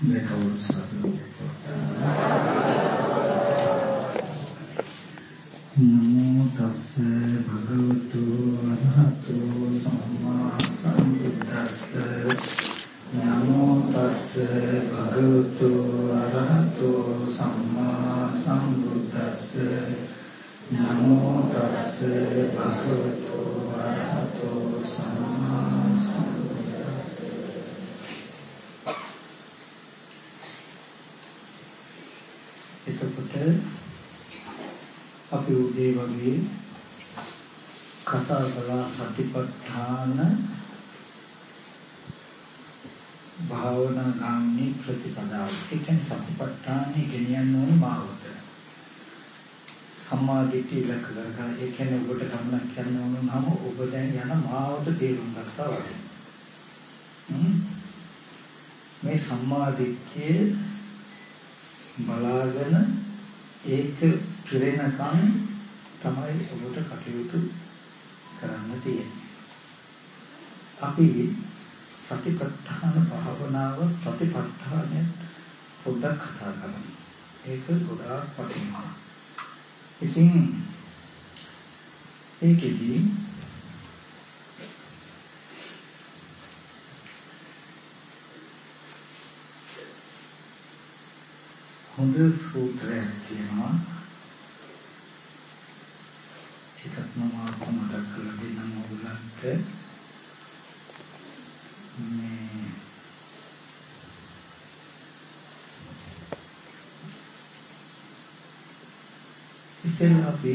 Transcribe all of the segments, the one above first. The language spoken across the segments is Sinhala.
නමෝ තස්ස භගවතු අරහතෝ සම්මා සම්බුද්දස්ස නමෝ තස්ස භගවතු අරහතෝ සම්මා සම්බුද්දස්ස නමෝ තස්ස භගවතු අරහතෝ සම්මා සම්බුද්දස්ස. එතකොට අපි උදේ වගේ කතා කළා සතිපට්ඨාන භාවනා ගාමිනී ප්‍රතිපදාව. ඒ කියන්නේ සතිපට්ඨානෙ ගෙනියන්න ඕනේ මාවත. සම්මාදිට්ඨිය ඉලක්ක කරගන්න. ඒ කියන්නේ ඔබට ගමනක් යන්න ඕන නම් ඔබ දැන් යන මාවත තේරුම් ගත්තා වගේ. මේ සම්මාදිට්ඨිය බලාගෙන ඒක පිරෙනකන් තමයි ඔබට කටයුතු කරන්න තියෙන්නේ. අපි සතිපට්ඨාන භාවනාව සතිපට්ඨානය පොඩ්ඩක් කතා කරමු. ඒක ගොඩාක් වටිනවා. ඉතින් ඒකෙදී හොඳ සූත්‍රයක් තියෙනවා. ඒකත් මම මතක් කරලා දෙන්නම් ඔයගලන්ට. මේ ඉතින් අපි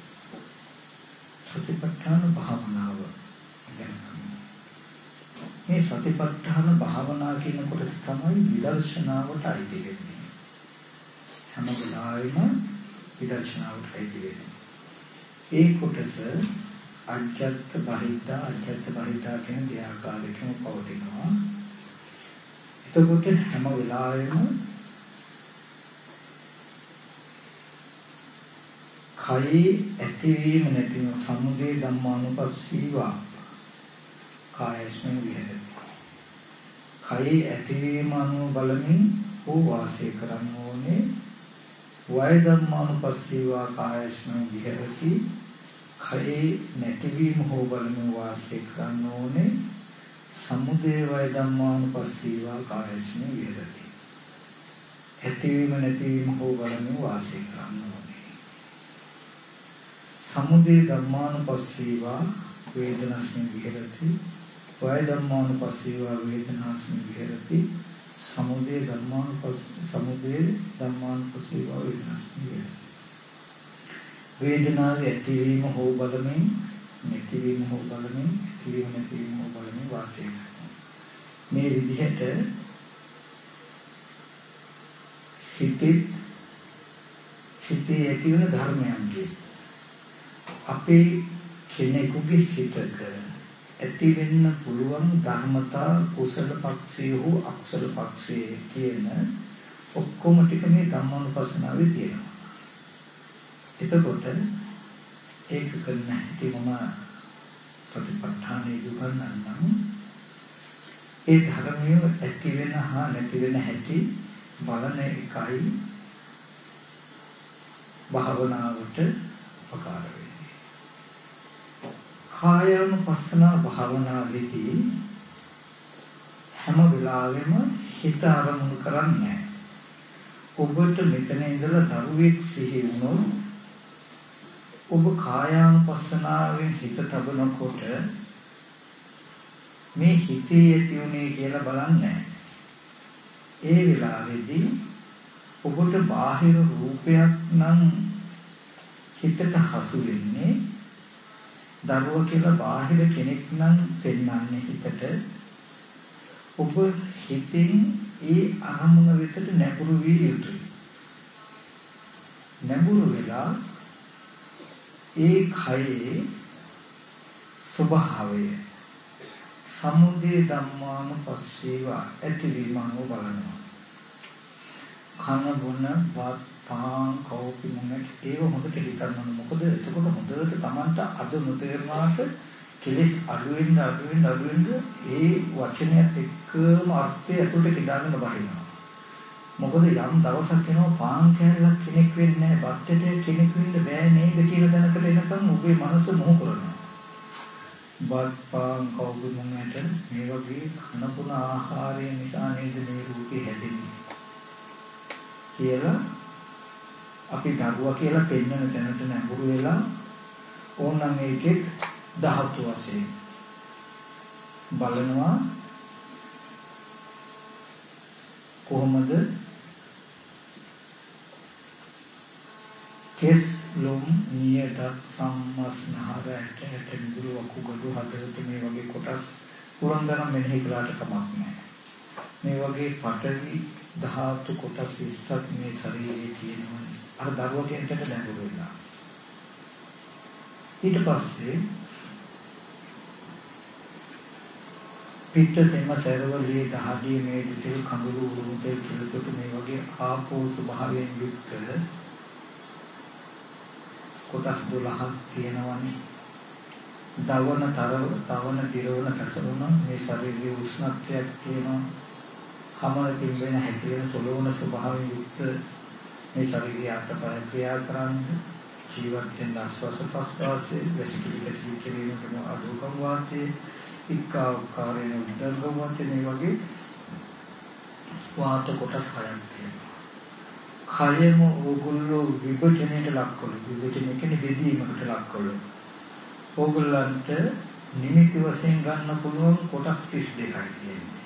සතිපට්ඨාන භාවනාව ඉගෙන ගමු. මේ සතිපට්ඨාන භාවනා කියන කොටස තමයි විදර්ශනාවට අයිති වෙන්නේ. හැම වෙලාවෙම විදර්ශනාවට අයිති වෙන්නේ. ඒ කොටස අජ්ජත් බහිද්දා කියන දෙආකාරයකින් පවතිනවා. එතකොට හැම වෙලාවෙම කයි ඇතිවීම නැතිවීම සමුදය ධම්මානුපස්සීවා කායස්මින් විහෙරති. කයි ඇතිවීම අනුව බලමින් හෝ වාසය කරන්න ඕනේ. වය ධම්මානුපස්සීවා කායස්මින් විහෙරති. කයි නැතිවීම හෝ බලමින් වාසය කරන්න ඕනේ. සමුදය වය ධම්මානුපස්සීවා කායස්මින් විහෙරති. ඇතිවීම නැතිවීම හෝ බලමින් වාසය කරන්න ඕනේ. සමුදය ධම්මානුපස්සීවා වේදනාස්මින් විහෙරති. වය ධම්මානුපස්සීවා වේදනාස්මින් විහෙරති. සමුදය ධම්මානුපස්සීවා වේදනාස්මින් විහෙරති. වේදනාවේ ඇතිවීම හෝ බලමින් නැතිවීම හෝ බලමින් ඇතිවීම නැතිවීම හෝ බලමින් වාසය කරනවා. මේ විදිහට සිතේ ඇතිවන ධර්මයන්ගේ අපේ කෙනෙකුගේ සිතක ඇති වෙන්න පුළුවන් ධර්මතා කුසල පක්ෂයේ හෝ අකුසල පක්ෂයේ තියෙන ඔක්කොම ටික මේ ධම්මානුපස්සනාවේ තියෙනවා. එතකොට ඒක කරන්න හැටි මම සතිපට්ඨානෙ දුකන්නම් ඒ ධර්මයේ ඇති වෙන හා නැති වෙන හැටි බලන එකයි භාවනාවට උපකාර වෙන්නේ. කායानुපස්සන භාවනාවේදී හැම වෙලාවෙම හිත අරමුණු කරන්නේ. ඔබට මෙතන ඉඳලා දරුවෙක් සිහි වුණොත් ඔබ කායානුපස්සනාවෙන් හිත තබනකොට මේ හිතේ ඇතිුනේ කියලා බලන්නේ. ඒ වෙලාවේදී ඔබට බාහිර රූපයක් නම් හිතට හසු වෙන්නේ. දරුවා කියලා බාහිර කෙනෙක් නම් පෙන්වන්නේ හිතට. ඔබ හිතින් ඒ අරමුණ වෙතට නැඹුරු විය යුතුයි. නැඹුරු වෙලා ඒ කයේ ස්වභාවය සමුදය ධම්මානුපස්සීවා ඇතිවීමව බලනවා. කන බොන වත් පාන් කෝපි මොනට ඒව හොඳට හිතන්න ඕන. මොකද එතකොට හොඳට Tamanta අද නොතේරුණාට කෙලෙස් අඩු වෙන්න ඒ වචනයත් එක්කම අර්ථය ඇතුළට කිදාගෙන බහිනවා. මොකද යම් දවසක් එනවා පාන් කෑල්ලක් කෙනෙක් වෙන්නේ නැහැ, බත්තට කෙනෙක් වෙන්න බෑ නේද කියන දැනකට එනකන් ඔබේ මනස මොහු කරනවා. බත් පාන් කවුරු මොනකට මේ වගේ කනපුන ආහාරය නිසා නේද මේ රූපේ හැදෙන්නේ කියලා අපි දරුවා කියලා පෙන්වන තැනට නැඹුරු වෙලා ඕනනම් මේකේ ධාතු වශයෙන් බලනවා කොහොමද කෙස් ලොම් නියත සම්මස්නහරට ඇටමිදුළු වකුගඩු හදවත මේ වගේ කොටස් පුරන්දරම් මෙනෙහි කළාට කමක් නැහැ. මේ වගේ පඨවි ධාතු කොටස් 20ක් මේ ශරීරයේ තියෙනවා. අර දරුවා කියන තැනට නැඹුරු වෙනවා. ඊට පස්සේ පිටතේම සරවලේ දහඩිය මේ දෙතේ කඳුළු උරුම තෙල් කිලසොට මේ වගේ ආපෝ ස්වභාවයෙන් යුක්ත කොටස් 12ක් තියෙනවනේ. දවන තවන දිරවන කසවන මේ ශරීරයේ උෂ්ණත්වයක් තියෙනවා. හමන පිම්බෙන හැකිලෙන සොලවන ස්වභාවයෙන් යුක්ත මේ ශරීරය අතපය ක්‍රියා කරන්නේ ජීවත් වෙන ආස්වාස ප්‍රස්වාසයේ වැසිකිලි කැසිලි කිරීමට අදුකම් වාතයේ ඉක්කාකාරයෙන් උද්දංගම වාතයේ මේ වගේ වාත කොටස් හයක් තියෙනවා. කයම ඕගොල්ලෝ විභජනයට ලක්කොළු. විභජනය කියන්නේ බෙදීමකට ලක්කොළු. ඕගොල්ලන්ට නිමිති වශයෙන් ගන්න පුළුවන් කොටස් 32යි තියෙන්නේ.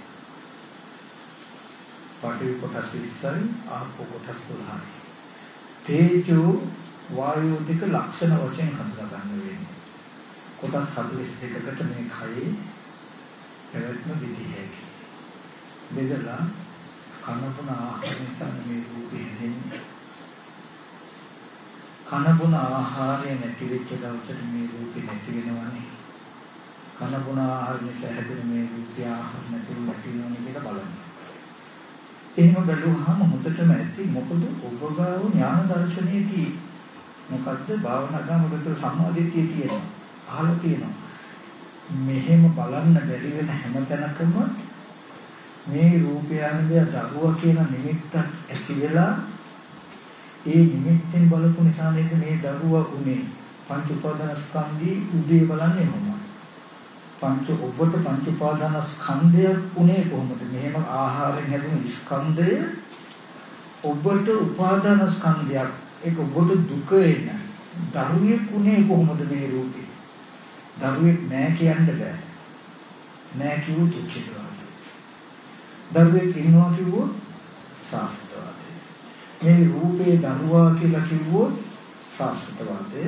පඨවි කොටස් 20යි, ආපෝ කොටස් 12යි. තේජෝ වායෝ දෙක ලක්ෂණ වශයෙන් හඳුනා ගන්න වෙන්නේ. කොටස් 42කට මේ කයේ පැවැත්ම විදිහයි. බෙදලා කනබුන ආහාර නිසා මේ රූපේ හැදෙන්නේ. කනබුන ආහාරය නැති වෙච්ච දවසට මේ රූපේ නැති වෙනවනේ. කනබුන ආහාර නිසා හැදෙන මේ රූපය ආහාර නැති වෙනවනේ කියලා බලන්න. එහෙම බැලුවාම හොඳටම ඇති. මොකද ඔබ ගාව ඥාන දර්ශනයේදී මොකද්ද භාවනා ගාමකට සම්මාදිටිය තියෙනවා. අහලා තියෙනවා. මෙහෙම බලන්න බැරි වෙන හැමතැනකම මේ රූපයන්ගේ දරුවා කියන නිමිත්තක් ඇති වෙලා ඒ නිමිත්තෙන් බලපු නිසා නේද මේ දරුවා උනේ. පංච උපාදානස්කන්ධී උදේ බලන්නේ කොහොමද? පංච උපාදානස්කන්ධය උනේ කොහොමද? මෙහෙම ආහාරයෙන් හැදුණු ස්කන්ධය ඔබට උපාදානස්කන්ධයක් ඒක ඔබට දුක එන දරුවෙක් උනේ කොහොමද මේ රූපේ? දරුවෙක් නෑ කියන්න බෑ. නෑ කිව්වොත් උච්චේදවාදී. දරුවෙක් ඉන්නවා කිව්වොත් සාස්ත්‍රවාදී. මේ රූපේ දරුවා කියලා කිව්වොත් සාස්ත්‍රවාදී.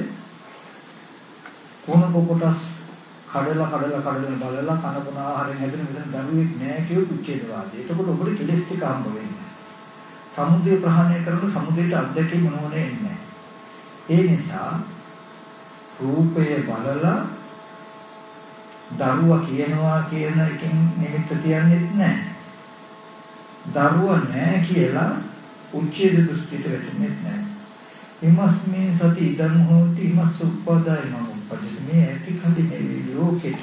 කොන කොටස් කඩලා බලලා කනබුන ආහාරයෙන් හැදෙන විදිහ දරුවෙක් නෑ කිව්වොත් උච්චේදවාදී. එතකොට ඔබට කෙලස් ටික හම්බ වෙන්නේ. සමුදය ප්‍රහාණය කරන සමුදයට අධ්‍යක්ෂ මොනෝනේ නැහැ. ඒ නිසා රූපය බලලා දරුවා කියනවා කියන එකෙන් නිමිත්ත තියන්නේත් නැහැ. දරුවා නැහැ කියලා උච්ඡේද දෘෂ්ටියට වැටෙන්නේත් නැහැ. ඉමස්මින් සති ඉදන් හෝති ඉමස් උපදායන උපදිත මේ ඇති කන්දි මේ ලෝකෙට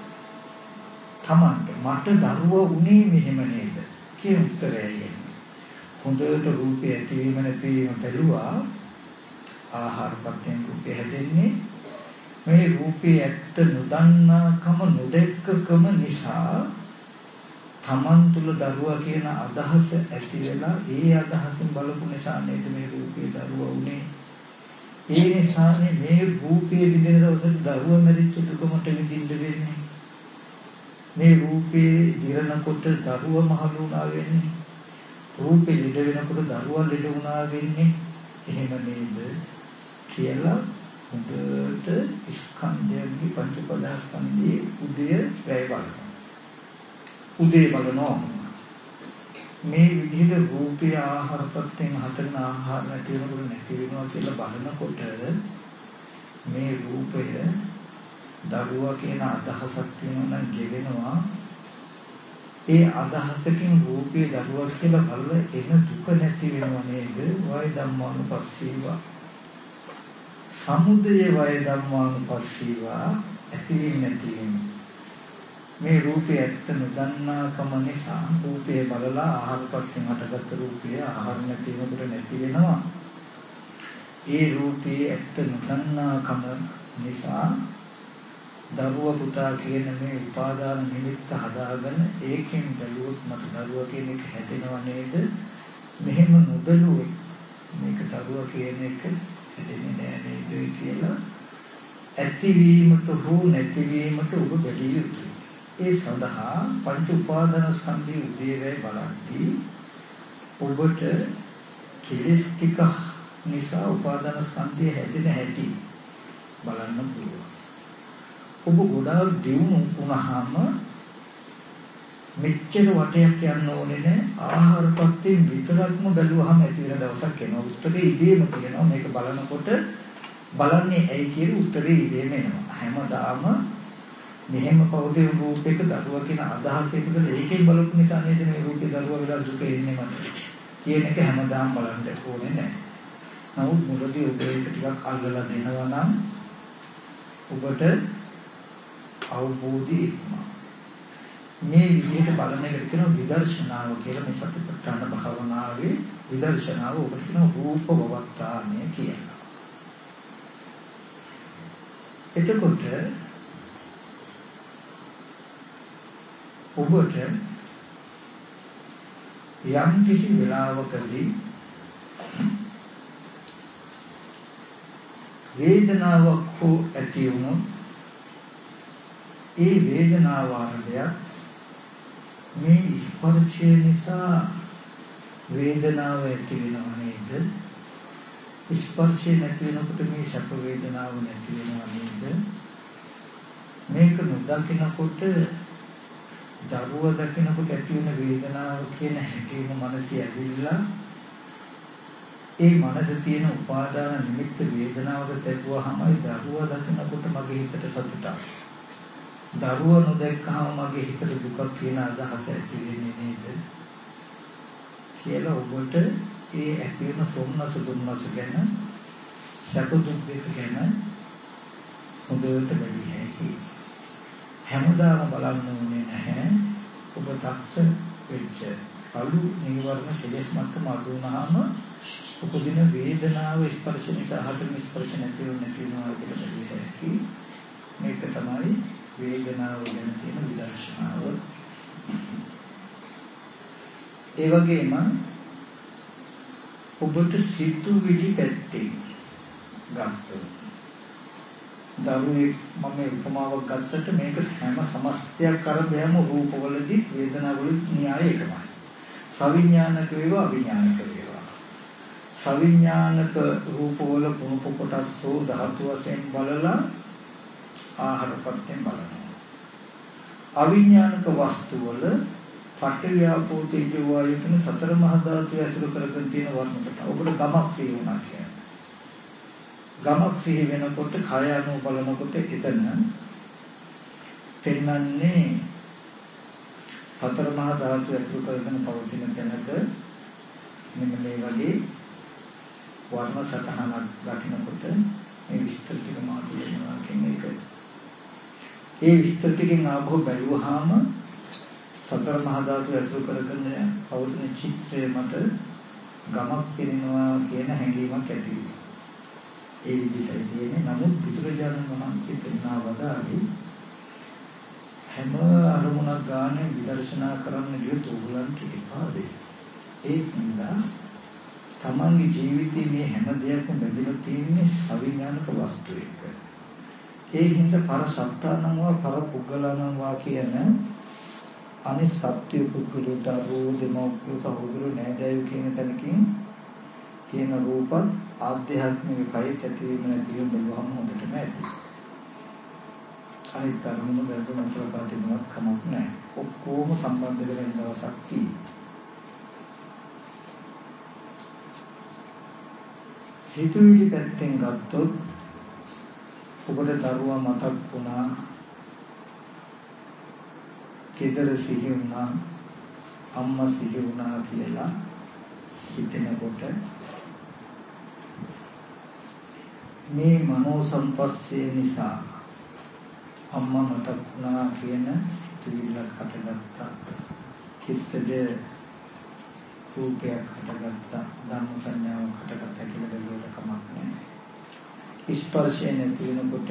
තමන්ට මට දරුවා උනේ මෙහෙම නේද කියන උත්තරය එන්නේ. හොඳට රූපය ඇතිවීම නැතිවීම බැලුවා ආහාරපත්යෙන් රූපය හැදෙන්නේ මේ රූපේ ඇත්ත නොදන්නාකම නොදැක්කකම නිසා තමන් තුල දරුවා කියන අදහස ඇති වෙලා ඒ අදහසින් බලපු නිසා නේද මේ රූපේ දරුවා උනේ. ඒ නිසානේ මේ රූපේ විඳින දවසට දරුවා මැරිච්ච දුකමට විඳින්න වෙන්නේ. මේ රූපේ දිරනකොට දරුවා මහලු වුණා වෙන්නේ. රූපේ ලෙඩ වෙනකොට දරුවා ලෙඩ වුණා වෙන්නේ. එහෙම නේද කියලා හොඳට ස්කන්ධයන්ගේ පංච උපාදානස්කන්ධයේ උදේ වැය බලනවා. උදේ බලනවා මේ විදිහට රූපේ ආහාරපත්යෙන් හටන ආහාර නැති වෙනවා කියලා බලනකොට මේ රූපය දරුවා කියන අදහසක් තියෙනවා නම් ගෙවෙනවා. ඒ අදහසකින් රූපේ දරුවා කියලා බලලා එන දුක නැති වෙනව නේද? වය ධම්මානුපස්සීවා සමුදය වය ධම්මානුපස්සීවා ඇතිවීම නැතිවීම මේ රූපය ඇත්ත නොදන්නාකම නිසා රූපය බලලා ආහාරපත්යෙන් හටගත් රූපය ආහාර නැති වෙනකොට නැති වෙනවා. ඒ රූපේ ඇත්ත නොදන්නාකම නිසා දරුවා පුතා කියන මේ උපාදාන නිමිත්ත හදාගෙන ඒකෙන් බැලුවොත් මට දරුවා කියන එක හැදෙනව නේද? මෙහෙම නොබැලුවොත් මේක දරුවා කියන එක හැදෙන්නේ නෑ නේද කියලා ඇතිවීමට හෝ නැතිවීමට ඔබ බැලිය යුතුයි. ඒ සඳහා පංච උපාදාන ස්කන්ධයේ උදේවැය බලද්දී ඔබට කෙලෙස් ටික නිසා උපාදාන ස්කන්ධය හැදෙන හැටි බලන්න පුළුවන්. ඔබ ගොඩාක් දියුණු වුණාම මෙච්චර වටයක් යන්න ඕනේ නෑ. ආහාරපත්යෙන් විතරක්ම බැලුවාම ඇති වෙන දවසක් එනවා. උත්තරේ ඉබේම තියෙනවා. මේක බලනකොට බලන්නේ ඇයි කියලා උත්තරේ ඉබේම එනවා. හැමදාම මෙහෙම පොදේ රූපයක දරුවා කියන අදහස එකද ඒකෙන් බලපු නිසා නේද මේ රූපේ දරුවා වෙලා දුක එන්නේ මට කියන එක හැමදාම බලන්න ඕනේ නෑ. නමුත් මුලදී ඔබ ඒක ටිකක් අල්ලලා දෙනවා නම් ඔබට අවබෝධය මේ විදිහට බලන එකට කියනවා විදර්ශනාව කියලා. මේ සතිපට්ඨාන භාවනාවේ විදර්ශනාව ඔබට කියනවා රූප වවත්තාණය කියලා. එතකොට ඔබට යම් කිසි වෙලාවකදී වේදනාවක් හෝ ඇති වුණොත් ඒ වේදනාව ආරම්භය මේ ස්පර්ශය නිසා වේදනාව ඇති වෙනව නේද? ස්පර්ශය නැති වෙනකොට මේ සැප වේදනාව නැති වෙනව නේද? මේක නොදකිනකොට දරුවා දකිනකොට ඇති වෙන වේදනාව කියන හැඟීම මනසේ ඇවිල්ලා ඒ මනස තියෙන උපාදාන නිමිත්ත වේදනාවට තැබුවාම දරුවා දකිනකොට මගේ හිතට සතුටක්. දරුවා නොදැක්කහම මගේ හිතට දුකක් කියන අදහස ඇති වෙන්නේ නේද? කියලා ඔබට ඒ ඇති වෙන සොම්නස දුම්නස ගැන සැප දුක් දෙක ගැන හොඳට බැලිය හැකියි. හැමදාම බලන්න ඕනේ නැහැ. ඔබ දක්ෂ වෙච්ච අලු නිවර්ණ කෙලෙස් මට්ටම අඩු වුණාම උපදින වේදනාව ස්පර්ශ නිසා හතර ස්පර්ශ නැති වෙනවා කියලා බැලිය හැකියි. මේක තමයි වේදනාව ගැන තියෙන විදර්ශනාව. ඒ වගේම ඔබට සිතුවිලි පැත්තේ ගත්තොත් දරුවෙක් මම උපමාවක් ගත්තට මේක හැම සමස්තයක් කරබෑම රූපවලදී වේදනාවලදී න්‍යාය එකමයි. සවිඥානික වේවා අවිඥානික වේවා. සවිඥානික රූපවල කුණප කොටස් හෝ ධාතු වශයෙන් බලලා ආහාරපත්යෙන් බලනවා. අවිඥානික වස්තුවල පඨවි ව්‍යාපෝ තේජෝ වායු කියන සතර මහා ධාතු ඇසුරු කරගෙන තියෙන වර්ණකට ඔබට ගමක් සිහි වුණා කියන්නේ. ගමක් සිහි වෙනකොට කය අනුව බලනකොට එතන පෙන්වන්නේ සතර මහා ධාතු ඇසුරු කරගෙන පවතින තැනක මෙන්න මේ වගේ වර්ණ සටහනක් දකිනකොට මේ විස්තර ටික මාතු වෙනවා කියන එක. ඒ විස්තර ටිකෙන් ආපහු බැලුවාම සතර මහා ධාතු ඇසුරු කරගෙන පවතින චිත්‍රය මට ගමක් පෙනෙනවා කියන හැඟීමක් ඇති වෙනවා. ඒ විදිහටයි තියෙන්නේ. නමුත් බුදුරජාණන් වහන්සේ පෙන්වා වදාළේ හැම අරමුණක් ගන්න විදර්ශනා කරන්න ගියොත් ඕගලන්ට එපා වෙයි. ඒ හින්දා තමන්ගේ ජීවිතයේ මේ හැම දෙයක්ම බැඳලා තියෙන්නේ සවිඥානික වස්තු එක්ක. ඒ හින්දා පර සත්තානම් වා පර පුද්ගලනම් වා කියන අනිත් සත්‍ය පුද්ගලෝ දරුවෝ දෙමව්පියෝ සහෝදරයෝ නෑදෑයෝ කියන තැනකින් තියෙන රූප ආධ්‍යාත්මික කයිත් ඇතිවීම නැතිවීම බලවම හොඳටම ඇති. අනිත් අරමුණු වලට මනසලකා තිබුණත් කමක් නැහැ. ඔක්කොම සම්බන්ධ වෙලා ඉන්න දවසක් තියෙනවා. සිතුවිලි පැත්තෙන් ගත්තොත් ඔබට දරුවා මතක් වුණා, කෙදර සිහි වුණා, අම්මා සිහි වුණා කියලා හිතෙනකොට මේ මනෝ සම්පස්සේ නිසා අම්මා මතක් වුණා කියන සිතුවිල්ලක් හටගත්තා. චිත්තද රූපයක් හටගත්තා. ධම්ම සංඥාවක් හටගත්තා කියලා බැලුවට කමක් නැහැ. ස්පර්ශය නැති වෙනකොට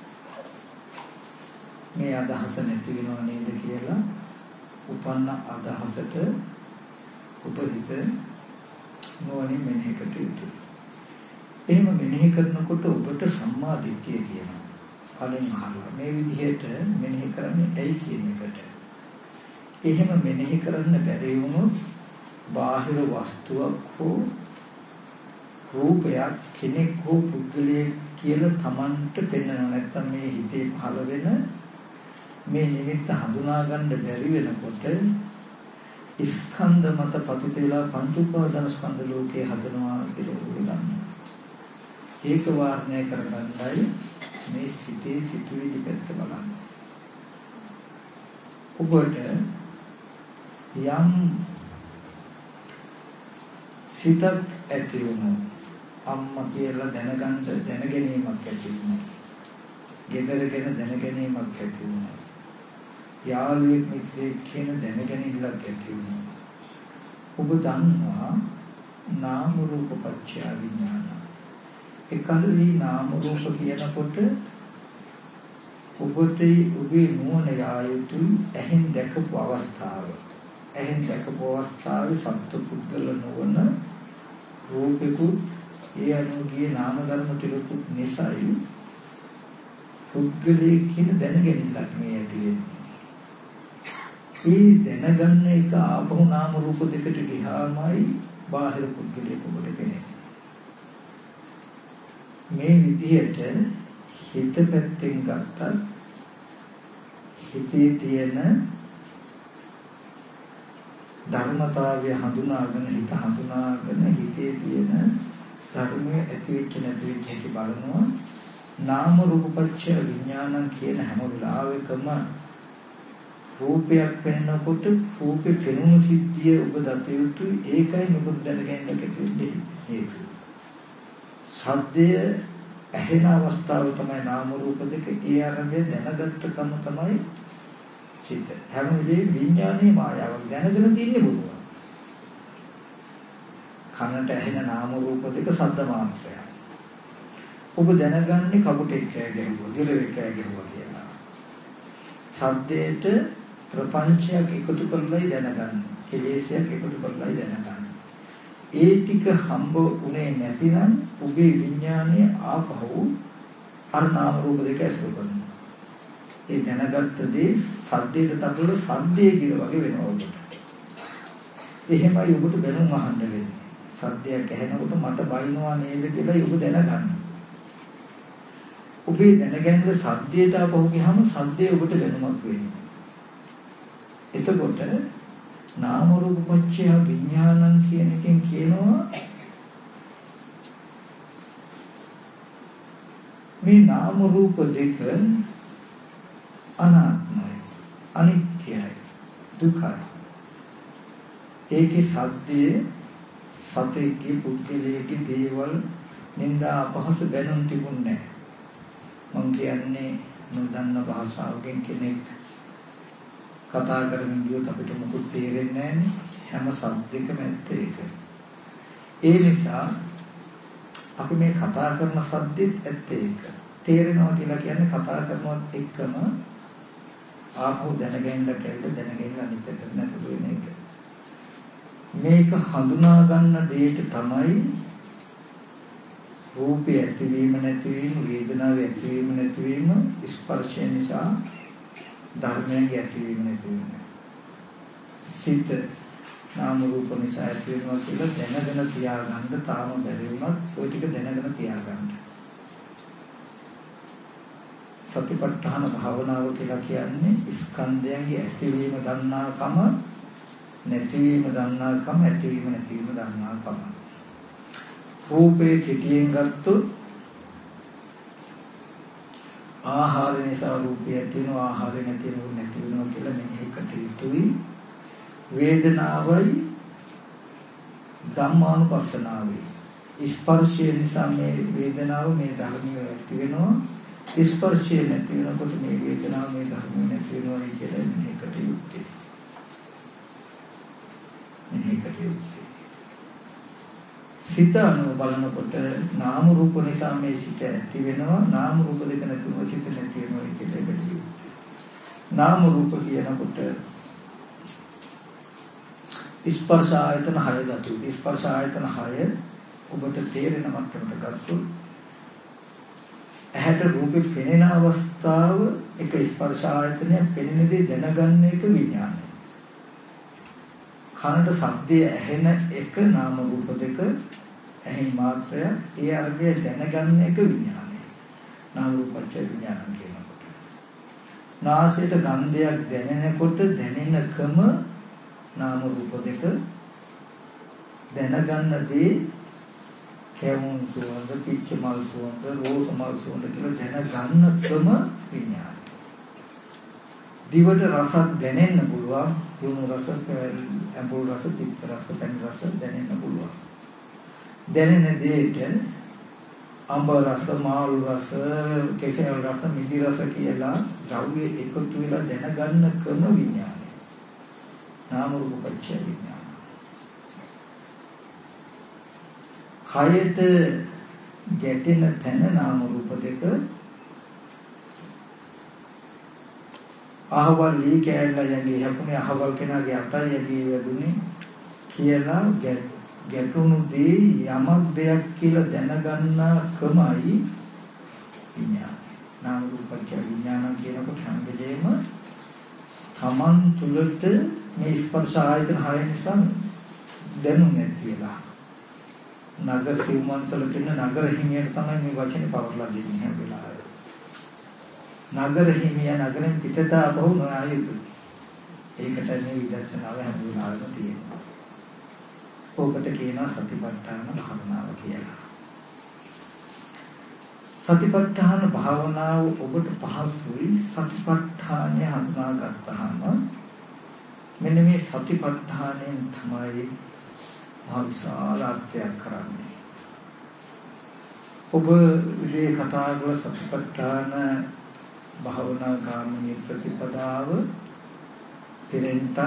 මේ අදහස නැති වෙනව නේද කියලා උපන්න අදහසට උපදිත නොවනින් මෙනෙහි කොට යුතුයි. එහෙම මෙනෙහි කරනකොට ඔබට සම්මා දිට්ඨිය තියෙනවා. කලින් අහලා මේ විදිහට මෙනෙහි කරන්නේ ඇයි කියන එකට. එහෙම මෙනෙහි කරන්න බැරි වුණොත් බාහිර වස්තුවක් හෝ රූපයක් කෙනෙක් හෝ පුද්ගලයෙක් කියලා Tamanට පෙන්වන්න නැත්තම් මේ හිතේ පහළ වෙන මේ නිමිත්ත හඳුනා ගන්න බැරි වෙනකොට ස්කන්ධ මත පතිත වෙලා පංච උපාදාන ස්කන්ධ ලෝකේ හදනවා කියලා උගන්වනවා. ඒක වාර්ණය කරගන්නයි මේ සිතේ සිතුවිලි පැත්ත බලන්න. ඔබට යම් සිතක් ඇති වුණොත් අම්මා කියලා දැනගැනීමක් ඇති වුණා. ගෙදර ගැන දැනගැනීමක් ඇති වුණා. යාළුවෙක් මිත්‍රයෙක් කියන දැනගැනීමක් ඇති වුණා. ඔබ දන්නවා නාම රූප පත්‍ය විඥාන. එකල්ලි නාම රූප කියනකොට ඔබට ඔබේ නුවණ යායුතුයි ඇහෙන් දැකපු අවස්ථාව. ඇහෙන් දැකපු අවස්ථාවේ සත්පුද්ගල නොවන රූපෙකුත් ඒ අනුගියේ නාම ධර්ම ටිකකුත් නිසායි පුද්ගලයේ කියන දැනගැනීමක් මේ ඇති වෙන්නේ. ඒ දැනගන්න එක ආපහු නාම රූප දෙකට ගියාමයි බාහිර පුද්ගලයෙක් ඔබට පෙනෙන්නේ. මේ විදිහට හිත පැත්තෙන් ගත්තත් හිතේ තියෙන ධර්මතාවය හඳුනාගෙන හිත හඳුනාගෙන හිතේ තියෙන ධර්මයේ ඇතිවෙච්ච නැතිවෙච්ච හැටි බලනවා. නාම රූප පත්‍ය විඥානං කියන හැම වෙලාවෙකම රූපයක් පෙනෙනකොට රූපේ පෙනුණු සිද්ධිය ඔබ දත යුතුයි. ඒකයි ඔබ දැනගන්න කැමති හේතුව. සද්දය ඇහෙන අවස්ථාව තමයි නාම රූප දෙක. ඒ ආරම්භය දැනගත්තකම තමයි සිත. හැම වෙලේම විඥානයේ මායාවක් දැනගෙන තියන්නේ බොරුව. කනට ඇහෙන නාම රූප දෙක සද්ද මාත්‍රයක්. ඔබ දැනගන්නේ කපුටෙක් කෑ ගැහුවා, දිරවෙක් කෑ ගැහුවා කියලා. සද්දයට ප්‍රපංචයක් එකතු කරලායි දැනගන්නේ. කෙලෙසයක් එකතු කරලායි දැනගන්නේ. ඒ ටික හම්බ උනේ නැතිනම් ඔබේ විඥානය ආපහු අර නාම රූප දෙක ඇසුරු කරනවා. ඒ දැනගත්ත දේ සද්දයට තබල සද්දේ කියලා වගේ වෙනවා ඔබට. එහෙමයි ඔබට බැනුම් අහන්න වෙන්නේ. සද්දයක් ඇහෙනකොට මට බයිනවා නේද කියලා ඔබ දැනගන්න. ඔබේ දැනගන්න සද්දයට ආපහු ගියාම සද්දේ ඔබට දැනුමක් වෙන්නේ. එතකොට නාම රූප පත්‍ය විඥානං කියන එකෙන් කියනවා මේ නාම රූප දෙක අනාත්මයි, අනිත්‍යයි, දුකයි. ඒකේ සත්‍යයේ සතේකේ පුද්ගලයේ දේවල් නින්දා අපහාස බැනුම් තිබුණේ නැහැ. මං කියන්නේ නොදන්න භාෂාවකින් කෙනෙක් කතා කරමින් ගියොත් අපිට මොකුත් තේරෙන්නේ නැහැ. හැම සද්දයකම ඇත්ත ඒක. ඒ නිසා අපි මේ කතා කරන සද්දෙත් ඇත්ත ඒක. තේරෙනවා කියලා කියන්නේ කතා කරනවත් එක්කම ආපහු දැනගන්න කැවිලා දැනගන්න අනිත් පැත්තට නතුරු වෙන එක. මේක හඳුනා ගන්න දෙයට තමයි රූපේ ඇතිවීම නැතිවීම, වේදනාව ඇතිවීම නැතිවීම, ස්පර්ශය නිසා ධර්මයන්ගේ ඇතිවීම නැතිවීම. සිත නාම රූප නිසා ඇතිවෙනවා කියලා දැනගෙන තියාගන්න තාම බැරි වුණත් ওই ටික දැනගෙන තියාගන්න. සතිපට්ඨාන භාවනාව කියලා කියන්නේ ස්කන්ධයන්ගේ ඇතිවීම දන්නාකම, නැතිවීම දන්නාකම, ඇතිවීම නැතිවීම දන්නාකම. රූපේ කෙටියෙන් ගත්තොත් ආහාර නිසා රූපය ඇති වෙනවා, ආහාර නැති වෙනවා කියලා මෙනෙහි කටයුතුයි. වේදනාවයි ධම්මානුපස්සනාවයි. ස්පර්ශය නිසා මේ වේදනාව මේ ධර්මිය ඇති වෙනවා. ස්පර්ශය නැති වෙනකොට මේ වේදනාව මේ ධර්ම නැති වෙනවා කියලා මේකට යුක්තිය. මේකට යුක්තිය. සිත අනුව බලනකොට නාම රූප නිසා මේ සිත ඇති වෙනවා, නාම රූප දෙක නැතුව සිත නැති වෙනවා කියලා ඒකට යුක්තිය. නාම රූප කියනකොට ස්පර්ශ ආයතන 6 දතුයි. ස්පර්ශ ආයතන 6 ඔබට තේරෙන මට්ටමට ගත්තොත් ඇහැට රූපේ පෙනෙන අවස්ථාව එක ස්පර්ශ ආයතනයක් පෙනෙන දේ දැනගන්න එක විඥානය. කනට ශබ්දය ඇහෙන එක නාම රූප දෙක ඇහෙන මාත්‍රය ඒ අර්ගය දැනගන්න එක විඥානය. නාම රූපච්ච විඥාන කියනකොට. නාසයට ගන්ධයක් දැනෙනකොට දැනෙනකම නාම රූප දෙක දැනගන්න දේ කැවුම් සුවඳ, පිච්ච මල් සුවඳ, රෝස මල් සුවඳ කියලා දැනගන්නකම විඥානය. දිවට රසක් දැනෙන්න පුළුවන්, ලුණු රස, ඇඹුල් රස, තිත්ත රස, පැණි රස දැනෙන්න පුළුවන්. දැනෙන දෙයට අඹ රස, මාළු රස, කෙසෙල් රස, මිදි රස කියලා ද්‍රව්‍ය එකතු වෙලා දැනගන්නකම විඥානය. නාම රූප පත්‍ය විඥාන. කයට ගැටෙන තැන නාම රූප දෙක අහවල් ලී කැල්ල යගේ හැපුනේ අහවල් කෙනාගේ අතයි යගේ වැදුනේ කියලා ගැටුණු දේ යමක් දෙයක් කියලා දැනගන්නකමයි විඥාන. නාම රූපච්ච විඥාන කියනකොට හැමදේම තමන් තුළට මේ ස්පර්ශ ආයතන 6 නිසා දැනුම් ඇතිලා නගර සිව්මන්සල කියන නගර හිමියට තමයි මේ වචනේ පවර්ලා දෙන්නේ හැම වෙලාවෙම. නගර හිමියා නගරෙන් පිටත ආපහු නොආයෙත්. ඒකට මේ විදර්ශනාව හැම වෙලාවෙම තියෙනවා. ඕකට කියනවා සතිපට්ඨාන භාවනාව කියලා. සතිපට්ඨාන භාවනාව ඔබට පහසුයි. සතිපට්ඨානය හඳුනා ගත්තාම මෙන්න මේ සතිපට්ඨානයෙන් තමයි විශාල අර්ථයක් කරන්නේ. ඔබ විදේ කතා කළ සතිපට්ඨාන භාවනා ගාමිනී ප්‍රතිපදාව පිරෙන්ටත්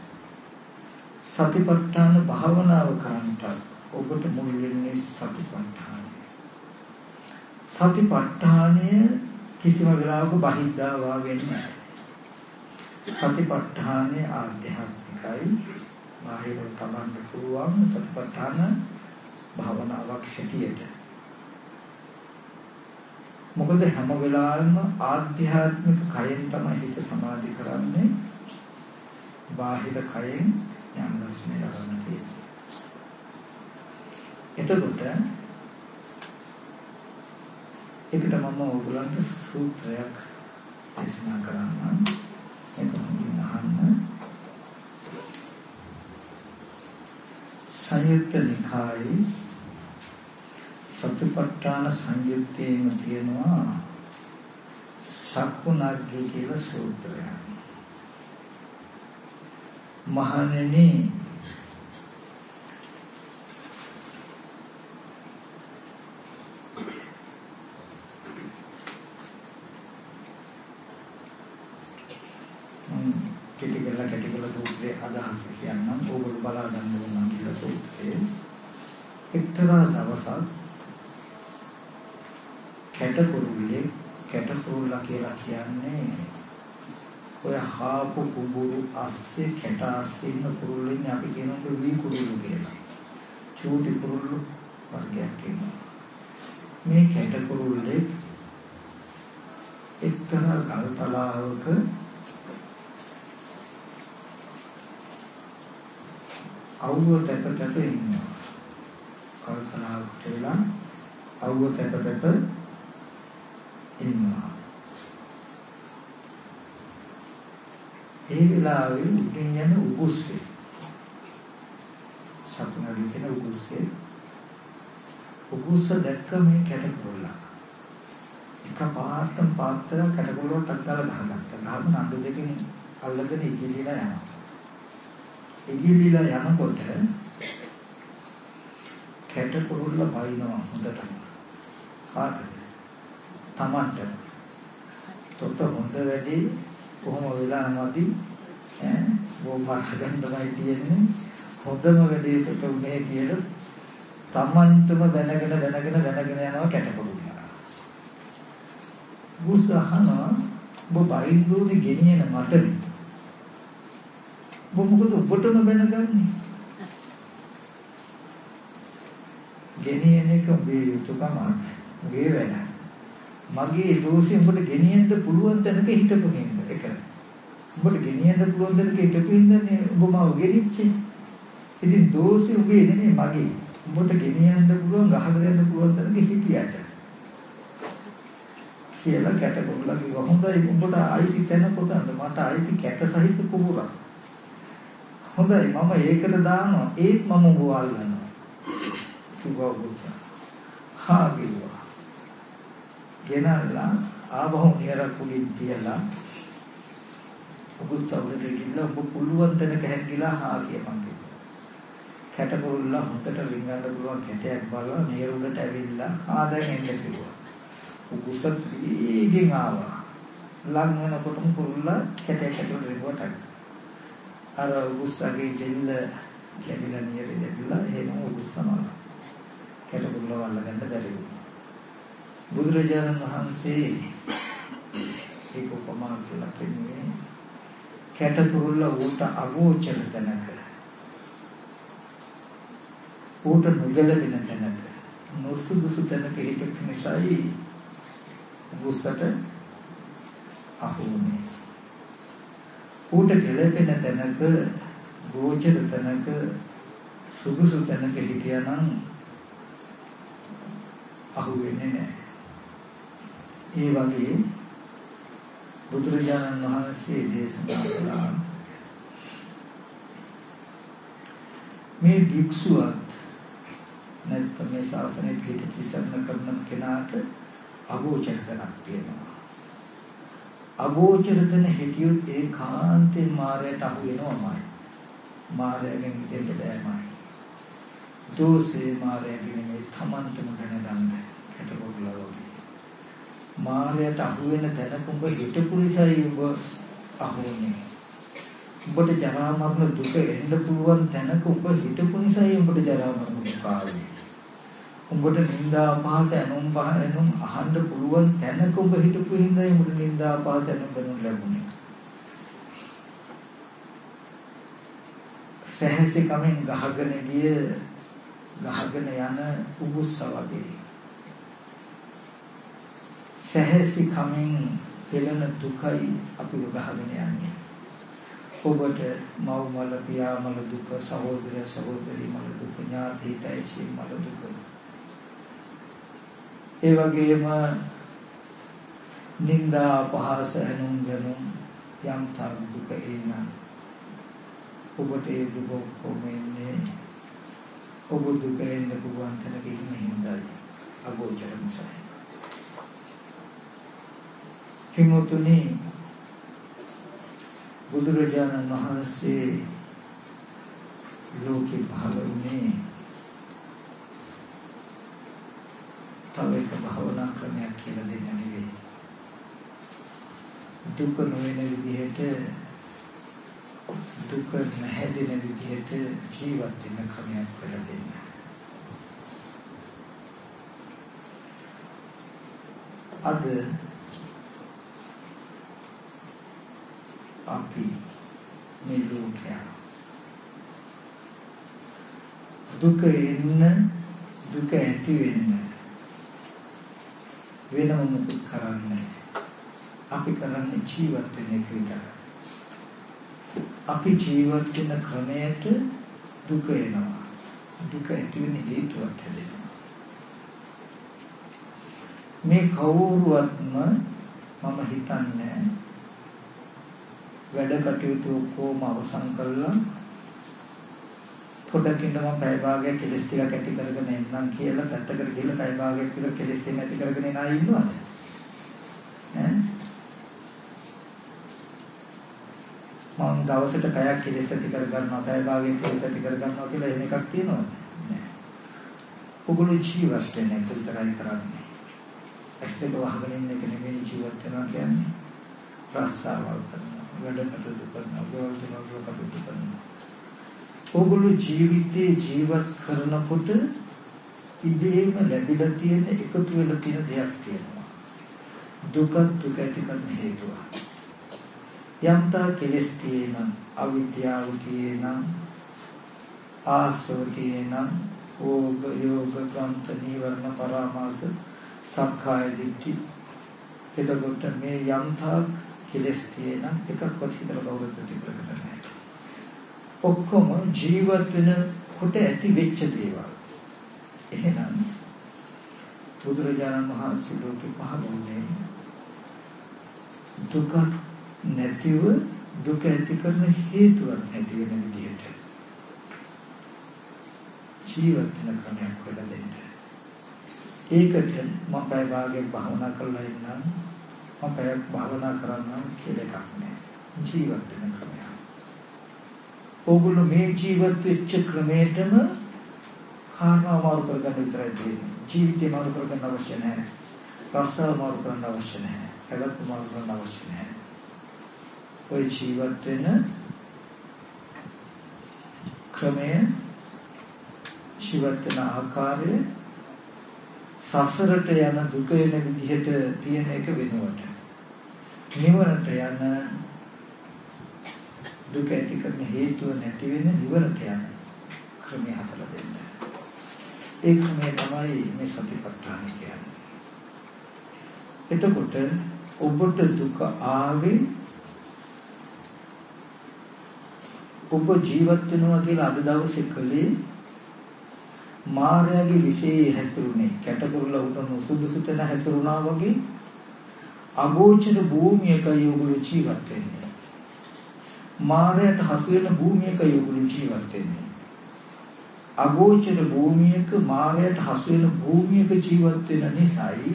සතිපට්ඨාන භාවනාව කරන්නට ඔබට මුල් වෙන්නේ සතිපට්ඨානය. සතිපට්ඨානය කිසිම වෙලාවක බහිද්දා වෙන්නේ නැහැ. සතිපට්ඨානය ආධ්‍යාත්මිකයි. බාහිරව තමන්න පුළුවන් සතිපට්ඨාන භාවනාවක් හැටියට. මොකද හැම වෙලාවෙම ආධ්‍යාත්මික කයෙන් තමයි හිත සමාධි කරන්නේ. බාහිර කයෙන් ඥාන දර්ශනය ලබන්න තියෙන්නේ. එතකොට ඒකට මම ඔයගලන්ට සූත්‍රයක් දේශනා කරන්නම්. ඒක හොඳින් අහන්න. සංයුත්ත නිකායේ සතිපට්ඨාන සංයුත්තේම තියෙනවා සක්කුණග්ගී කියලා සූත්‍රයක්. මහණෙනි කෙටිකල සූත්‍රයේ අදහස කියන්නම්. ඕගොල්ලෝ බලා ගන්න ඕන කියලා සූත්‍රයේ එක්තරා දවසක් කැටකුරුල්ලා කියලා කියන්නේ ඔය හාපු කුඹුරු අස්සේ කැට අස්සේ ඉන්න කුරුල්ලෙන් අපි කියනවා වී කුරුල්ලු කියලා. චූටි කුරුල්ලු වර්ගයක් කියනවා. මේ කැටකුරුල්ලේ එක්තරා ගල්තලාවක අවුව තැප ඉන්නවා. කල්පනාවට වෙලා අවුව තැප ඉන්නවා. ඒ වෙලාවේ උඩින් යන උගුස්සේ සක්නලි කියන උගුස්ස දැක්ක මේ කැටකොල්ලා. එකපාරටම පාත්‍ර කැටකොල්ලට අත්දලා ගහගත්තා. ගහම නඩු දෙකෙන් අල්ලගෙන ඉගිලිලා යනවා. ඉගිලිලා යනකොට කැටකොල්ල බයිනවා හොඳටම. කාටද? තමන්ට. තොට හොඳ වැඩි කොහොම වෙලා නැති මරගන්නමයි තියෙන්නේ හොඳම වැඩේ තොට උනේ කියලා තමන්ටම බැනගෙන යනවා කැටපොරුලා. ගුස් අහනවා ඔබ බයින්දුනේ ගෙනියන මටනේ. ඔබ මොකද ඔබටම බැනගන්නේ? ගෙනියන එක ඔබේ යුතුයකමක්. ඔබේ වැඩ. මගේ දෝෂය ඔබට ගෙනියන්න පුළුවන් තැනක හිටපු හින්දා ඒක. ඔබට ගෙනියන්න පුළුවන් තැනක හිටපු හින්දානේ ඔබ මාව ගෙනිච්චේ. ඉතින් දෝෂය ඔබේ නෙමෙයි මගේ. ඔබට ගෙනියන්න පුළුවන් ගහගෙන යන්න පුළුවන් තැනක හිටියට. කියලා කැටකොල්ලා කිව්වා හොඳයි උඹට ආයිති තැන කොතනද? මට ආයිති කැට සහිත කුඹුරක්. හොඳයි මම ඒකට දානවා ඒත් මම උඹව අල්ලනවා. කිව්වා ගුස්සා. හා කිව්වා. ගෙනල්ලා ආවහු නියර කුලින් තියලා ගුස්සා උඩට ගිහිල්ලා ඔබ පුළුවන් තැනක හැංගිලා හා කියපන්. කැටකොල්ලා හොඳට රිංගන්න පුළුවන් කැටයක් බලලා නියර උඩට ඇවිල්ලා ආ දැන් එන්න කිව්වා. උගුසත් ඊගෙන් ආවා. ලං වෙනකොටම කුරුල්ලා කැටයක් ඇතුළට රිංගුවට. අර උගුස්සගේ දෙල්ල කැඩිලා නියරේ දැකලා එහෙම උගුස්සමල. කැටකුරුල්ලා වල්ලගන්න බැරි වුණා. බුදුරජාණන් වහන්සේ ඒක උපමා කරලා පෙන්වන්නේ කැටකුරුල්ලා ඌට අගෝචර තැනක. ඌට නොගැලපෙන තැනක. නොසුදුසු තැනක හිටපු නිසායි උගුස්සට අහුනේ. ඌට ගැලපෙන තැනක ගෝචර තැනක සුදුසු තැනක හිටියානම් අහුවෙන්නේ නැහැ. ඒ වගේ බුදුරජාණන් වහන්සේ දේශනා කළා මේ භික්ෂුවත් නැත්නම් මේ ශාසනයේ පිළිපදින්න කරන කෙනාට අගෝචර තැනක් තියෙනවා. අගෝචර තැන හිටියොත් ඒකාන්තයෙන් මායයට අහු වෙනවමයි. මායයෙන් මිදෙන්න බෑමයි. දෝෂේ මායයෙන් මේ තමන්ටම දැනගන්න කැටකොල්ලා වගේ. මායයට අහු වෙන තැනක උඹ හිටපු නිසායි උඹ අහුනේ. උඹට ජරා මරණ දුක එන්න පුළුවන් තැනක උඹ හිටපු නිසායි උඹට ජරා මරණ දුක ආවේ. උඹට නිന്ദා අපහාස එනුම් අහන්න පුළුවන් තැනක උඹ හිටපු හින්දායි උඹට නිന്ദා අපහාස එනුම් ලැබුණේ. සහසි කමෙන් ගහගෙන යන උගුස්සා වගේ. සහසි කමෙන් පෙළෙන දුකයි අපි ගහගෙන යන්නේ. ඔබට මව් මල පියා මල දුක සහෝදරය සහෝදරි මල දුක ඥාති හිතයිසී මල දුක. ඒ වගේම නිന്ദා අපහාස එනුම් ගනුම් යම් තා දුක එනවා. ඔබට ඒ දුක කොමෙන්නේ ඔබ දුක එන්න පුළුවන් තැනක ඉන්න හින්දායි අගෝචර නිසා. කිමොතුනි බුදුරජාණන් වහන්සේ ලෝකේ පහළ වුණේ තව එක භාවනා ක්‍රමයක් කියලා දෙන්න නෙවෙයි. දුක නොවන විදිහට දුක නැහැදෙන විදිහට ජීවත් වෙන ක්‍රමයක් කියලා දෙන්න. අද අපි මේ ලෝකයා දුක එන්න දුක ඇති වෙන්න වෙනම මොකක් කරන්නේ? අපි කරන්නේ ජීවත් වෙන එක විතරයි. අපි ජීවත් වෙන ක්‍රමයට දුක එනවා. දුක ඇති වෙන හේතුවක් හැදෙනවා. මේ කවුරුවත්ම මම හිතන්නේ වැඩ කටයුතු ඔක්කොම අවසන් කළා පොඩකින් මම පැය භාගයක් කෙලස් ටිකක් ඇති කරගෙන එන්නම් කියලා පැත්තකට ගිහලා පැය භාගයක් විතර කෙලස් දෙන්න ඇති කරගෙන එන අය ඉන්නවද? මම දවසට පැයක් කෙලස් ඇති කර ගන්නවා පැය භාගයක් කෙලස් ඇති කර ගන්නවා කියලා එහෙම එකක් තියෙනවද? නෑ. ඔගොල්ලෝ ජීවත් වෙන එක විතරයි කරන්නේ. ඇස් දෙක වහගෙන ඉන්න එක නෙමෙයි ජීවත් වෙනවා කියන්නේ. රස්සාවල් කරනවා, වැඩ කටයුතු කරනවා, ගෝල්තුනෝ කටයුතු කරනවා. ඔගොල්ලෝ ජීවිතේ ජීවත් කරනකොට ඉබේම ලැබිලා තියෙන එකතු වෙලා තියෙන දෙයක් තියෙනවා. දුක ඇති කරන හේතුව. යම්තා කෙලස් තියෙනම්, අවිද්‍යාව තියෙනම්, ආශ්‍රව තියෙනම්, ඕග යෝග ග්‍රන්ථ නීවරණ පරාමාස සක්කාය දිට්ඨි. එතකොට මේ යම්තා කෙලස් තියෙනම් එකක්වත් හිතලා කවුරුත් ප්‍රතික්‍රියා කරන්නේ නැහැ. ඔක්කොම ජීවත් වෙන කොට ඇති වෙච්ච දේවල්. එහෙනම් බුදුරජාණන් වහන්සේ ලෝකෙ පහළ වුණේ දුක නැතිව දුක ඇති කරන හේතුවක් නැති වෙන විදිහට ජීවත් වෙන ක්‍රමයක් හොයලා දෙන්න. ඒකට මම පැය භාගයක් භාවනා කරලා ඉන්නම්, මම පැයක් භාවනා කරන්නම් කියලා එකක් නෑ. ජීවත් වෙන ක්‍රමයක්. ඕගොල්ලෝ මේ ජීවත් වෙච්ච ක්‍රමයටම කාරණා මාරු කරගන්න විතරයි තියෙන්නේ. ජීවිතේ මාරු කරගන්න අවශ්‍ය නැහැ. රස්සාව මාරු කරන්න අවශ්‍ය නැහැ. කලක් මාරු කරන්න අවශ්‍ය නැහැ. ඔය ජීවත් වෙන ක්‍රමය, ජීවත් වෙන ආකාරය, සසරට යන දුක වෙන විදිහට තියෙන එක වෙනවට නිවනට යන දුක ඇති කරන හේතුව නැති වෙන නිවනට යන ක්‍රමය හදලා දෙන්න. ඒ ක්‍රමය තමයි මේ සතිපට්ඨාන කියන්නේ. එතකොට ඔබට දුක ආවේ ඔබ ජීවත් වෙනවා කියලා අද දවසේ කලේ මායාවේ විශේෂ හැසිරුනේ කැටකුරුල උඩ සුදුසු තැන හැසිරුණා වගේ අගෝචර භූමියක යෝගුළු ජීවත් වෙන්නේ. මායාවට හසු වෙන භූමියක යෝගුළු ජීවත් වෙන්නේ. අගෝචර භූමියක මායාවට හසු වෙන භූමියක ජීවත් වෙන නිසායි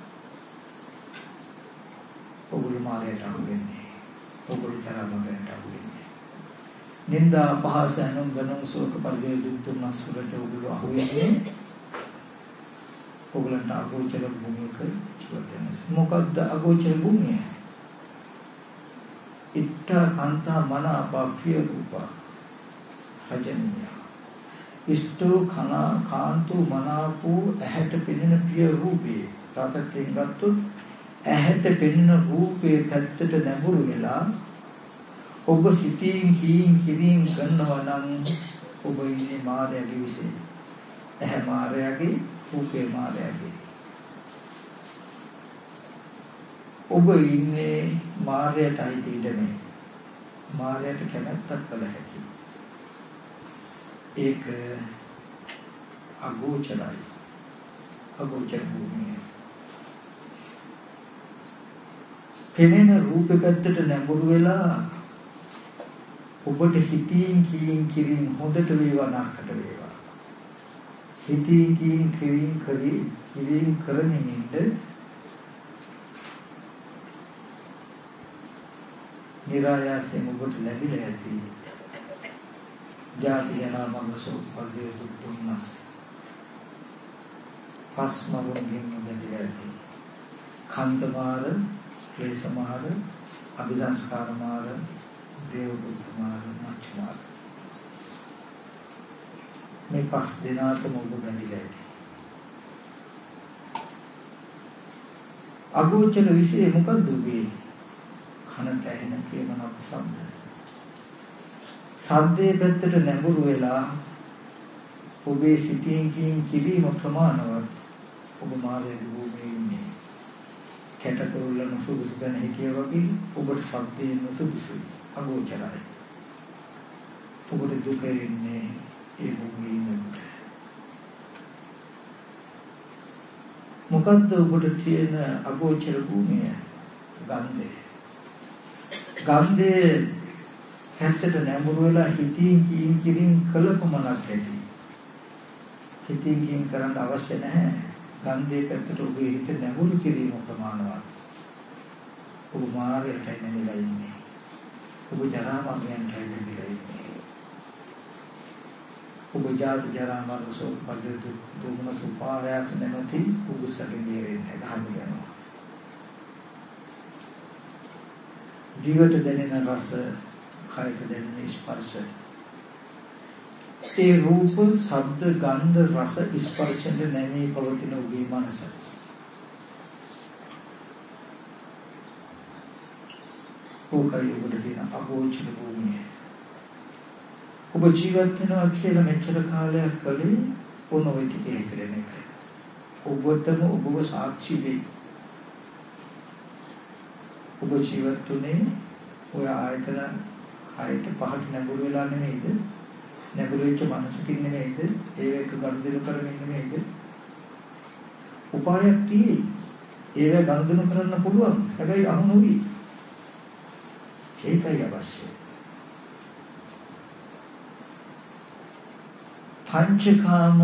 ඔගොල්ලෝ මායාවට අහු වෙන්නේ. ඔගොල්ලෝ තරමකට අහු වෙන්නේ. නින්දා පහස අනුන් ගණන් සෝක පරිදේ දුක් දුන්නා සුරට ඔගොල්ලෝ අහු වෙන්නේ. ඔගොල්ලන්ට අගෝචර භූමියක ජීවත් වෙන. මොකද්ද අගෝචර භූමිය? ඉත්ත කාන්තා මන අප්‍රිය රූප රජනීය. ඉෂ්ඨෝ khana කාන්තෝ මනාපෝ ඇහැට පෙනෙන ප්‍රිය රූපේ. තාපයෙන් ගත්තොත් ඇහැට පෙනෙන රූපේ පැත්තට නැඹුරු වෙලා ඔබ සිතින් කීින් කිරින් කරනවා නම් ඔබ ඉන්නේ මායාවේ විශේෂ. ඇහැ මායාවේ, රූපේ මායාවේ. ඔබ ඉන්නේ මායාවට අයිති ඉඩමේ. මායාවට කැමැත්තක් කළ හැකි. ඒක අගෝචරයි. අගෝචර භූමිය. පෙනෙන රූප පැත්තට නැඹුරු වෙලා ඔබට හිතින් කීින් කිරින් හොඳට වේවා නරකට වේවා. හිතින් කීින් කිරින් කරමින් ඉන්න නිරායාසයෙන් ඔබට ලැබිලා ඇති. ජාති ජරා මරණ ශෝක පරිදේ දුක් දුම්නස් පස්මරුණින් බැඳිලා ඇති. කන්ත මාර, ක්ලේශ මාර, අභිසංස්කාර මාර, දේව බුද්ධ මාර, මච්ච මාර. මේ පස් දිනාටම ඔබ බැඳිලා ඇති. අගෝචර විශේෂ මොකද්ද ඔබේ? කනට ඇහෙන ප්‍රේමනක් ශබ්ද. සද්දේ පැත්තට නැඹුරු වෙලා ඔබේ සිතින් කිරීම ප්‍රමාණවත් ඔබ මායාවේ භූමියේ ඉන්නේ. කැටකරුල්ල නොසුදුසු තැන හිටිය වගේ ඔබට සද්දේ නොසුදුසුයි. අගෝචරයි. ඔබට දුක එන්නේ ඒ භූමියේ ඉන්නකොට. මොකද්ද ඔබට තියෙන අගෝචර භූමිය? ගන්ධය. ගන්ධයේ හැත්තට නැඹුරු වෙලා හිතින් කිරින් කළපමණක් ඇති. හිතින් කින් කරන්න අවශ්‍ය නැහැ. ගන්ධයේ පැත්තට ඔබේ හිත නැඹුරු කිරීම ප්‍රමාණවත්. ඔබ මාර්ගයට නැමිලා ඉන්නේ. ඔබ ජරා මරණයට නැමිලා ඉන්නේ. ඔබ ජාති ජරා මරණ ශෝක පරිදේ දුක් දුම්නස් උපායාස නැමැති උගසකින් මෙරෙන්නේ ගහන්න යනවා. දිවට දැනෙන රස, කයට දැනෙන ස්පර්ශ. ඒ රූප, ශබ්ද, ගන්ධ, රස, ස්පර්ශෙන් නැමී පවතින ඔබේ මනස. ඕකයි ඔබට තියෙන අගෝචර භූමිය. ඔබ ජීවත් වෙනවා කියලා මෙච්චර කාලයක් කලේ ඔන්න ඔය ටිකේ හැසිරෙන එකයි. ඔබටම ඔබව සාක්ෂි වෙයි. ඔබ ජීවත් වුණේ ඔය ආයතන 6ට 5ට නැඹුරු වෙලා නෙමෙයිද? නැඹුරු වෙච්ච මනසකින් නෙමෙයිද? ඒක ගනුදෙනු කරමින් නෙමෙයිද? උපායක් තියෙයි. ඒක ගනුදෙනු කරන්න පුළුවන්. හැබැයි අහු නොවි. ඒකයි අවශ්‍යයි. පංචකාම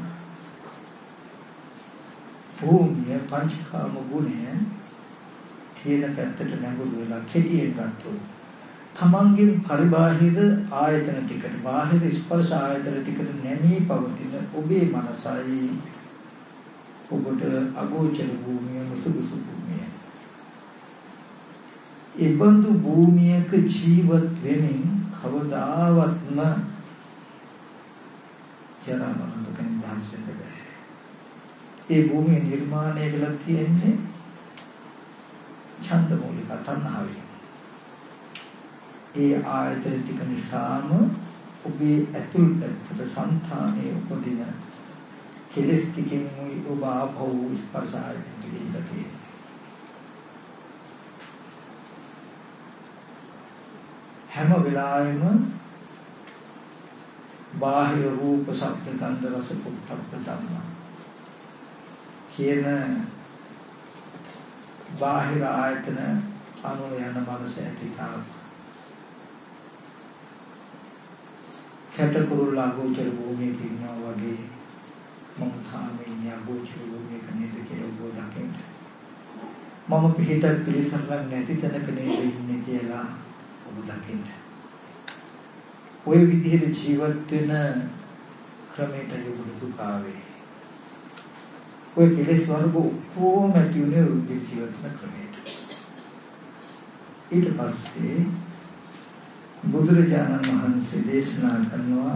භූමිය, පංචකාම ගුණය තියෙන පැත්තට නැඹුරු වෙලා කෙටියෙන් ගත්තොත් තමන්ගේ පරිබාහිර ආයතන ටිකට, බාහිර ස්පර්ශ ආයතන ටිකට නැමී පවතින ඔබේ මනසයි ඔබට අගෝචර භූමිය, මුසුසු භූමිය. ඒ බඳු භූමියක ජීවත් වෙමින් කවදාවත්ම ජරා මරණ දුකින් දහස් වෙන්න බෑ. ඒ භූමිය නිර්මාණය වෙලා තියෙන්නේ ඡන්ද මූලික තණ්හාවෙන්. ඒ ආයතන ටික නිසාම ඔබේ ඇතුල් පැත්තට సంతානයේ උපදින කෙලෙස් ටිකෙන් ඔබ ආපහු ස්පර්ශ ආයතන ටිකේ ඉඳී. හැම වෙලාවෙම බාහිර රූප, ශබ්ද, ගන්ධ, රස, පොට්ටබ්බ ධම්ම කියන බාහිර ආයතන අනුව යන මනස ඇතිතා කැටකුරුල්ල අගෝචර භූමියක ඉන්නවා වගේ මම තාමේ අගෝචර භූමියක නේද කියලා ඔබ දකින්න. මම පිටට පිළිසරණ නැති තැනක නේද ඉන්නේ කියලා ඔබ දකින්න. ඔය විදිහට ජීවත් වෙන ක්‍රමයට යොමු දුක ආවේ. ඔය කෙලෙස් වර්ග ඔක්කොම ඇතිුනේ උද්දී ජීවත් වෙන ක්‍රමයට. ඊට පස්සේ බුදුරජාණන් වහන්සේ දේශනා කරනවා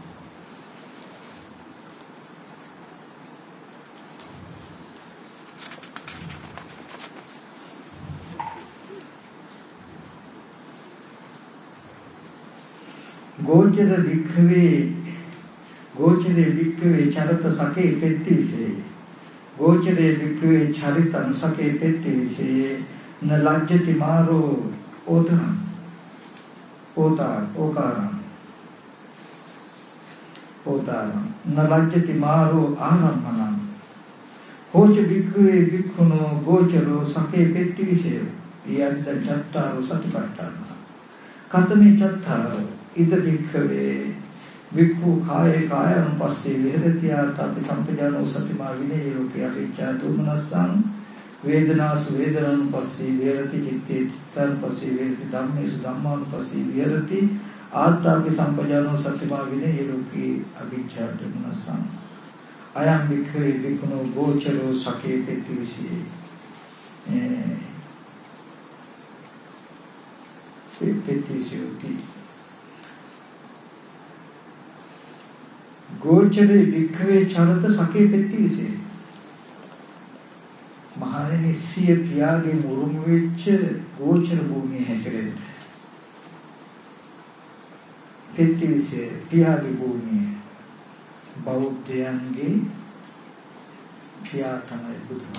ගෝචරේ වික්ඛවේ චරත සකේ පෙත්තිසේ ගෝචරේ වික්ඛවේ චරිතං සකේ පෙත්තිසේ න ලජ්ජති මාරෝ ඕතරං ඕකාරං න ලජ්ජති මාරෝ ආරම්මණං හෝච වික්ඛවේ වික්ඛුනෝ ගෝචරෝ සකේ පෙත්තිසේ යද්ද චත්තාරෝ සතිපට්ඨාන කතමේ චත්තාරෝ ඉද වික්ඛවේ වික්ඛු කායේ කායං පස්සේ විහෙරති ආතපි සම්පජානෝ සතිමා විනේ ලෝකේ අවිච්ඡා දුමනස්සං වේදනාසු වේදනං පස්සේ විහෙරති චිත්තේ චිත්තං පස්සේ විහෙරති ධම්මේසු ධම්මාං පස්සේ විහෙරති ආතපි සම්පජානෝ සතිමා විනේ ලෝකේ අවිච්ඡා දුමනස්සං අයං වික්ඛවේ වික්ඛුනෝ ගෝචරෝ සකේ පෙත්ති විසේ පෙත්තිසියෝති ගෝචරේ වික්ඛවේ චරත සකේ පෙත්ති විසේ මහණෙනි සිය පියාගේ මුරුම වෙච්ච ගෝචර භූමිය හැසිරෙන්න පෙත්ති විසේ පියාගේ භූමිය බෞද්ධයන්ගේ පියා තමයි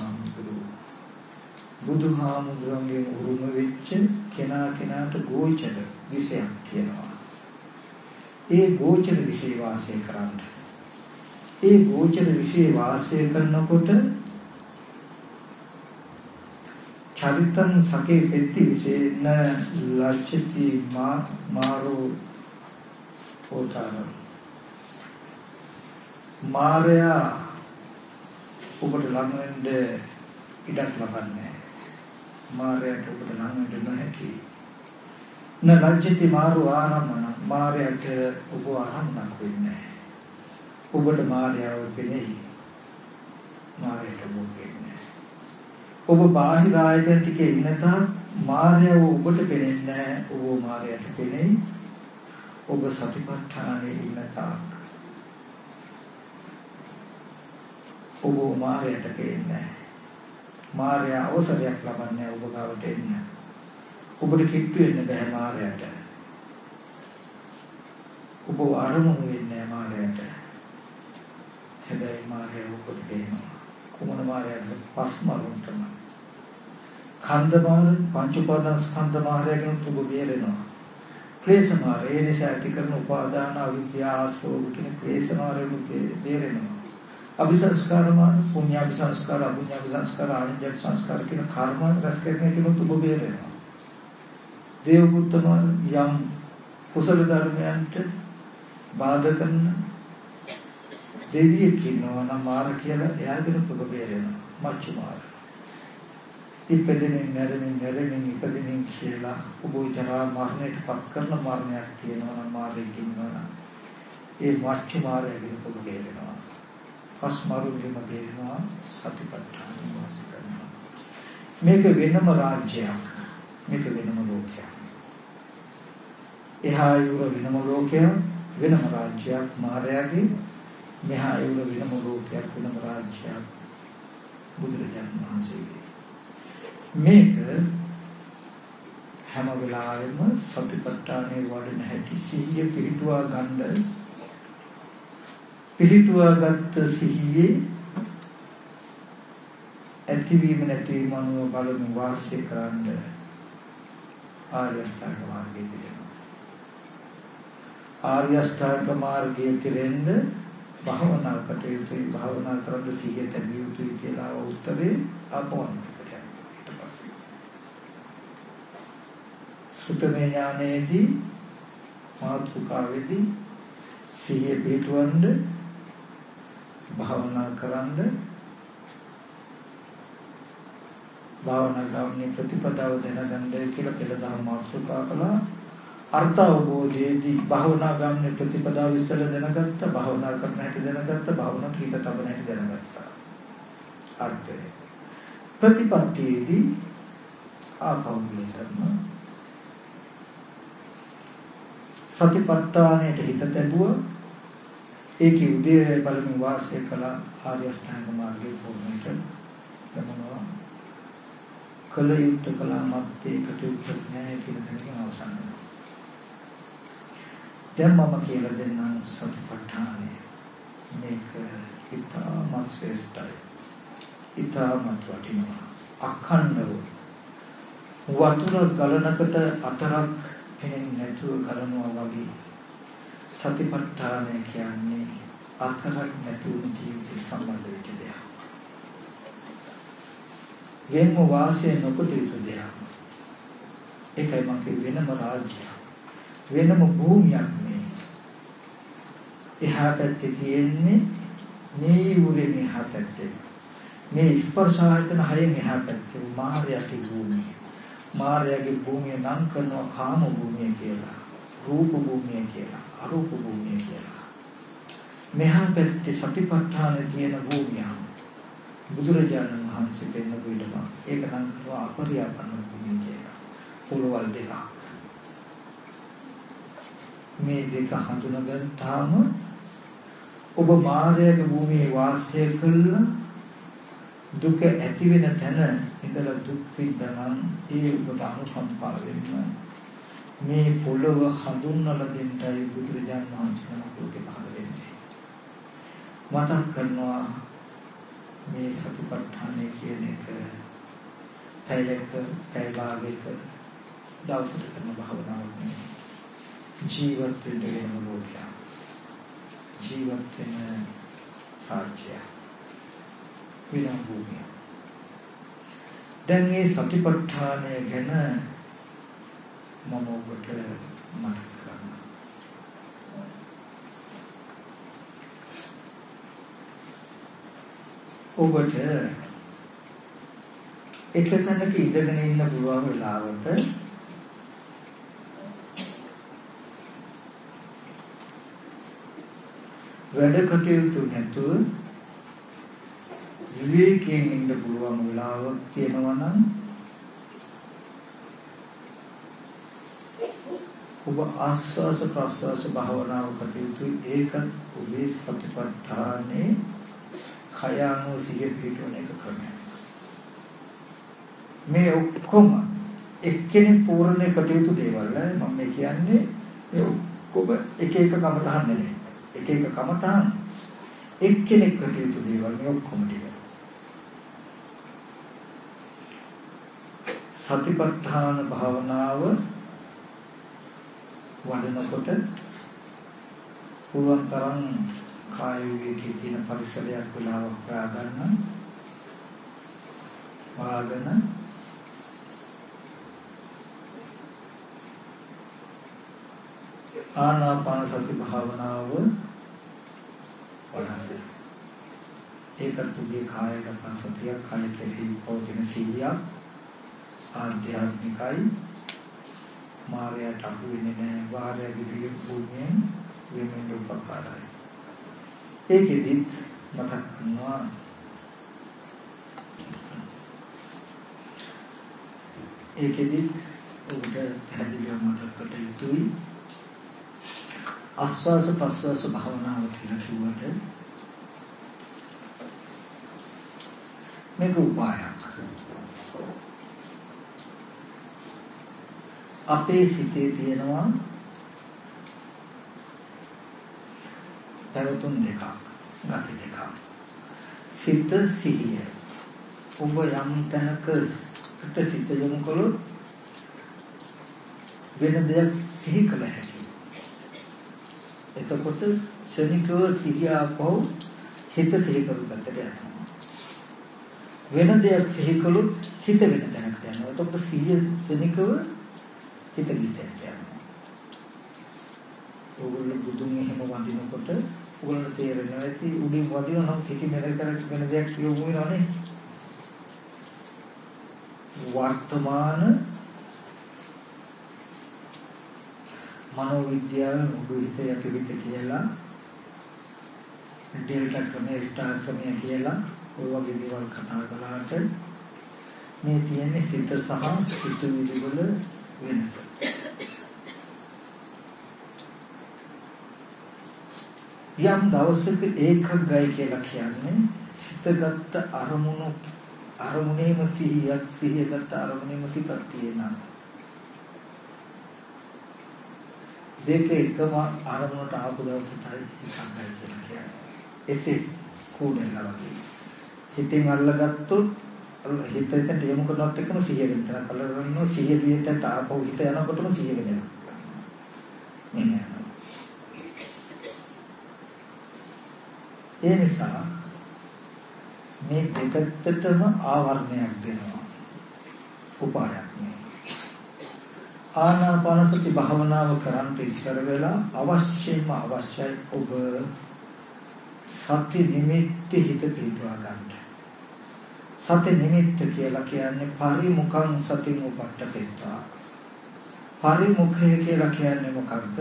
බුදුහාමුදුරන්ගේ උරුම වෙච්ච කෙනාට ගෝචර විශයක් තියෙනවා. ඒ ගෝචර විශේ වාසය කරන්න. ඒ ගෝචර විශේ වාසය කරනකොට චරිතං සකේ පෙත්ති විශේන ලච්ඡති මාරෝ ඕතරං මාරයා ඔබට ළඟ වෙන්න ඉඩක් ලබන්නේ. මාරයට ඔබට ළඟ වෙන්න නොහැකි. න ලජ්ජති මාරු ආරම්මන මාරයට ඔබ ආරම්භක් වෙන්නේ. ඔබට මාරයව පෙනෙයි. මාරයට ඔබ වෙන්නේ. ඔබ බාහිර ආයතන ටිකේ ඉන්න තාක් මායව ඔබට පෙනෙන්නේ නැහැ. ඔබ මායයට පෙනෙයි. ඔබ සතිපට්ඨානයේ ඉන්න තාක් ඔබ මායයට පෙනෙන්නේ නැහැ. මාය අවසරයක් ලබන්නේ ඔබ ගාවට එන්න. ඔබට කිට්ටු වෙන්න බෑ මායයට. ඔබ අරමුණු වෙන්නේ මායයට. හැබැයි මායය ඔබට පේනවා. කුමන මායයද? පස්මරුන් තමයි. කන්ද මාය, පංච උපාදාන ස්කන්ධ මායයෙන් ඔබ බේරෙනවා. ක්ලේශ මාය, ඒ නිසා ඇති කරන උපාදාන අවිද්‍යාව ආශ්‍රව කියන ක්ලේශ මායයෙන් බේරෙනවා. අபிසංස්කාර මාන, පුණ්‍ය අபிසංස්කාර, අපුණ්‍ය අபிසංස්කාර, ආනිජ්ජ සංස්කාර කියන කර්ම රැස් කරන කෙනෙක් ඔබ බේරෙනවා. දේව පුත්ත මාන යම් කුසල ධර්මයන්ට බාධා කරන දෙවියෙක් ඉන්නවා නම් මාර කියලා එයාගෙන ඔබ බේරෙනවා. මච්චු මාර. ඉපදෙමින් මැරෙමින් ඉපදෙමින් කියලා ඔබ ජරා මරණයට පත් කරන මරණයක් තියෙනවා නම් මාරෙක් ඉන්නවා නම් ඒ මච්චු මාරයෙන් ඔබ බේරෙනවා. පස්මරුගෙම බේරෙනවා. සතිපට්ඨාන වාසය කරනවා. මේක වෙනම රාජ්‍යයක්. මේක වෙනම ලෝකයක්. එහා යුර වෙනම ලෝකයක්, වෙනම රාජ්‍යයක් මායාවේ. මෙහා යුර වෙනම ලෝකයක්, වෙනම රාජ්‍යයක් බුදුරජාණන් වහන්සේගේ. මේක හැම වෙලාවෙම සතිපට්ඨානේ වඩන හැටි සිහිය පිහිටුවා ගන්න. පිහිටුවාගත් සිහියේ ඇතිවීම නැතිවීම අනුව බලමු වාසය කරන්න ආර්ය අෂ්ටාංග මාර්ගය පිළිගන්න. ආර්ය අෂ්ටාංග මාර්ගය කෙරෙන්න භාවනා කටයුතු භාවනා කරන්න සිහිය තැබිය යුතුයි කියලා උත්තරේ අපවන්ත කරගන්න. ඊට පස්සේ සුතමේ ඥානයේදී මාතෘකාවේදී සිහිය පිටවන්න භාවනා කරන්න භාවනා ගාමී ප්‍රතිපදාව දැනගන්න කියලා පෙළදා මාතෘකා කළා. අර්ථ අවබෝධයේදී භාවනා ගාමී ප්‍රතිපදාව ඉස්සෙල්ලා දැනගත්තා, භාවනා කරන හැටි දැනගත්තා, භාවනා කීත තබන හැටි දැනගත්තා. අර්ථය ප්‍රතිපත්තියේදී ආපෞද්ගලික ධර්ම සතිපට්ඨානයට හිත තැබුවා. ඒකේ උදේ බලමින් වාසය කළ ආර්ය අෂ්ටාංග මාර්ගයේ පොරොන්ට තමනවා. කල යුක්ත කලා මත්තේ කටයුත්ත ඥාය කියන දෙකෙන් අවසන් වෙනවා. දැන් මම කියලා දෙන්නම් සතිපට්ඨානය. මේක ඉතාමත් ශ්‍රේෂ්ඨයි. ඉතාමත් වටිනවා. අඛණ්ඩව වතුර ගලනකට අතරක් පෙනෙන්නේ නැතුව කරනවා වගේ සතිපට්ඨානය කියන්නේ අතරක් නැතුව ජීවිතය සම්බන්ධ වෙච්ච දෙයක්. වෙනම වාසය නොකොට යුතු දෙයක්. ඒකයි මම වෙනම රාජ්‍යයක්. වෙනම භූමියක් මේ. එහා පැත්තේ තියෙන්නේ මේ උරේ එහා පැත්තේ. මේ ස්පර්ශ ආයතන හයෙන් එහා පැත්තේ මායාවේ භූමිය. මායාවේ භූමිය නම් කරනවා කාම භූමිය කියලා. රූප භූමිය කියලා. අරූප භූමිය කියලා. මෙහා පැත්තේ සතිපට්ඨානයේ තියෙන භූමිය. බුදුරජාණන් වහන්සේ දෙන්න පිළිම ඒක නම් කරනවා අපරියාපන්න භූමිය කියලා. පොළවල් දෙකක්. මේ දෙක හඳුනගත්තාම ඔබ මායාවේ භූමියේ වාසය කළා දුක ඇති වෙන තැන ඉඳලා දුක් විඳනනම් ඒ ඔබට අනුකම්පා වෙන්න මේ පොළව හඳුන්වලා දෙන්නයි බුදුරජාණන් වහන්සේ නමකෝගේ පහළ වෙන්නේ. මතක් කරනවා මේ සතිපට්ඨානය කියන එක පැයක පැය භාගයක දවසට කරන භාවනාවක් නෙවෙයි. ජීවත් වෙන ලෝකයක්. ජීවත් වෙන රාජ්‍යයක්. විනා භූමිය. දැන් මේ සතිපට්ඨානය ගැන මම ඔබට මතක් කරන්න. ඔබට එක තැනක ඉඳගෙන ඉන්න පුළුවන් වෙලාවට වැඩ කටයුතු නැතුව විවේකයෙන් ඉන්න පුළුවන් වෙලාවක් තියෙනවා නම් ඔබ ආස්වාස ප්‍රස්වාස භාවනාව කටයුතු ඒකත් ඔබේ සතිපට්ඨානේ khayano සිහිය පිටවන එක ක්‍රමයක්. මේ ඔක්කොම එක්කෙනෙක් පූර්ණේ කටයුතු දේවල් මම මේ කියන්නේ මේ ඔක්කොම එක එක කමටහන් නෙමෙයි. එක එක කමටහන් එක්කෙනෙක් කටයුතු දේවල් මේ ඔක්කොම ටික. සතිපට්ඨාන භාවනාව වඩනකොට පුළුවන් තරම් කාය විවේකයේ තියෙන පරිසරයක් වෙලාවක් හොයාගන්න වාගන ආනාපාන සති භාවනාව වඩන්න. ඒකට උගේ කායගත සතිය කාය කෙරෙහි පවතින සිහිය ආධ්‍යාත්මිකයි මායයට අහු වෙන්නේ නැහැ. වාරයේදී භූමියෙන් වෙමින් උපකාරයි. ඒකෙදිත් මතක් කරනවා ඒකෙදිත් ඔබට පැහැදිලිව මතක් කර යුතුයි. ආස්වාස ප්‍රස්වාස භාවනාව කියලා කිව්වට මේක උපායක්. අපේ සිතේ තියෙනවා පැවතුම් දෙකක්, ගති දෙකක්. සිත සිහිය. ඔබ යම් තැනකට සිත යොමු කළොත් වෙන දෙයක් සිහි කළ හැකියි. එතකොට ශනිකව සිහිය ආපහු හිත සිහි කරු පැත්තට යනවා. වෙන දෙයක් සිහි කළොත් හිත වෙන තැනකට යනවා. එතකොට සිහිය ශනිකව හිත ගිතෙන්ට යනවා. ඕගොල්ලෝ බුදුන් එහෙම වඳිනකොට ඕගොල්ලන්ට තේරෙනවා ඇති උඩින් වදිනවා නම් හිත මෙතන කරට වෙන දෙයක් කියවමු වෙනවනේ. වර්තමාන මනෝවිද්‍යාවේ මුළු හිත යටිවිත කියලා ඩෙල්ටා ක්‍රමය ස්ටාර් ක්‍රමය කියලා ඔය වගේ දේවල් කතා කළාට මේ තියෙන්නේ සිත සහ සිතුවිලි වල වෙනස. යම් දවසක ඒකග්ගය කියලා කියන්නේ සිතගත් අරමුණේම සිහියගත් අරමුණේම සිතක් තියෙනවා. දෙක එකම අරමුණට ආපු දවසටයි ඒකග්ගය කියලා කියන්නේ. ඒතේ කෝඩෙල්ලා වගේ. හිතෙන් අල්ලගත්තොත් හිත එතනට යොමු කරනවත් එක්කම සිහිය වෙන තැන කලරනවා. සිහිය ගියතට ආපහු හිත යනකොටම සිහිය වෙනවා. මෙන්න යනවා. ඒ නිසා මේ දෙකටම ආවරණයක් දෙනවා. උපායක් නේ. ආනාපාන සති භාවනාව කරන්ට ඉස්සර වෙලා අවශ්‍යයි ඔබ සති නිමිති හිත පිටවා ගන්න. සති නිමිත්ත කියලා කියන්නේ පරිමුඛං සතින් උපට්ඨපෙත්තා. පරිමුඛය කියලා කියන්නේ මොකක්ද?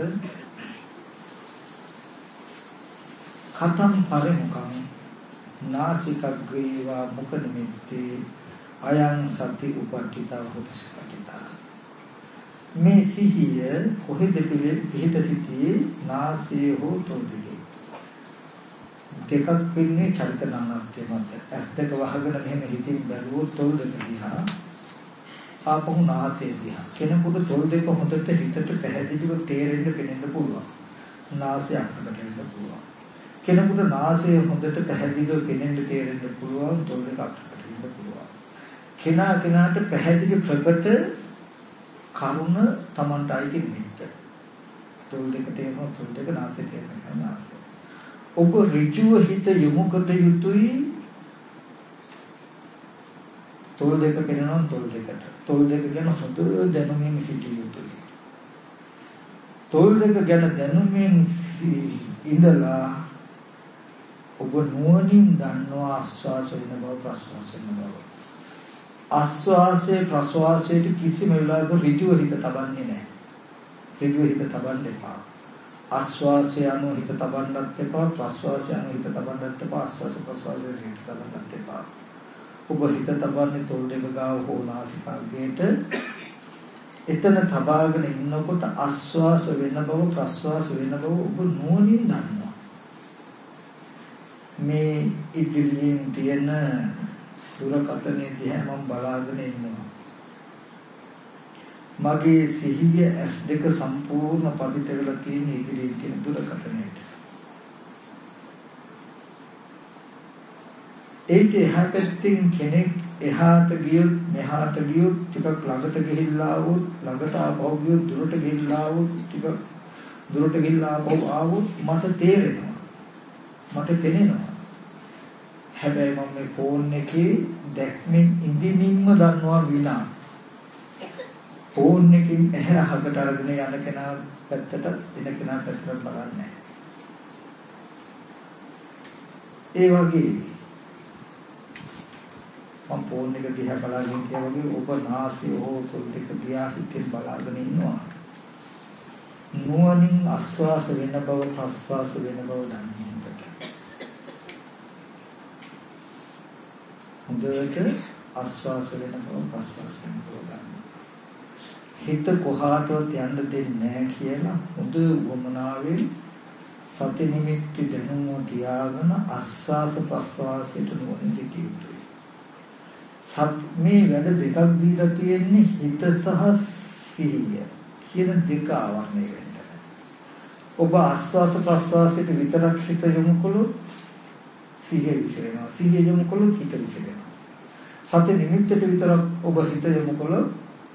කතම් පරිමුඛං නාසිකග්ගේවා මුඛ නිමිත්තේ අයං සති උපට්ඨිතා හොති සකටිතා. මේ සිහිය කොහෙද පිහිට සිටියේ? නාසයේ හෝ තොල්දේ. දෙකක් වෙන්නේ චරිත නානත්වය මත. ඇස් දෙක වහගෙන මෙහෙම හිතින් බැලුවොත් තොල් දෙක දිහා ආපහු නාසය දිහා. කෙනෙකුට තොල් දෙක හොඳට හිතට පැහැදිලිව තේරෙන්න පෙනෙන්න පුළුවන්. නාසය අපකට එන්න පුළුවන්. කෙනෙකුට නාසය හොඳට පැහැදිලිව පෙනෙන්න තේරෙන්න පුළුවන්. තොල් දෙක අපකට එන්න පුළුවන්. කෙනාට පැහැදිලි ප්‍රකට කරුණ Tamanට අයිති නිමිත්ත. තොල් දෙක තේරෙනවා, තොල් දෙක නාසය තේරෙනවා, නාසය. ඔබ ඍජුව හිත යොමු කර යුතුයි. තොල් දෙක පෙනෙනවා, තොල් දෙකට. තොල් දෙක ගැන හොඳ දැනුමින් සිටිය යුතුයි. තොල් දෙක ගැන දැනුමින් ඉඳලා ඔබ නුවණින් දන්නවා ආස්වාස වෙන බව, ප්‍රස්වාස වෙන බව. ආස්වාසයේ ප්‍රස්වාසයේ කිසිම වෙලාවක ඍජුව හිත තබන්නේ නැහැ. ඍජුව හිත තබන්න එපා. ආස්වාසය අනුව හිත තබන්නත් එපා, ප්‍රස්වාසය අනුව හිත තබන්නත් එපා, ආස්වාස ප්‍රස්වාසය හිත තබන්නත් එපා. ඔබ හිත තබන්නේ තොල් දෙක ගාව හෝ නාසිකාග්‍රේට. එතන තබාගෙන ඉන්නකොට ආස්වාස වෙන බව, ප්‍රස්වාස වෙන බව ඔබ නුවණින් දන්නවා. මේ ඉදිරියෙන් තියෙන දුරකථනයේ දිහා මම බලාගෙන ඉන්නවා. මගේ සිහිය S2 සම්පූර්ණ පතිත වෙලා තියෙන ඉදිරියේ තියෙන දුරකථනයට. ඒක එහාට තින් කෙනෙක් එහාට ගියොත් මෙහාට ගියොත් ටිකක් ළඟට ගිහිල්ලා ආවොත් ළඟට ආපහු ගියොත් දුරට ගිහිල්ලා ආවොත් ටිකක් දුරට ගිහිල්ලා ආපහු ආවොත් මට තේරෙනවා. මට තේරෙනවා. හැබැයි මම මේ ෆෝන් එකේ දැක්මින් ඉඳිමින්ම දන්නවා විනා ෆෝන් එකකින් ඇහැ අහකට අරගෙන යන කෙනා පැත්තට එන කෙනා පැත්තට බලන්නේ. ඒ වගේ මම ෆෝන් එක දිහා බලාගෙන කියා වගේ ඔබ නාසය හෝ තොල් දෙක දිහා හිතෙන් බලාගෙන ඉන්නවා. නුවණින් ආස්වාස වෙන බව ප්‍රස්වාස වෙන බව දන්නේ. හොඳට ආස්වාස වෙන බව ප්‍රස්වාස වෙන බව දන්නේ. හිත කොහාටවත් යන්න දෙන්නේ නැහැ කියලා හොඳ වමනාවෙන් සති නිමිති දැනුම තියාගෙන ආස්වාස ප්‍රස්වාසයට නුවණින් සිටිය යුතුයි. මේ වැඩ දෙකක් දීලා තියෙන්නේ හිත සහ සිහිය කියන දෙක ආවරණය වෙන්න. ඔබ ආස්වාස ප්‍රස්වාසයට විතරක් හිත යොමු කළොත් සිහිය විසිරෙනවා. සිහිය යොමු කළොත් හිත විසිරෙනවා. සති නිමිත්තට විතරක් ඔබ හිත යොමු කළොත්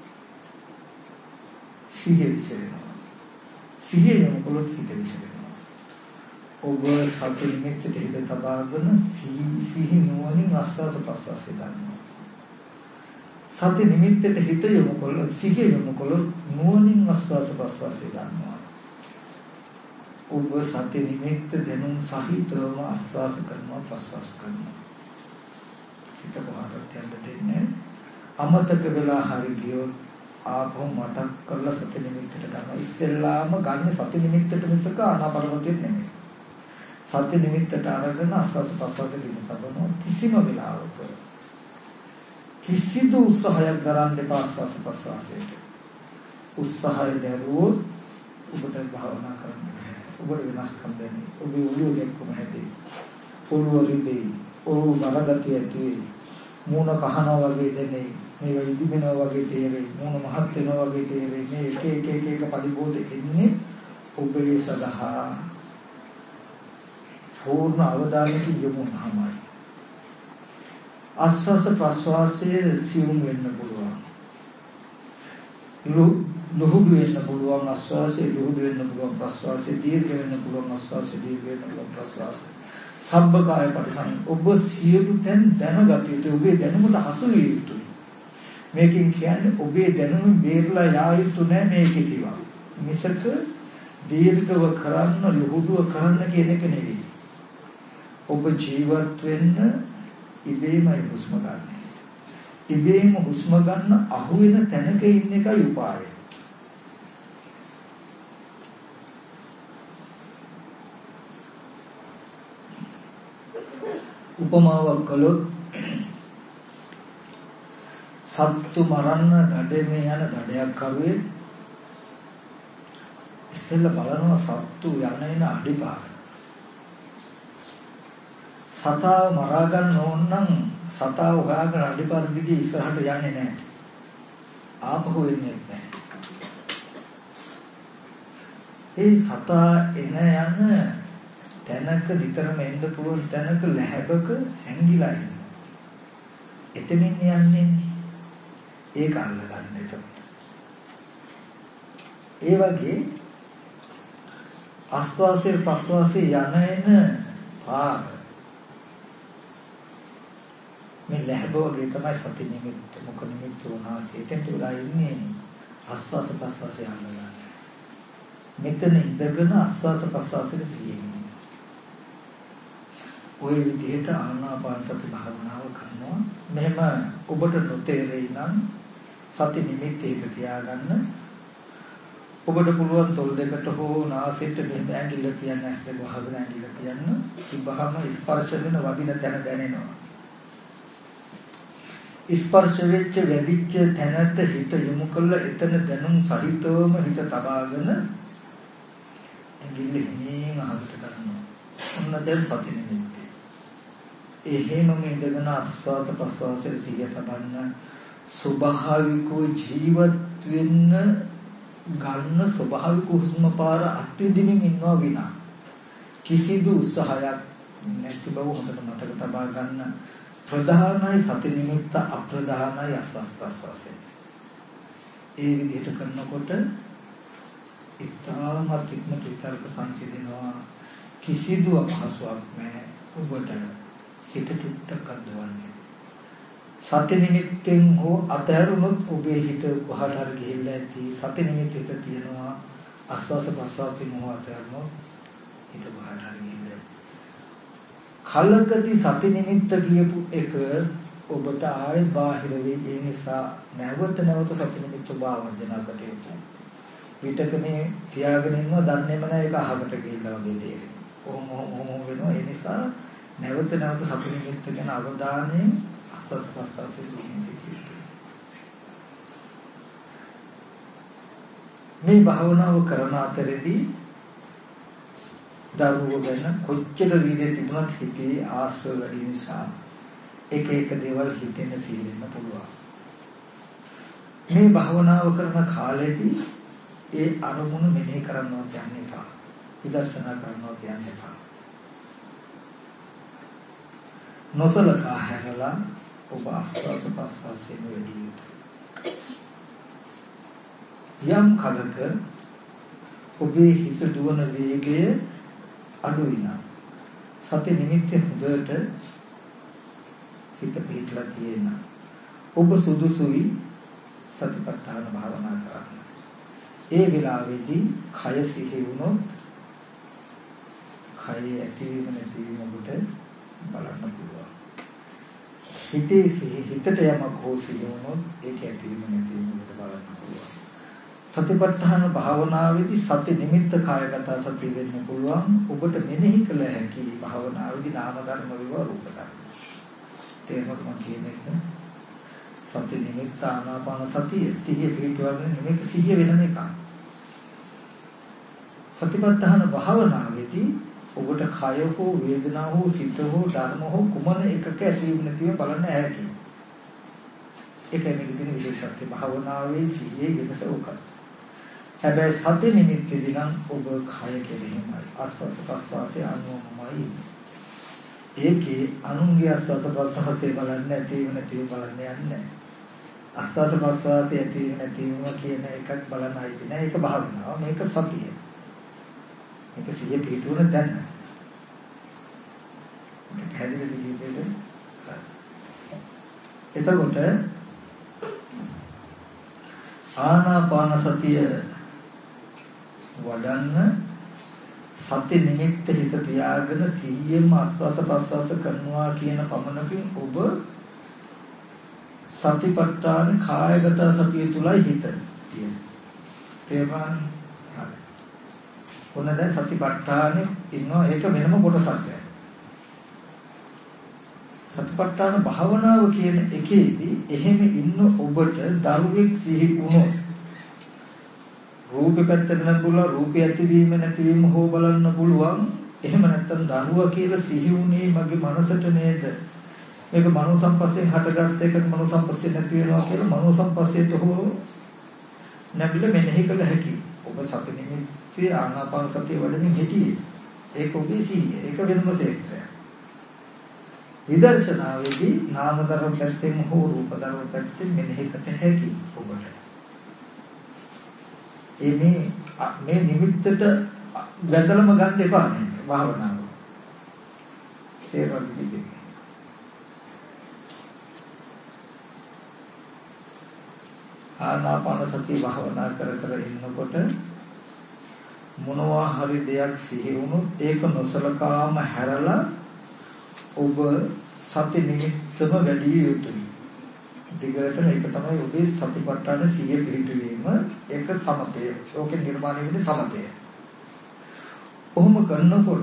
සිහිය විසිරෙනවා. සිහිය යොමු කළොත් හිත විසිරෙනවා. ඔබ සති නිමිත්තට හිත තබාගෙන සිහි නුවණින් ආස්වාස ප්‍රස්වාසය ගන්නවා. සති නිමිත්තට හිත යොමු කළොත් සිහිය යොමු කළොත් නුවණින් ආස්වාස ප්‍රස්වාසය ගන්නවා. ඔබ සති නිමිත්ත දැනුම් සහිතවම ආස්වාස කරනවා ප්‍රස්වාස කරනවා. හිත කොහොමද යන්න දෙන්නේ? අමතක වෙලා හරි ගියොත් ආපහු මතක් කරලා සති නිමිත්තට ගන්නවා. ඉස්සෙල්ලාම ගන්න සති නිමිත්තට මිසක ආනාපානසතිය නෙමෙයි. සති නිමිත්තට අරගෙන ආස්වාස ප්‍රස්වාස කිව්වම කිසිම වෙලාවක කිසිදු උත්සාහයක් දරන්න එපා ආස්වාස ප්‍රස්වාසයට. උත්සාහය දරුවොත් ඔබට භාවනා කරන්න බෑ. ඔබට වෙනස්කම් දැනෙන්නේ. ඔබේ ඔළුව දෙකම හැදේ. ඔළුව රිදෙයි. ඔළුව බරගතිය ඇති. මූණ කහනවා වගේ දැනේ. මේක ඉදිමෙනවා වගේ තේරෙයි. මූණ මහත් වෙනවා වගේ තේරෙයි. මේ එක පරිබෝධ එන්නේ ඔබේ සදහා පූර්ණ අවධානයකින් යොමු වුණාමයි. ආස්වාස ප්‍රස්වාසයේ සියුම් වෙන්න පුළුවන්. ලුහුබ වෙන්න පුළුවන්. ආස්වාසයේ ලුහුබ වෙන්න පුළුවන්. ප්‍රස්වාසයේ දීර්ඝ වෙන්න පුළුවන්. ආස්වාසයේ දීර්ඝ වෙන්න පුළුවන්. ප්‍රස්වාසයේ සබ්බකාය පරිසං. ඔබ සියලු තැන් දැනගත යුතුයි. ඔබේ දැනුමට හසු විය යුතුයි. මේකෙන් කියන්නේ ඔබේ දැනුම බේරලා යා යුතු නෑ මේ කිසිවක්. මිසක දීර්ඝව කරන්න ලුහුබව කරන්න කියන එක නෙවෙයි. ඔබ ජීවත් වෙන්න ඉබේමයි හුස්ම ගන්න. ඉබේම හුස්ම ගන්න අහුවෙන තැනක ඉන්න එකයි උපාය. උපමාවක් කළොත් සත්තු මරන්න දඩේ යන දඩයක් කරුවේ ඉස්සෙල්ලා බලනවා සත්තු යන එන අඩිපාර. සතා මරා ගන්න ඕන නම් සතා හොයාගෙන අඩිපාර දිගේ ඉස්සරහට යන්නේ නැහැ. ආපහු එන්නේ නැහැ. ඒ සතා එන යන තැනක විතරම එන්න පුළුවන් තැනක ලැබක හැංගිලා ඉන්නවා. එතනින් යන්නේ ඒක අල්ලගන්න එතකොට. ඒ වගේ ආස්වාසේ ප්‍රස්වාසේ යන එන පාර මේ ලැබෝගේ තමයි සති නිමිත්ත මොක නිමිත්ත උනාසේ එතෙන්ට වෙලා ඉන්නේ ආස්වාස ප්‍රස්වාසේ අල්ලගන්න. මෙතන ඉඳගෙන ආස්වාස ප්‍රස්වාසෙට සිහියෙන් ඔය විදිහට ආනාපාන සති භාවනාව කරනවා. මෙහෙම ඔබට නොතේරෙයි නම් සති නිමිත්තේ තියාගන්න. ඔබට පුළුවන් තොල් දෙකට හෝ නාසයට මෙහෙම ඇඟිල්ල තියන්න ඇස් දෙක වහගෙන ඇඟිල්ල තියන්න. තිබහම ස්පර්ශ වෙන වදින තැන දැනෙනවා. ස්පර්ශ වෙච්ච වැදිච්ච තැනට හිත යොමු කළා එතන දැනුම් සහිතවම හිත තබාගෙන ඇඟිල්ල හිමින් අහකට කරනවා. ඔන්න දැන් සති නිමිති. එහෙම ඉඳගෙන ආස්වාද ප්‍රස්වාසයේ සිහිය තබන්න ස්වභාවික ජීවත් වෙන්න ගන්න ස්වභාවික හුස්ම පාර අත්විඳින්මින් ඉන්නවා විනා කිසිදු උත්සාහයක් නැති බව හොඳට මතක තබා ගන්න. ප්‍රධානයි සති නිමිත්ත අප්‍රධානයි ආස්වාද ප්‍රස්වාසය. ඒ විදිහට කරනකොට ඉතාමත් ඉක්මනට විතරක සංසිඳනවා. කිසිදු අපහසුයක් නැහැ. ඔබට හිත චුට්ටක් අද්දවන්නේ. සති නිමිත්තෙන් හෝ අතහැරුණොත් ඔබේ හිත කොහට හරි ගිහිල්ලා ඇති. සති නිමිත්ත හිත තියෙනවා. ආස්වාස ප්‍රස්වාසයෙන් හෝ අතහැරුණොත් හිත කොහට හරි ගිහිල්ලා. කලකදී සති නිමිත්ත කියපු එක ඔබට ආයෙ බාහිර වෙයි. ඒ නිසා නැවත නැවත සති නිමිත්ත භාවනා කටයුතු. විතකනේ තියාගෙන ඉන්නවා දන්නේම නැහැ ඒක අහකට ගිහිල්ලා වගේ දෙයක්. ඔහොම වෙනවා. ඒ නිසා නැවත නැවත සති නිමිත්ත ගැන අවධානයෙන් ආස්වාද ප්‍රස්වාසයේ සිටින්න. මේ භාවනාව කරන අතරේදී දරුවෝ ගැන කොච්චර වීර්යය තිබුණත් හිතේ ආශ්‍රය වැඩි නිසා එක එක දේවල් හිතෙන්න සීලෙන්න පුළුවන්. මේ භාවනාව කරන කාලෙදී ඒ අරමුණු මෙනෙහි කරනවත් යන්න එපා. විදර්ශනා කරනවත් යන්න එපා. නොසලකා හැරලා ඔබ ආස්වාද ප්‍රස්වාසයෙන් වැඩි යුතුයි. යම් කලක ඔබේ හිත දුවන වේගය අඩු වෙනවා. සති නිමිත්ත හොඳට හිත පිටලා තියෙන. ඔබ සුදුසුයි සතිපට්ඨාන භාවනා කරන්න. ඒ වෙලාවේදී කය සිහි වුණොත් කය ඇතිවීම නැතිවීම ඔබට බලන්න පුළුවන්. හිතේ හිතට යමක් හෝ සිහි වුණොත් ඒක ඇතිවීම නැතිවීම ඔබට බලන්න පුළුවන්. සතිපට්ඨාන භාවනාවේදී සති නිමිත්ත කායගත සතිය වෙන්න පුළුවන්. ඔබට මෙනෙහි කළ හැකි භාවනාවේදී නාම ධර්ම වේවා රූප ධර්ම. තේරුමක් මම කියන්නේ. සති නිමිත්ත ආනාපාන සතිය සිහිය පිටවගෙන නෙමෙයි සිහිය වෙනම එකක්. සතිපට්ඨාන භාවනාවේදී ඔබට කය හෝ වේදනාව හෝ සිත හෝ ධර්ම හෝ කුමන එකක ඇතිවීම නැතිවීම බලන්න හැකි. ඒකයි මේකේ තියෙන විශේෂත්වය. භාවනාවේ සිහියේ වෙනස උකත්. හැබැයි සති නිමිත්තේදී නම් ඔබ කය කෙරෙහිමයි ආස්වාස ප්‍රස්වාසයේ අනුමමයි. ඒකේ අනුන්ගේ ආස්වාස ප්‍රස්වාසයේ බලන්නේ නැතිවීම නැතිවීම බලන්නේ නැහැ. ආස්වාස ප්‍රස්වාසයේ ඇතිවීම නැතිවීම කියන එකක් බලන්නයි නෑ. ඒක භාවනාව. මේක සතිය. මේක සිහිය පිටුවන දැන. මේක හැදෙන්නේ සිහියේ. එතකොට ආනාපාන සතිය වඩන්න සති නිමිත්ත හිත තියාගෙන සිහියෙන්ම ආස්වාස ප්‍රස්වාස කරනවා කියන පමණකින් ඔබ සතිපට්ඨාන කායගත සතිය තුලයි හිත තියෙන්නේ. තේරුණානේ? හරි. කොහොමද දැන් සතිපට්ඨානෙ ඉන්නවා ඒක වෙනම කොටසක් දැන්. සතිපට්ඨාන භාවනාව කියන එකේදී එහෙම ඉන්න ඔබට දරුවෙක් සිහි වුණොත් රූපේ පැත්තට නම් පුළුවන් රූපය ඇතිවීම නැතිවීම හෝ බලන්න පුළුවන්. එහෙම නැත්නම් දරුවා කියලා සිහි වුණේ මගේ මනසට නේද? මේක මනෝ සම්පස්යෙන් හටගත්ත එකක් මනෝ සම්පස්යෙන් නැති වෙනවා කියලා මනෝ සම්පස්සයට හෝ නැබිලා මෙනෙහි කළ හැකි. ඔබ සති නිමිත්තේ ආනාපාන සතිය වඩමින් හිටියේ. ඒක ඔබේ සිහිය. ඒක වෙනම ශේස්ත්‍රයක්. විදර්ශනාවේදී නාම ධර්ම පැත්තෙන් හෝ රූප ධර්ම පැත්තෙන් මෙනෙහි කළ හැකි ඔබට. මේ නිමිත්තට බැඳලම ගන්න එපා මේක භාවනාව. තේරුණාද? ආනාපාන සතිය භාවනා කර ඉන්නකොට මොනවා හරි දෙයක් සිහි වුණොත් ඒක නොසලකාම හැරලා ඔබ සති නිමිත්තම වැඩි යුතුයි. දිගට මේක තමයි ඔබේ සතිපට්ඨාන 100 පිළිපීම ඒක සමතය. ඕකේ නිර්මාණය වෙන්නේ සමතය. ඔහොම කරනකොට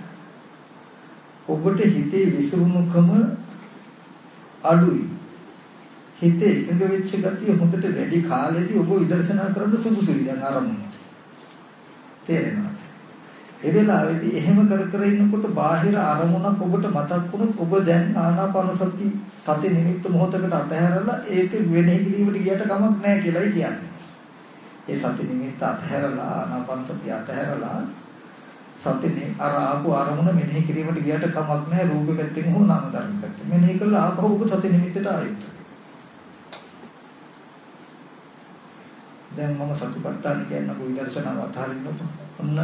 ඔබට හිතේ විසිරුණුකම අඩුයි. හිතේ එකඟ වෙච්ච ගතිය හොඳට වැඩි කාලෙදී ඔබ විදර්ශනා කරන්න සුදුසුයි දැන් ආරම්භ. තේරෙනවද? ඒ වෙලාවේදී එහෙම කර ඉන්නකොට බාහිර අරමුණක් ඔබට මතක් වුණොත් ඔබ දැන් ආනාපාන සති නිමිත්ත මොහොතකට අතහැරලා ඒක වෙනෙහි කිරීමට ගියට කමක් නැහැ කියලායි කියන්නේ. ඒ සති නිමිත්ත අතහැරලා ආනාපාන සතිය අතහැරලා සතිනේ අර ආපු අරමුණ මෙනෙහි කිරීමට ගියට කමක් නැහැ රූපෙ පැත්තෙන් හෝ නාම ධර්ම පැත්තෙන්. මෙනෙහි කළා ආපහු ඔබ සති නිමිත්තට ආයෙත්. දැන් මම සතිපට්ඨාන කියන විදර්ශනාව අතහරින්නකො ඔන්න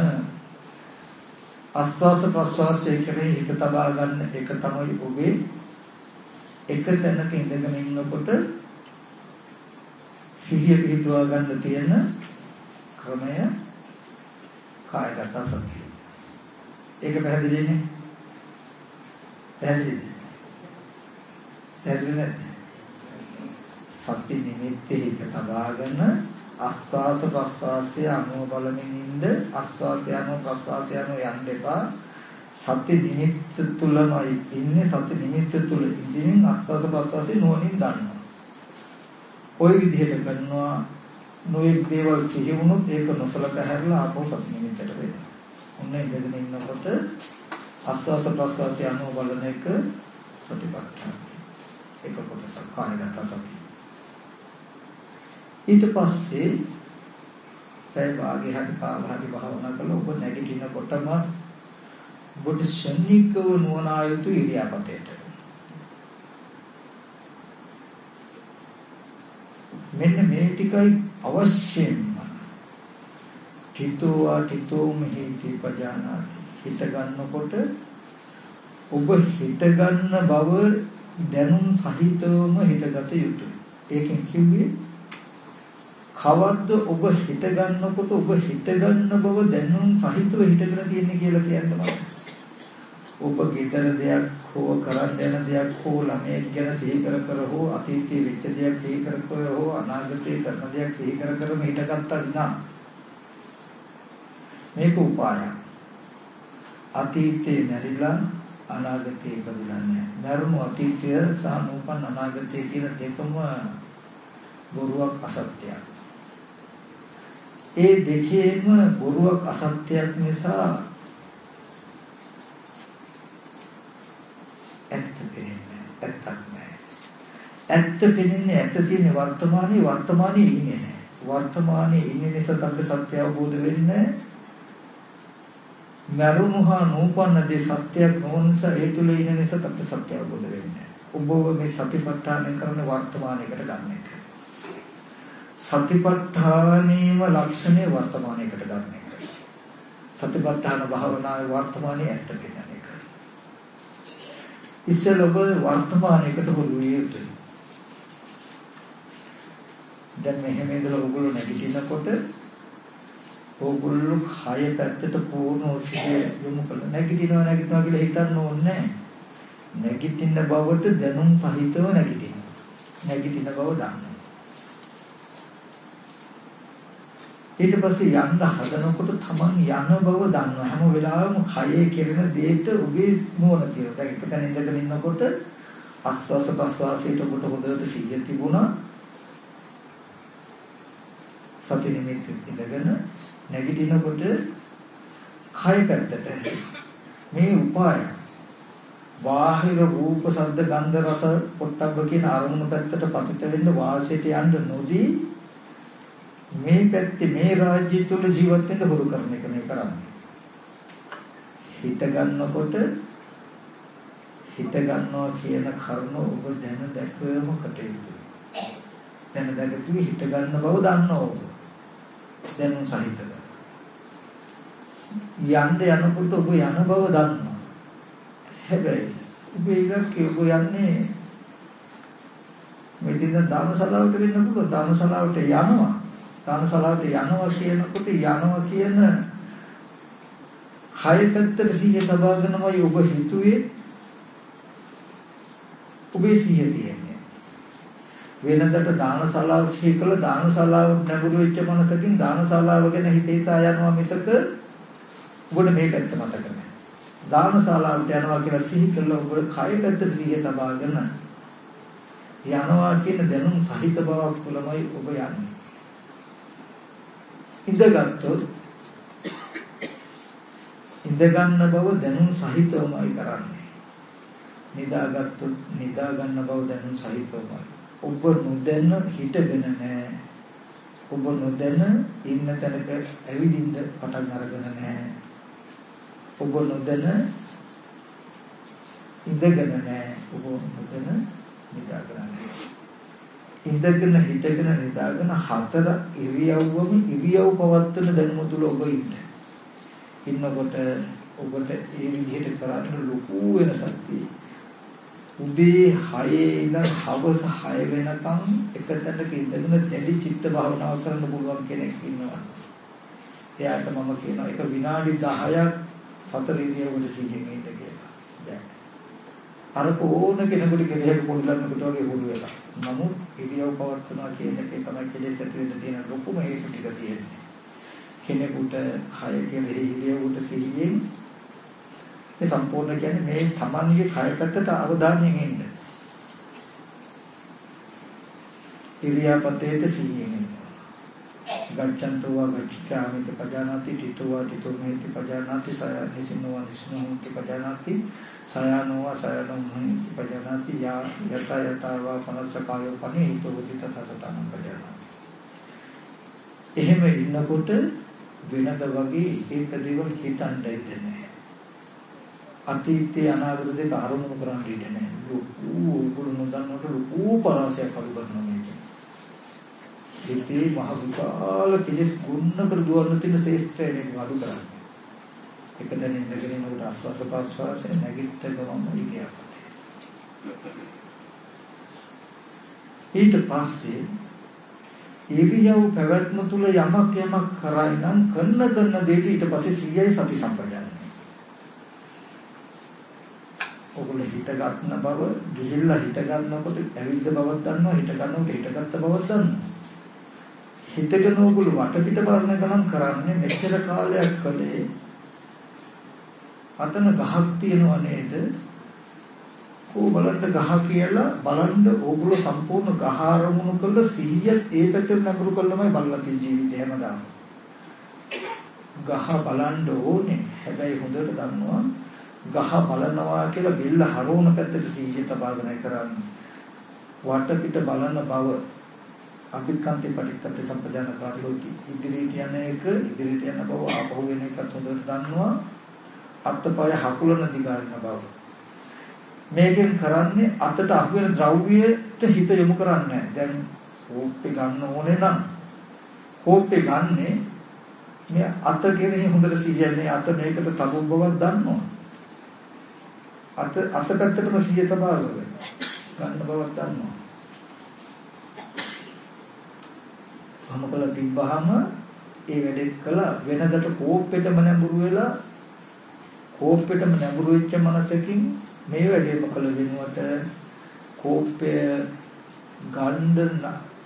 ආස්වාස ප්‍රස්වාසයේ කෙරෙහි හිත තබා ගන්න එක තමයි ඔබේ එක තැනක ඉඳගෙන ඉන්නකොට සිහිය පිටුවා ගන්න තියෙන ක්‍රමය කායගත සතිය. ඒක පැහැදිලි නේ? පැහැදිලිද? පැහැදිලි නැද්ද? සති නිමිත්තේ හිත තබාගෙන ආස්වාස ප්‍රස්වාසය අනුව බලමින් ඉන්න ආස්වාසය අනුව ප්‍රස්වාසය අනුව යන්න එපා. සති නිමිත්ත තුලමයි ඉන්නේ. සති නිමිත්ත තුල ඉඳින් ආස්වාස ප්‍රස්වාසය නොනින් ගන්නවා. ওই විදිහට කරනවා. නොඑක් දේවල් සිහි වුණොත් ඒක නොසලකා හැරලා ආපහු සති නිමිත්තට වෙනවා. ඔන්න ඉඳගෙන ඉන්නකොට ආස්වාස ප්‍රස්වාසය අනුව බලන එක සතිපට්ඨාන. ඒක කොටසක් කායගත සතිය. ඊට පස්සේ පැය භාගයක් හරි කාලයක් හරි භාවනා කළා ඔබ නැගිටිනකොටම ඔබට ශනිකව නුවණ ආයුතු ඉරියාපතේට මෙන්න මේ ටිකයි අවශ්‍යම. ඨිතෝ මෙහිති පජානාති. හිත ගන්නකොට ඔබ හිත ගන්න බව දැනුම් සහිතවම හිතගත යුතුයි. ඒකෙන් කිව්වේ කවද්ද ඔබ හිත ගන්නකොට ඔබ හිත ගන්න බව දැනුම් සහිතව හිතගෙන තියෙන්නේ කියලා කියනවා. ඔබ ගෙදර දෙයක් හෝ කරන්න යන දෙයක් හෝ ළමයෙක් ගැන සිහි කර හෝ අතීතයේ වෙච්ච දෙයක් සිහි කර හෝ අනාගතයේ කරන දෙයක් සිහි කර හිතගත්තා විනා මේක උපායක්. අතීතේ මැරිලා අනාගතේ ඉපදිලා නැහැ. මරුණු අතීතය සහ නූපන් අනාගතය කියන දෙකම බොරුවක් අසත්‍යයක්. ඒ දෙකේම බොරුවක් අසත්‍යයක් නිසා ඇත්ත පෙනෙන්නේ ඇත්තක් නැහැ. ඇත්ත පෙනෙන්නේ ඇත්ත තියෙන වර්තමානයේ ඉන්නේ නැහැ. වර්තමානයේ ඉන්නේ නිසා තමයි සත්‍ය අවබෝධ වෙන්නේ. මරුණුහා නූපන්න දේ සත්‍යයක් නොවන නිසා ඒ තුල ඉන්න නිසා තමයි සත්‍ය අවබෝධ වෙන්නේ. ඔබ මේ සතිපට්ඨානය කරන වර්තමානයකට ගන්න එක. සතිපට්ඨානීයම ලක්ෂණය වර්තමානයකට ගන්න එක. සතිපට්ඨාන භාවනාවේ වර්තමානයේ ඇත්ත පෙන්වන එක. ඉස්සෙල්ලා ඔබ වර්තමානයකට හුරු විය යුතුයි. දැන් මෙහෙම ඉඳලා ඔයගොල්ලෝ නැගිටිනකොට ඕගොල්ලෝ කය පැත්තට පූර්ණ ඔසිය යොමු කරලා නැගිටිනවා කියලා හිතන්න ඕනේ නැහැ. නැගිටින බවට දැනුම් සහිතව නැගිටිනවා. නැගිටින බව දන්නවා. ඊට පස්සේ යන්න හදනකොට තමන් යන බව දන්නවා. හැම වෙලාවෙම කයේ කෙරෙන දෙයට ඔබේ නුවණ තියෙනවා. දැන් එක තැන ඉඳගෙන ඉන්නකොට ආස්වාස ප්‍රස්වාසයට ඔබට හොඳට සිහිය තිබුණා. සති නිමිත්ත ඉඳගෙන නැගිටිනකොට කය පැත්තට මේ උපාය බාහිර රූප ශබ්ද ගන්ධ රස පොට්ටබ්බ කියන අරමුණු පැත්තට පතිත වෙන්න වාසයට යන්න නොදී මේ පැත්තේ මේ රාජ්‍ය තුල ජීවත් වෙන්න හුරු කරන එක මේ කරන්නේ. හිත ගන්නකොට හිත ගන්නවා කියන කරුණ ඔබ දැන දැකවම කටයුතු. දැන දැකපු හිත ගන්න බව දන්නවා ඔබ. දැනුම් සහිතව. යන්න යනකොට ඔබ යන බව දන්නවා. හැබැයි ඔබ යන්නේ මෙතන ධර්මශාලාවට වෙන්න පුළුවන්. ධර්මශාලාවට යනවා. ධර්මශාලාවට යනවා කියනකොට යනවා කියන කය පැත්තට සිහිය තබාගෙනමයි ඔබ හිතුවේ. ඔබේ සිහිය තියෙන්නේ. වෙනදට දානශාලාව සිහි කළ දානශාලාව නැඹුරු වෙච්ච මනසකින් දානශාලාව ගැන හිතා යනවා මිසක ඔබට මේ පැත්ත මතක නැහැ. දානශාලාවට යනවා කියලා සිහි කළා ඔබට කය පැත්තට සිහිය තබාගෙන යනවා කියන දැනුම් සහිත බවක් තුළමයි ඔබ යන්නේ. ඉඳගත්තුත් ඉඳ ගන්න බව දැනුම් සහිතවමයි කරන්නේ. නිදාගත්තුත් නිදා ගන්න බව දැනුම් සහිතවමයි. ඔබ නොදැන හිටගෙන නැහැ. ඔබ නොදැන ඉන්න තැනක ඇවිදින්න පටන් අරගෙන නැහැ. ඔබ නොදැන ඉඳගෙන නැහැ. ඔබ නොදැන නිදාගෙන නැහැ. ඉඳගෙන හිටගෙන නිදාගෙන හතර ඉරියව්වම ඉරියව් පවත්වන දැනුම තුල ඔබ ඉන්නකොට ඔබට ඒ විදිහට කරන්න ලොකු වෙනසක් තියෙනවා. උදේ 6 ඉඳන් හවස 6 වෙනකම් එක තැනක ඉඳගෙන දැඩි චිත්ත භාවනාව කරන්න පුළුවන් කෙනෙක් ඉන්නවා. එයාට මම කියනවා එක විනාඩි 10ක් සතර ඉරියව්වට සිහියෙන් ඉන්න කියලා. දැන් අර ඕන කෙනෙකුට කෙරෙහි පොඩ්ඩක් වගේ පොඩු වෙලා. නමුත් ඉරියව් පවත්වනවා කියන එකේ තමයි කෙලෙස් ඇති වෙන්න තියෙන ලොකුම හේතු ටික තියෙන්නේ. කෙනෙකුට කය කෙරෙහි ඉරියව්වට සිහියෙන් මේ සම්පූර්ණ කියන්නේ මේ තමන්ගේ කය පැත්තට අවධානයෙන් ඉන්න. ඉරියාපතේට සිහියෙන් ඉන්න. ගච්ඡන්තෝ ගච්ඡාමිති පජානාති තිතෝ තිතෝමේති පජානාති සයනිසිනෝ නිසිනෝති පජානාති සයනෝ සයනෝමේති පජානාති යා යත යතවා පනසකායෝ පනිහිතෝ තිතතතන පජානාති. එහෙම ඉන්නකොට වෙනද වගේ එක දේවල් හිතන්න ඉන්නේ. අතීතයේ අනාගත දෙක අරමුණු කරන් ඉන්නේ. ලොකු උගුරු නොදන්නට ලොකු පරාසයක් අඩු කරනවා මේක. හිතේ මහ විශාල කෙලෙස් ගුණකට දුවන්න තියෙන ශේෂ්ත්‍රයෙන් අඩු කරන්නේ. එක දැන ඉඳගෙන ඉන්නකොට ආස්වාස ප්‍රාස්වාසය නැගිට ගමම ඉගියාපත. ඊට පස්සේ ඉරියව් පැවැත්ම තුල යමක් කරයි නම් කරන දෙයට ඊට පස්සේ සියයි සති සම්පජානනය. ඔගොල්ලෝ හිත ගන්න බව ගිහිල්ලා හිත ගන්නකොට ඇවිද්ද බවක් දන්නවා, හිත ගන්නකොට හිතගත්ත බවක් දන්නවා. හිතගෙන ඔගොල්ලෝ වටපිට බලන ගමන් කරන්නේ මෙච්චර කාලයක් කලේ අතන ගහක් තියෙනව නේද? කෝ බලන්න ගහ කියලා බලන්න ඕගොල්ලෝ සම්පූර්ණ ගහ ආරමුණු කරලා සිහියත් ඒ පැත්තට නඟුරු කළමයි බලලා තියෙන ජීවිතය හැමදාම. ගහ බලන්න ඕනේ. හැබැයි හොඳට දන්නවා ගහ බලනවා කියලා බෙල්ල හරවන පැත්තට සිහිය තබාගෙනයි කරන්නේ. වටපිට බලන බව අභික්ඛන්තේ පටිච්චත් සම්පදානකාරී ඉදිරියට යන එක ඉදිරියට යන බව ආපහු වෙන එකත් හොඳට දන්නවා. අත්පය හකුලන දිගාරින බව. මේකෙන් කරන්නේ අතට අහු වෙන ද්‍රව්‍යයට හිත යොමු කරන්නේ. දැන් කෝප්පේ ගන්න ඕනේ නම් කෝප්පේ ගන්නේ මේ අත කෙරෙහි හොඳට සිහියන්නේ අත මේකට තබු බවක් දන්නවා. අත පැත්තටම සිහිය තබාගෙන ගන්න බවක් දන්නවා. අමකල තිබ්බහම ඒ වැඩේ කළා වෙනදට කෝප්පෙටම නැඹුරු වෙලා කෝප්පෙටම නැඹුරු වෙච්ච මනසකින් මේ වැඩේම කළ වෙනුවට කෝප්පය ගණ්ඩන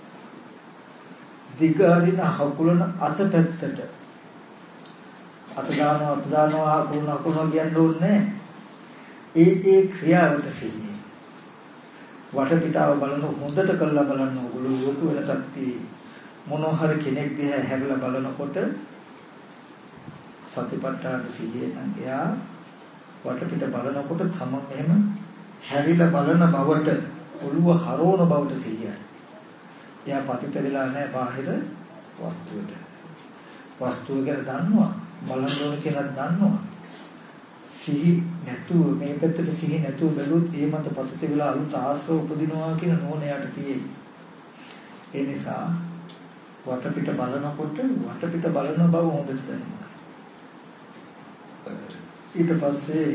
දිගාරින හකුලන අත පැත්තට අත දානවා හකුලන කියන්න ඕනේ. ඒ ක්‍රියාවට සිහිය. වටපිටාව බලන හොඳට කළා බලන්න ඕගොල්ලෝ ලොකු වෙනසක් තියෙයි. මොනවා හරි කෙනෙක් දිහා හැරිලා බලනකොට සතිපට්ඨාන සිහිය නම් එයා වටපිට බලනකොට තමන් එහෙම හැරිලා බලන බවට ඔළුව හරවන බවට සිහියයි. එයා පතිත වෙලා නැහැ බාහිර වස්තුවට. වස්තුව ගැන දන්නවා බලන්න ඕන කියලා දන්නවා. සිහි නැතුව මේ පැත්තට සිහි නැතුව බැලුවොත් ඒ මත පතිත වෙලා අලුත් ආශ්‍රව උපදිනවා කියන නෝන යට තියෙයි. ඒ නිසා වටපිට බලනකොට වටපිට බලන බව හොඳට දැනෙනවා. ඊට පස්සේ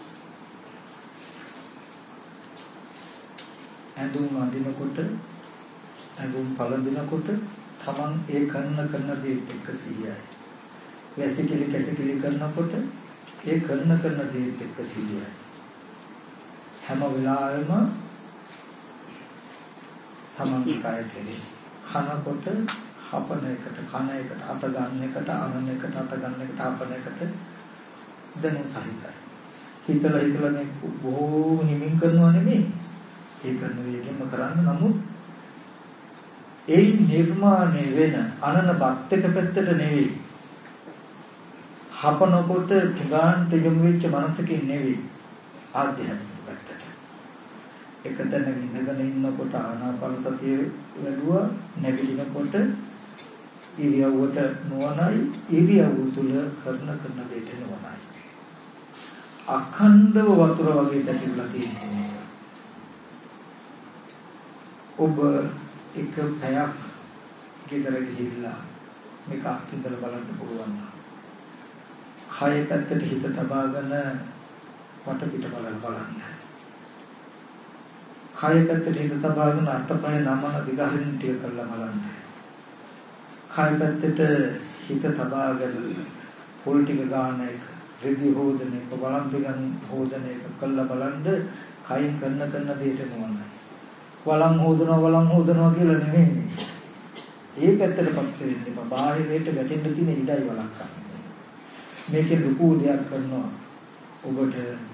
ඇඳුම් අඳිනකොට ඇඳුම් පළඳිනකොට තමන් ඒ කරන දේ එක්ක සිහියයි. වැසිකිලි කැසිකිලි කරනකොට ඒ කරන දේ එක්ක සිහියයි. හැම වෙලාවෙම තමන්ගේ කය කෙරේ. කනකොට හපන එකට, කන එකට, අත ගන්න එකට, අනන එකට, අත ගන්න එකට, හපන එකට දැනුම් සහිතයි. හිතලා මේ බොහෝ හිමින් කරනවා නෙමෙයි. ඒ කරන වේගෙම කරන්න. නමුත් ඒ නිර්මාණය වෙන අනන බත් එක පැත්තට නෙවෙයි. හපනකොට ටිගාන්ට යොමු වෙච්ච මනසකින් නෙවෙයි. ආධ්‍යාත්මික පැත්තට. එකතැන ඉඳගෙන ඉන්නකොට ආනාපාන සතිය වැළුවා, නැගිටිනකොට ඉරියව්වට නොවනයි, ඉරියව්ව තුල කරන දෙයට නොවනයි. අඛණ්ඩව වතුර වගේ පැතිරලා තියෙනවා. ඔබ එක පැයක් ගෙදර ගිහිල්ලා මේක අත්විඳලා බලන්න පුළුවන් නම් කය පැත්තට හිත තබාගෙන වටපිට බලන්න. කය පැත්තට හිත තබාගෙන අතපය නමන දිගහරින් ටික කරලා බලන්න. කය පැත්තට හිත තබාගෙන පොල් ටික ගන්න එක, රෙදි හොදන එක, බලම් පිටන් හොදන එක කළා බලන්න. කයින් කරන දෙයට නොවනයි. වලම් හොදනවා කියලා නෙමෙයි. ඒ පැත්තටපත් වෙන්න එපා. බාහිරයට වැටෙන්න තියෙන ඉඩයි වළක්වන්න. මේකේ ලොකු දෙයක් කරනවා. ඔබට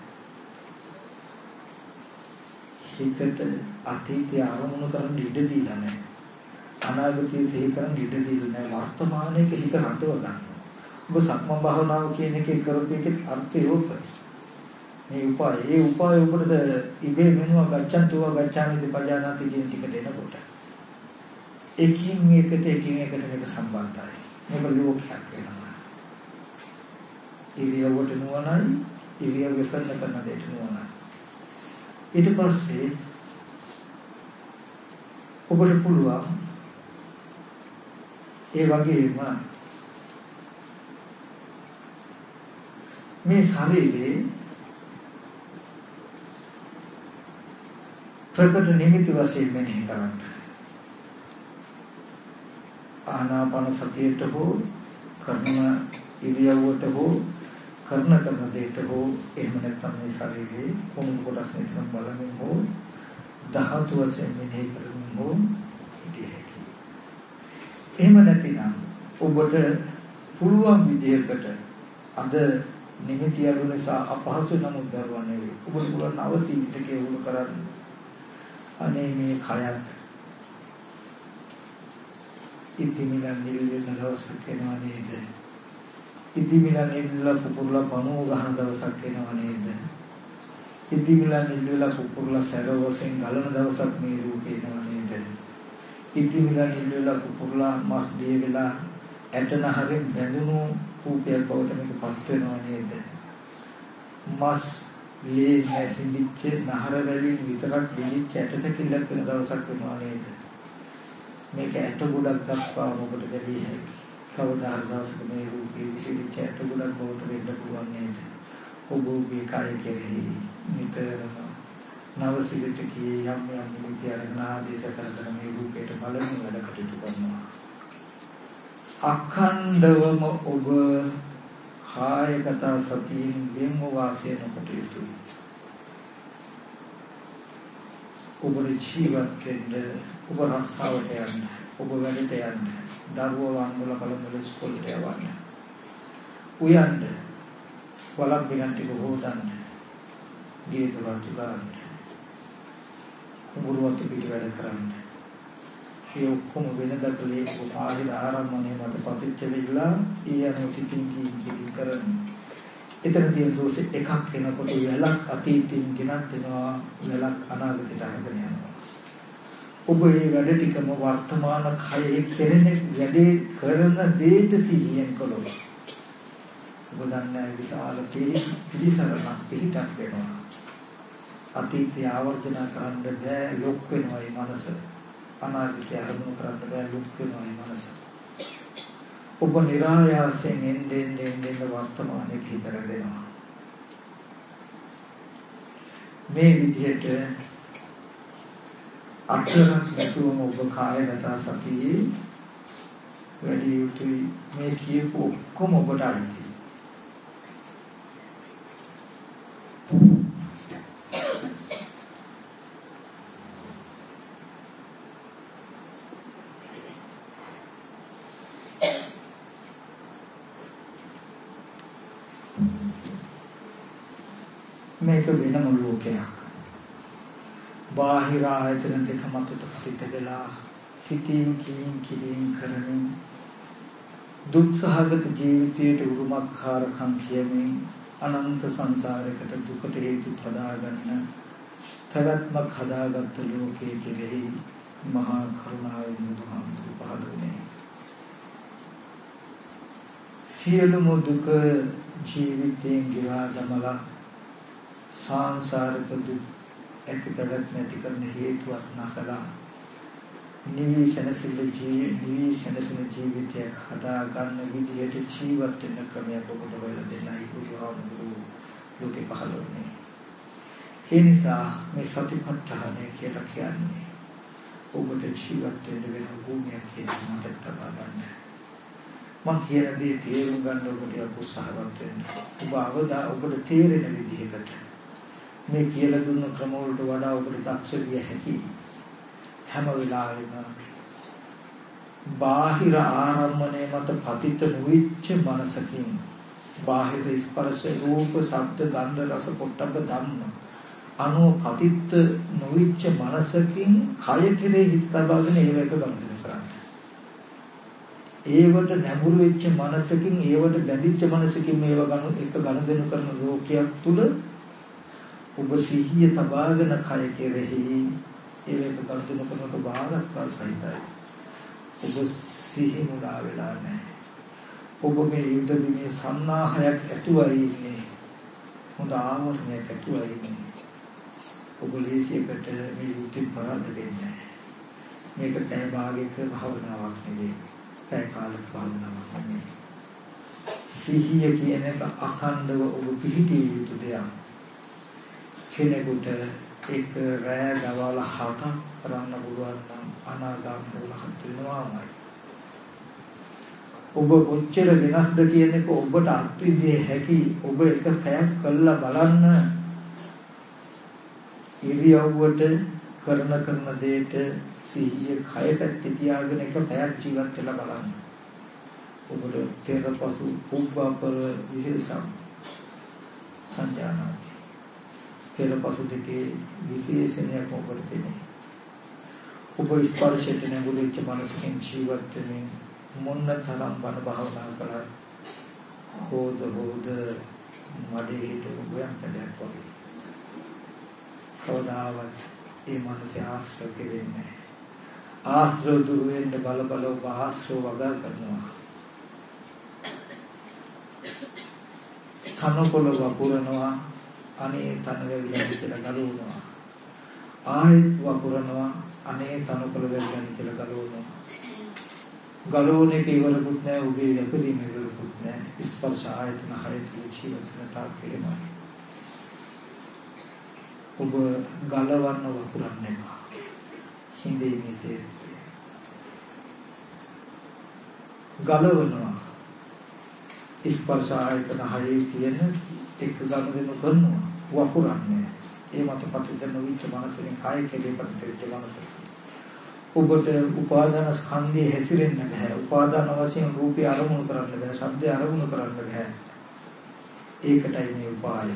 හිතට අතීතය අරමුණු කරන්න ඉඩ දීලා නැහැ. අනාගතය සිහි කරන්න ඉඩ දීලා නැහැ. වර්තමානයේක හිත රඳව ගන්නවා. ඔබ සක්මන් භාවනාව කියන එකේ කරපු එකේ අර්ථය ඕක. මේ උපාය ඔබට ඉබේ මෙනවා ගච්ඡාමිති පජානාති කියන ටිකට එනකොට එකින් එකට මේක සම්බන්ධයි. මේක ලෝකයක් වෙනවා. ඉරියව්වට නුවණයි, ඉරියව් කරන දෙයට නුවණයි. ඊට පස්සේ ඔබට පුළුවන් ඒ වගේම මේ ශරීරේ ප්‍රකට නිමිති වශයෙන් මෙනෙහි කරන්න. ආනාපාන සතියට හෝ කරන ඉරියව්වට හෝ කරන දෙයට හෝ එහෙම නැත්නම් මේ ශරීරයේ කොමුණු කොටස් මෙතන බලමින් හෝ ධාතු වශයෙන් මෙනෙහි කරමින් හෝ ඉතියි හැකි. එහෙම නැතිනම් ඔබට පුළුවන් විදිහකට අද නිමිති අඩු නිසා අපහසු නමුත් දරුවා නෙවෙයි. ඔබට පුළුවන් අවසීවිතකේ උරු කරන්න. අනේ මේ කයත් ඉතිමිලා නිල් වෙන දවසක් එනවා නේද? ඉතිමිලා නිල්ල පුපුරලා පණුව ගහන දවසක් එනවා නේද? ඉතිමිලා නිල්ල පුපුරලා සරවසෙන් ගලන දවසක් මේ රූපේ එනවා නේද? ඉතිමිලා නිල්ල පුපුරලා මස් දිය වෙලා ඇටනහරින් බැඳුණු රූපයක් බවට මේකපත් වෙනවා නේද? මස් ලේ හිඳිච්ච නහර වලින් විතරක් දිලිච්ච ඇටසකිල්ලක් වෙන දවසක් වෙනවා නේද? මේක ඇට ගොඩක් දක්වා ඔබට බැදී හැකි. කවදා හරි දවසක මේ රූපේ විසිරිච්ච ඇට ගොඩක් බවට වෙන්න පුළුවන් නේද? ඔබ ඔබේ කය කෙරෙහි නිතරම නවසිවිතකී යම් නිමිති අරගෙන ආදේශ කර මේ රූපයට බලමින් වැඩ කටයුතු කරනවා. අඛණ්ඩවම ඔබ කායගත සතියෙන් වෙන්ව වාසය නොකොට යුතුයි. ඔබ ජීවත් වෙන්න, ඔබ රස්සාවට යන්න, ඔබ වැඩට යන්න, දරුවෝ වන්දලා බලමු ඉස්කෝලේට යවන්න. උයන්න, වලම් පිටන් ටික හොදන්න, ගේ දොරට දාන්න, කුඹුරට පිට වැඩ කරන්න. ඒ ඔක්කොම වෙනදකලේ උපාහිර ආරම්භණය මත පතිච්ච වෙලා ඊයන සිටින් කී කරන්නේ. එතන තියෙන දෝෂ එකක් වෙනකොට වැලක් අතීතයෙන් ගෙනත් එනවා, වැලක් අනාගතයට අරගෙන යනවා. ඔබ මේ වැඩ ටිකම වර්තමාන කයේ කෙරෙන වැඩේ කරන දෙයට සිහියෙන් කළොත් ඔබ දන්නේ විශාල පිළිසරණක් පිටක් වෙනවා. අතීතය ආවර්ජන කරන්න බෑ, ලොක් වෙනවා මේ මනස. අනාගතය අරමුණු කරන්න බෑ, ලොක් වෙනවා මේ මනස. ඔබ નિરાයාසයෙන් එන්නේ වර්තමානයේ හිත රැඳෙනවා. මේ විදිහට අතරක් නැතුවම ඔබ කායගත සතියේ වැඩි යුතුයි. මේ කියපු ඔක්කොම ඔබට අයිති. මේක වෙනම ලෝකයක්. බාහිර ආයතන දෙක මතට පිට වෙලා සිතින් කිලින් කරමින් දුක්සහගත ජීවිතයට උරුමකාරකම් කියමින් අනන්ත සංසාරයකට දුකට හේතු හදාගන්න පැවැත්මක් හදාගත්ත ලෝකයේ කෙරෙහි මහා කරුණාවෙන් බුදුහාමුදුරුවෝ පහළ වුණේ. සියලුම දුක ජීවිතයෙන් ගෙවා දමලා සංසාරික දුක් ඇති පැවැත්ම ඇති කරන හේතුවක් නැසලා නිවි සැනසෙන ජීවිතයක් හදා ගන්න විදියට ජීවත් වෙන ක්‍රමයක් ඔබට හොයලා දෙන්නයි බුදුහාමුදුරුවෝ ලෝකේ පහළ වුණේ. ඒ නිසා මේ සතිපට්ඨානය කියලා කියන්නේ ඔබට ජීවත් වෙන්න වෙන භූමියක් කියලා මතක තබා ගන්න. මම කියන දේ තේරුම් ගන්න ඔබට උත්සාහවත් වෙන්න. ඔබට තේරෙන විදිහකට මේ කියලා දුන්න ක්‍රම වලට වඩා ඔබට දක්ෂ විය හැකියි. හැම වෙලාවෙම බාහිර ආරම්මණය මත පතිත නොවිච්ච මනසකින් බාහිර ස්පර්ශ රූප ශබ්ද ගන්ධ රස පොට්ටබ්බ ධම්ම අනෝ පතිත නොවිච්ච මනසකින් කය කෙරේ හිත තබාගෙන ඒව එක ගමන කරන්න. ඒවට නැඹුරු වෙච්ච මනසකින් ඒවට බැඳිච්ච මනසකින් මේව ගනුදෙනු කරන ලෝකයක් තුල ඔබ සිහිය තබාගෙන කය කෙරෙහි ඒක ගනුදෙනු කරනකොට බාධා සහිතයි. ඔබ සිහි මුලා වෙලා නැහැ. ඔබ මේ යුද බිමේ සන්නාහයක් ඇතුවයි ඉන්නේ. හොඳ ආවරණයක් ඇතුවයි ඉන්නේ. ඔබ ලේසියකට මේ යුද්ධෙන් පරාද වෙන්නේ නැහැ. මේක පැය භාගයක භාවනාවක් නෙවෙයි. පැය කාලක භාවනාවක් නෙවෙයි. සිහිය කියන එක අඛණ්ඩව ඔබ පිළිපිටිය යුතු දෙයක්. කෙනෙකුට එක රැය දවල් 7ක් කරන්න පුළුවන් නම් අනාගාමී වුණත් වෙනවාමයි. ඔබ කොච්චර වෙනස්ද කියන එක ඔබට අත්විඳිය හැකි. ඔබ එක පැයක් කළා බලන්න ඉරියව්වට කරන දෙයට සිහිය කය පැත්තේ තියාගෙන එක පැයක් ජීවත් වෙලා බලන්න. ඔබට පෙරපසු පුබ්බපර විශේෂම් සංජානනාති. පෙරපසු දෙකේ විශේෂණයක් ඔබට තියෙනවා. ඔබ ස්පර්ශයට නැඹුරුච්ච මනසකින් ජීවත් වෙමින් මොන්න තරම් බණ භාවනා කළා හොද මඩේ හිටපු ගයන් කඩයක් වගේ. කවදාවත් ඒ මනසේ ආශ්‍රය කෙරෙන්නේ නැහැ. ආශ්‍රය දුරු වෙන්න බල ඔබ ආශ්‍රය වගා කරනවා. තනකොළ වපුරනවා අනේ තන වෙවිලා කියලා ගලවනවා. ආයෙත් වපුරනවා අනේ තනකොළ වෙවිලා කියලා ගලවනවා. ගලවන එක ඉවරකුත් නැහැ. ඔබේ වැපරීම ඉවරකුත් නැහැ. ස්පර්ශ ආයතන හයතුල ජීවිතන තාක්කේමයි. ඔබ ගලවන්න වපුරන්නේ නැහැ. හිඳේ මේ ශේත්‍රය ගලවනවා. ස්පර්ශ ආයතන හයේ තියෙන එක ගනුදෙනු කරනවා වපුරන්නේ. ඒ මත පතිත නොවිච්ච මනසෙන් කාය කෙරේ පතිත මනස. ඔබට උපාදාන ස්කන්ධය හැසිරෙන්න බෑ. උපාදාන වශයෙන් රූපය අරමුණු කරන්න බෑ. ශබ්දය අරමුණු කරන්න බෑ. ඒකටයි මේ උපාය.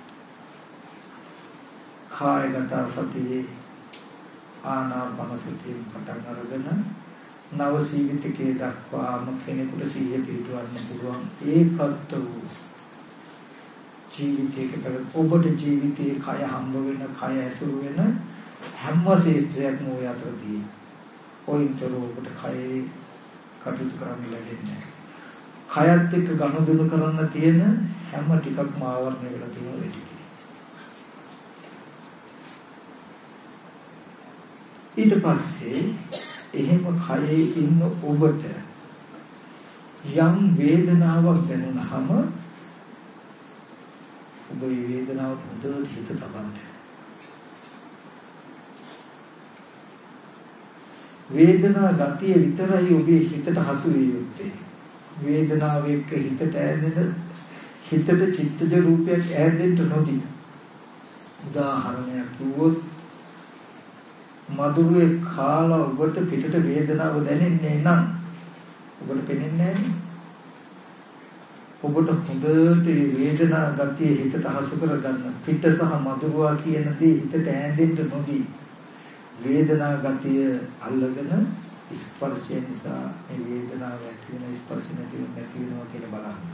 කායගත සතියේ ආනාපාන සතිය පටන් අරගෙන නව ජීවිතකේ දක්වාම කෙනෙකුට සිහිය පිටවන්න පුළුවන්. ඒකත් වූ ජීවිතයක ඔබට ජීවිතයේ කය හම්බ වෙන කය ඇසුරු වෙන හැම ශේත්‍රයක්ම ඔය අතර තියෙනවා. ඔයින්තර ඔබට කයේ කටයුතු කරන්න ලැබෙන්නේ නැහැ. කයත් එක්ක ගනුදෙනු කරන්න තියෙන හැම ටිකක්ම ආවරණය වෙලා තියෙනවා ඒ ටික. ඊට පස්සේ එහෙම කයේ ඉන්න ඔබට යම් වේදනාවක් දැනුනහම ඔබ ඒ වේදනාව හොඳට හිත තබන්න. වේදනා ගතිය විතරයි ඔබේ හිතට හසු විය යුත්තේ. වේදනාව එක්ක හිතට ඈදෙන හිතට චිත්තජ රූපයක් ඈදෙන්න නොදී. උදාහරණයක් කිව්වොත් මధుරේ කාලා ඔබට පිටට වේදනාව දැනෙන්නේ නම් ඔබට පෙනෙන්නේ නැහැ. ඔබට හොඳට වේදනා ගතිය හිතට හසු කරගන්න. පිට සහ මధుරවා කියන දේ හිතට ඈඳෙන්න නොදී වේදනා ගතිය අල්ලගෙන ස්පර්ශය නිසා මේ වේදනාව ඇති වෙන ස්පර්ශ නැති වෙනවා කියලා බලන්න.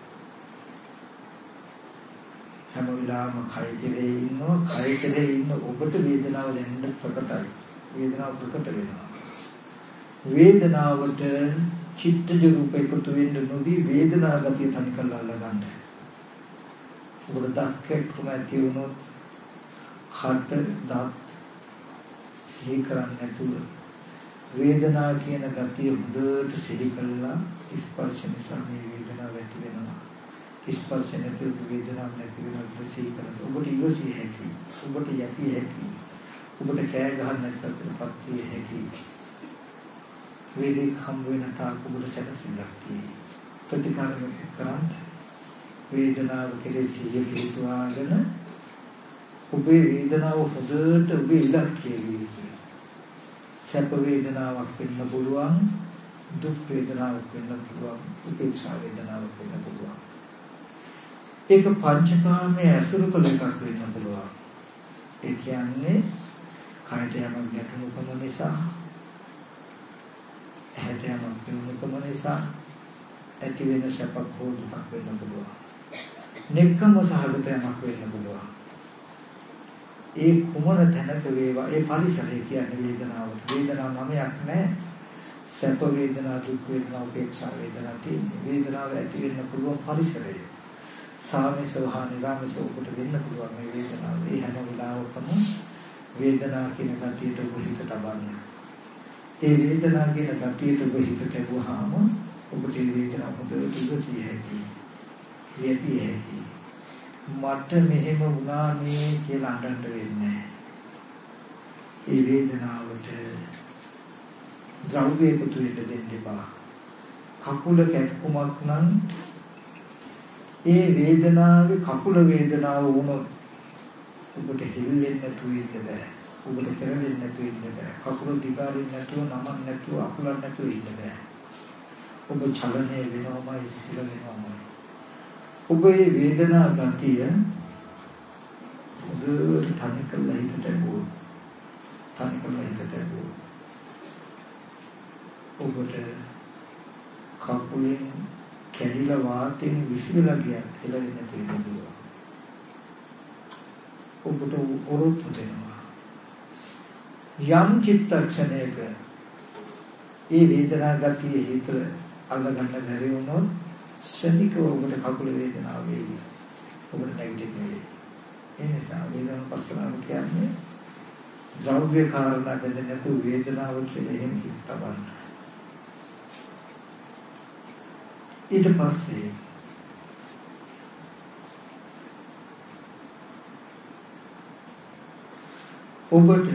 හැම වෙලාවම කය කෙරේ ඉන්නවා. කය කෙරේ ඉන්න ඔබට වේදනාව දැනෙන්න ප්‍රකටයි. වේදනාව ප්‍රකට වෙනවා. වේදනාවට චිත්තජ රූප එකතු වෙන්න නොදී වේදනා ගතිය තනි කරලා අල්ලගන්න. ඔබට දක්කේකම ඇති වුණොත් කාට දත් සිහි කරන්නේ නැතුව වේදනා කියන ගතිය හොඳට සිහි කළා ස්පර්ශ නිසා මේ වේදනාව ඇති වෙනවා. ස්පර්ශ නැති වේදනාවක් නැති වෙනවා සිහි කරලා ඔබට ඉවසිය හැකියි. ඔබට යැපිය හැකියි. ඔබට කෑ ගහන්න නැත්තරපත් විය හැකියි. වේදික හම් වෙන තාක් ඔබට සැලසිල්ලක් තියෙයි. ප්‍රතිකාර කරන්න වේදනාව කෙරෙහි සිහිය පිටුවාගෙන ඔබේ වේදනාව හොඳට ඔබේ ඉලක්කයේ වේදී සැප වේදනාවක් වෙන්න පුළුවන්, දුක් වේදනාවක් වෙන්න පුළුවන්, උපේක්ෂා වේදනාවක් වෙන්න පුළුවන්. ඒක පංචකාමයේ අසුරු කළ එකක් වෙන්න පුළුවන්. ඒ කියන්නේ කායට යමක් ගැටුණුකම නිසා, ඇහැට යමක් ගැටුණුකම නිසා ඇති වෙන සැපක් හෝ දුකක් වෙන්න පුළුවන්. නෙක්ඛම් සහගත යමක් වෙන්න පුළුවන්. ඒ කුමන තැනක වේවා ඒ පරිසරය කියන්නේ වේදනාවට. වේදනාව නමයක් නැහැ. සැප වේදනා, දුක් වේදනා, උපේක්ෂා වේදනා තියෙන්නේ. වේදනාව ඇති වෙන්න පුළුවන් පරිසරය. සාමේශ වහා නිරාමේශ උකට වෙන්න පුළුවන් මේ වේදනාව. ඒ හැම වෙලාවකම වේදනා කියන ගතියට ඔබ හිත තබන්න. ඒ වේදනා කියන ගතියට ඔබ හිත තබුවාම ඔබට ඒ වේදනාව හොඳට ඉවසිය හැකියි. යැපිය හැකියි. මට මෙහෙම වුණා නේ කියලා අඬන්න වෙන්නේ නැහැ. ඒ වේදනාවට ද්‍රව්‍ය එකතු වෙන්න දෙන්න එපා. කකුල කැක්කුමක් නම් ඒ වේදනාවේ කකුල වේදනාව වුණොත් ඔබට හෙල්ලෙන්න නැතුව ඉන්න බෑ. ඔබට පෙරලෙන්න නැතුව ඉන්න බෑ. කකුල දිගාරින්න නැතුව නමන්න නැතුව අකුලන්න නැතුව ඉන්න බෑ. ඔබ චලනය වෙනවමයි සිල වෙනවමයි. ඔබේ වේදනා ගතිය ඔබට තනි කරලා හිතට බෝ. තනි කරලා හිතට බෝ. ඔබට කකුලෙන් කැඩිලා වාතයෙන් විසිරලා ගියත් හෙලෙන්න තියෙනවා. ඔබට ඔරොත්තු දෙනවා. යම් චිත්තක්ෂණයක ඒ වේදනා ගතිය හිත අල්ලගන්න බැරි වුණොත් ශනිකව ඔබට කකුල වේදනාව වෙයි. ඔබට නැගිටින්න වෙයි. ඒ නිසා වේදනාව පස්සනාව කියන්නේ ද්‍රව්‍ය කාරණා දෙන්න නැතුව වේදනාව කියලා එහෙම හිත තබන්න. ඊට පස්සේ ඔබට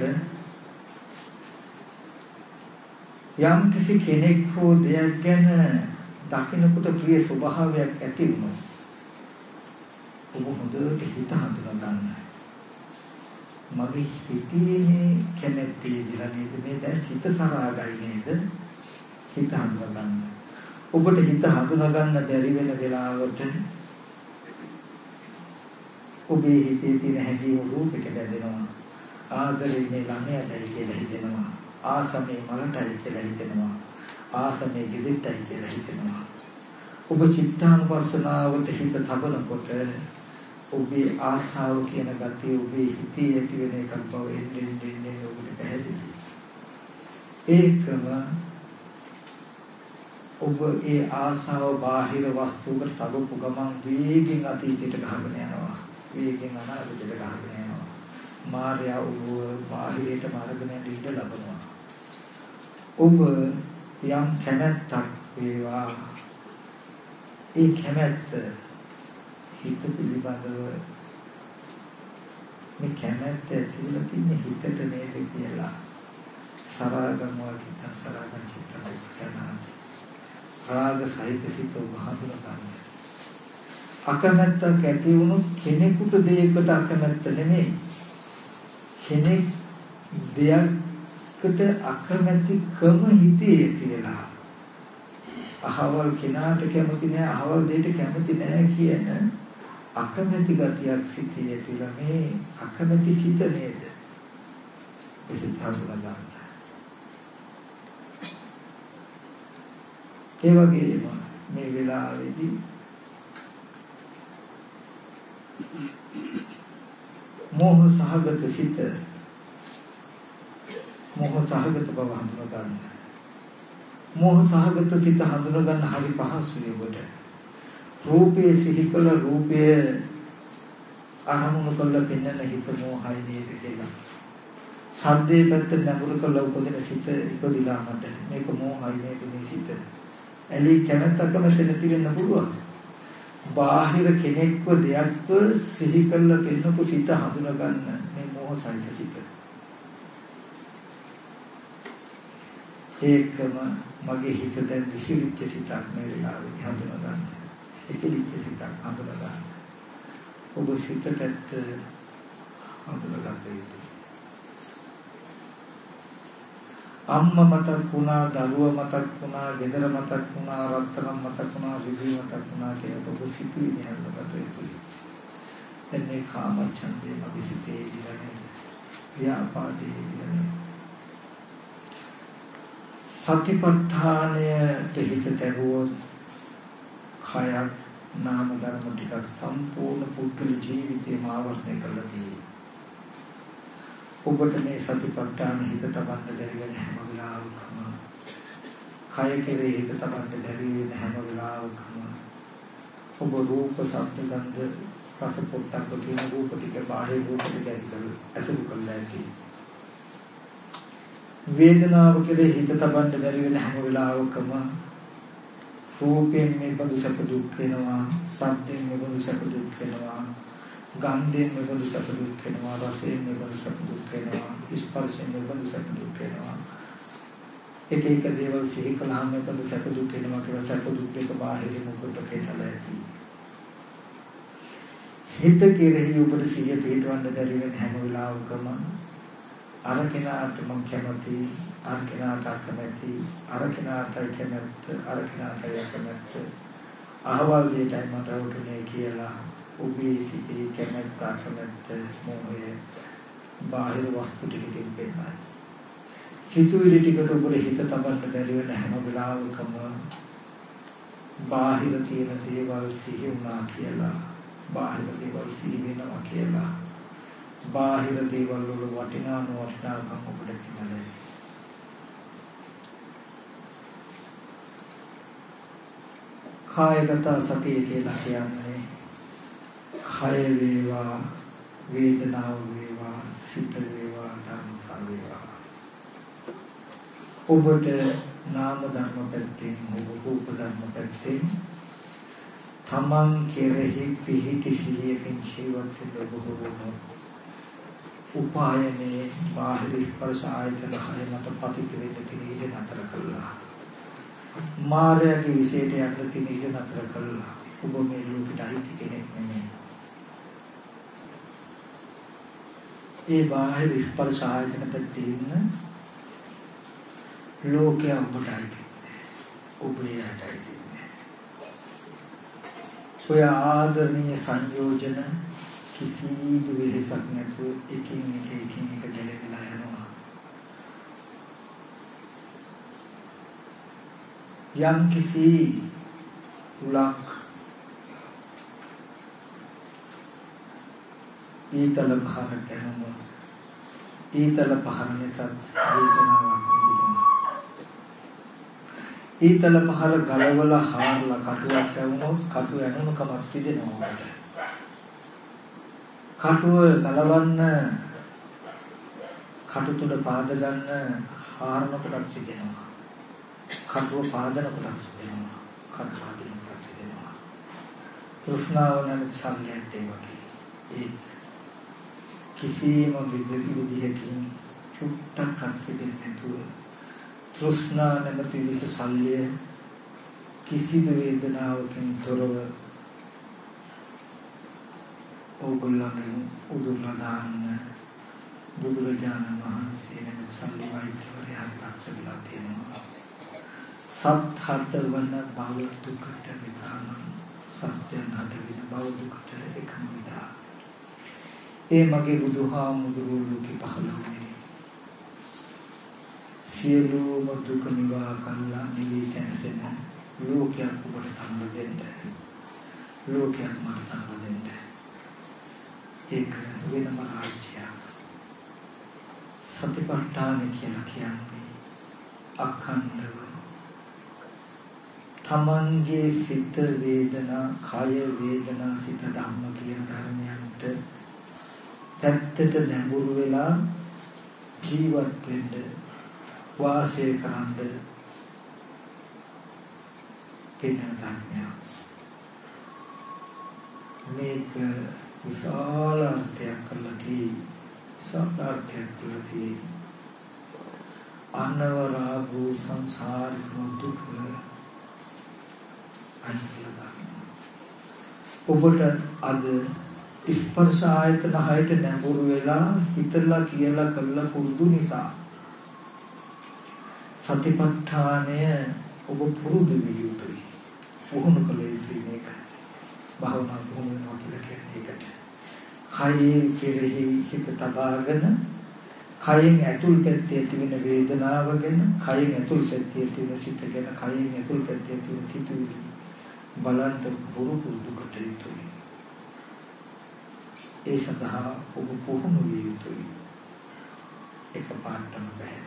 යම් කිසි කෙනෙක් හෝ දෙයක් ගැන දකින්නකොට ප්‍රිය ස්වභාවයක් ඇති වුණොත් ඔබ හොඳට හිත හඳුනා ගන්න. මගේ හිතේ මේ කැමැත්තේ දිලා නේද මේ දැන් සිත සරාගයි නේද? හිත හඳුනා ගන්න. ඔබට හිත හඳුනා ගන්න බැරි වෙන වෙලාවට ඔබේ හිතේ තියෙන හැඟීම් රූපයක බැඳෙනවා. ආදරේ මේ ළමයාටයි කියලා හිතෙනවා. ආසමේ මලටයි කියලා හිතෙනවා. ආසමේ ගෙදෙට්ටයි කියලා හිතෙනවා. ඔබ චිත්තානුපස්සනාවට හිත තබනකොට ඔබේ ආශාව කියන ගතිය ඔබේ හිතේ ඇති වෙන එකක් බව එන්නේ ඔබට පැහැදිලි. ඒකම ඔබ ඒ ආශාව බාහිර වස්තුවකට තබපු ගමන් වේගෙන් අතීතයට ගහගෙන යනවා. වේගෙන් අනාගතයට ගහගෙන යනවා. මාර්යා ඔබ බාහිරයට මාර්ගයෙන් ඉඳ ලබනවා. ඔබ යම් කැමැත්තක් වේවා ඒ කැමැත්ත හිත පිළිබඳව මේ කැමැත්ත ඇතිවලා තියෙන හිතට නේද කියලා සරාගමවා කිතන් සරාගම් චිත්තයි කියනවා. රාග සහිත සිත උහඳුන ගන්න. අකමැත්තක් ඇති වුණොත් කෙනෙකුට දෙයකට අකමැත්ත නෙමෙයි. කෙනෙක් දෙයකට අකමැතිකම හිතේ ඇති වෙලා අහවල් කෙනාට කැමති නැහැ, අහවල් දෙයට කැමති නැහැ කියන අකමැති ගතියක් සිටේ ඇතිලා මේ අකමැති සිත නේද? ඒක හඳුනා ගන්න. ඒ වගේම මේ වෙලාවේදී මෝහ සහගත සිත මෝහ සහගත බව හඳුනා ගන්න. මෝහ සහගත සිත හඳුනා ගන්න හරි පහසුයි ඔබට. රූපයේ සිහි කළ රූපය අරමුණු කළ පෙන්වන හිත මෝහයි නේද කියලා. සද්දේ පැත්ත නැඹුරු කළ උපදින සිත ඉපදිලා මත මේක මෝහයි නේද මේ සිත. එලි කැමැත්තකම නැති වෙන්න පුළුවන්. බාහිර කෙනෙක්ව දෙයක්ව සිහි කළ පෙන්වපු සිත හඳුනා ගන්න මේ මෝහ සහිත සිත. ඒකම මගේ හිත දැන් විසිරිච්ච සිතක් මේ වෙලාවේ හඳුනා ගන්න. ඒකෙලිච්ච සිතක් හඳුනා ගන්න. ඔබ සිතට හඳුනා ගන්න යුතුයි. අම්මා මතක් වුණා, දරුවා මතක් වුණා, ගෙදර මතක් වුණා, රත්තරන් මතක් වුණා, රිදී මතක් වුණා කියලා ඔබ සිතුවිලි හඳුනා ගන්න යුතුයි. දැන් මේ කාමච්ඡන්දේ මගේ සිතේ ඉඳලා ව්‍යාපාදේ ඉඳලා සතිපට්ඨානයට හිත තැබුවොත් කයත් නාම ධර්ම ටික සම්පූර්ණ පුද්ගල ජීවිතේම ආවරණය කරලා තියෙනවා. ඔබට මේ සතිපට්ඨාන හිත තබන්න බැරි වෙන හැම වෙලාවකම කය කෙරේ හිත තබන්න බැරි වෙන හැම වෙලාවකම ඔබ රූප, ශබ්ද, ගන්ධ, රස, පොට්ටබ්බ කියන රූප ටික බාහිර රූප ටික ඇසුරු කරලා ඇති. වේදනාව කෙරේ හිත තබන්න බැරි වෙන හැම වෙලාවකම රූපයෙන් මේ බඳු සැප දුක් වෙනවා, ශබ්දයෙන් මේ බඳු සැප දුක් වෙනවා, ගන්ධයෙන් මේ බඳු සැප දුක් වෙනවා, රසයෙන් මේ බඳු සැප දුක් වෙනවා, ස්පර්ශයෙන් මේ බඳු සැප දුක් වෙනවා. එක එක දේවල් සිහි කළාම මේ බඳු සැප දුක් වෙනවා කියලා සැප දුක් දෙක බාහිරින් ඔබට පෙන්නලා ඇති. හිත කෙරෙහි ඔබට සිහිය පිටවන්න බැරි වෙන හැම වෙලාවකම අර කෙනාට මම කැමති, අර කෙනාට අකමැති, අර කෙනාට කැමැත්ත, අර කෙනාට අකමැත්ත, අහවල් දෙයටයි මට උතුනේ කියලා ඔබේ සිතේ කැමැත්ත, අකමැත්ත, මොහය බාහිර වස්තු ටිකකින් පෙන්නයි. සිතුවිලි ටිකට ඔබට හිත තබන්න බැරි වෙන හැම වෙලාවකම බාහිර තියෙන දේවල් සිහි වුණා කියලා, බාහිර දේවල් සිහි වෙනවා කියලා, බාහිර දේවල් වල වටිනා නොවටිනාකම් ඔබට තියෙනවා. කායගත සතිය කියලා කියන්නේ කය වේවා, වේදනාව වේවා, සිත වේවා, ධර්මතා වේවා. ඔබට නාම ධර්ම පැත්තෙන්, රූප ධර්ම පැත්තෙන් තමන් කෙරෙහි පිහිටි සිහියකින් ජීවත් වෙන්න බොහෝ උපායනේ බාහිර ස්පර්ශ ආයතන හය මත පතිත වෙන්න තියෙන ඉඩ නතර කළා. මායාවේ විශේෂයට යන්න තියෙන ඉඩ නතර කළා. ඔබ මේ ලෝකෙට අයිති කෙනෙක් නෙමෙයි. ඒ බාහිර ස්පර්ශ ආයතන පැත්තේ ඉන්න ලෝකයේ ඔබට අයිති නෑ. ඔබ එයාට අයිති නෑ. ඔය ආදරණීය සංයෝජන කිසිදු වෙහසක් නැතුව එකින් එක ගැලවිලා යනවා. යම් කිසි උලක් ඊතල පහර කරනවා. ඊතල පහර නිසා වේදනාවක් විඳිනවා. ඊතල පහර ගලවලා හාරලා කටුවක් කැවුනොත් කටුව යනුණු කමක් තිදෙනවා. කටුව ගලවන්න කටු තුඩ පාද ගන්න හාරන කොටක් තිදෙනවා. කටුව පාදන කොටක් තිදෙනවා. කටු පාදන කොටක් තිදෙනවා. තෘෂ්ණාව නැමැති සංඥාත් ඒ වගේ. ඒ කිසිම විදිහකින් චුට්ටක් හත්කෙන්නේ නැතුව තෘෂ්ණා නැමැති විශේෂල්‍ය කිසිදු වේදනාවකින් තොරව ඕගොල්ලන්ගෙන් උදුරලා දාන්න බුදුරජාණන් වහන්සේ නැමැති සම්ලිවයිත්වරයා දක්ෂ වෙලා තියෙනවා. සත් හටවන බව දුකට විදාන සත්‍යයන් හටවෙන බව දුකට එකම විදා. ඒ මගේ බුදුහාමුදුරුවෝ ලෝකෙ පහළ වුණේ සියලුම දුක නිවා කරලා නිවී සැනසෙන ලෝකයක් ඔබට තනල දෙන්න. ලෝකයක් මට තනල දෙන්න. ඒක වෙනම රාජ්‍යයක්. සතිපට්ඨාන කියලා කියන්නේ අඛණ්ඩව තමන්ගේ සිත වේදනා, කය වේදනා, සිත ධම්ම කියන ධර්මයන්ට පැත්තට නැඹුරු වෙලා ජීවත් වෙන්න, වාසය කරන්න තියෙන ධර්මයක්. මේක විශාල අර්ථයක් කරලා තියෙන්නේ අනවරාගු සංසාරික දුක අනිත්‍යද. ඔබට අද ස්පර්ශ ආයතන හයට නැඹුරු වෙලා හිතලා කියලා කරලා පුරුදු නිසා සතිපට්ඨානය ඔබ පුරුදු විය යුතුයි. වුණු කල යුතුයි මේක. භාවනා වුණා කියලා කියන්නේ ඒකට. කයේ කෙරෙහි හිත තබාගෙන කයෙන් ඇතුල් පැත්තේ තියෙන වේදනාව ගැන, කයෙන් ඇතුල් පැත්තේ තියෙන සිත ගැන, කයෙන් ඇතුල් පැත්තේ තියෙන සිතුවිලි බලන්න පුරුදු කොට යුතුයි. ඒ සඳහා ඔබ පුහුණු විය යුතුයි. එක පාඩම බෑ.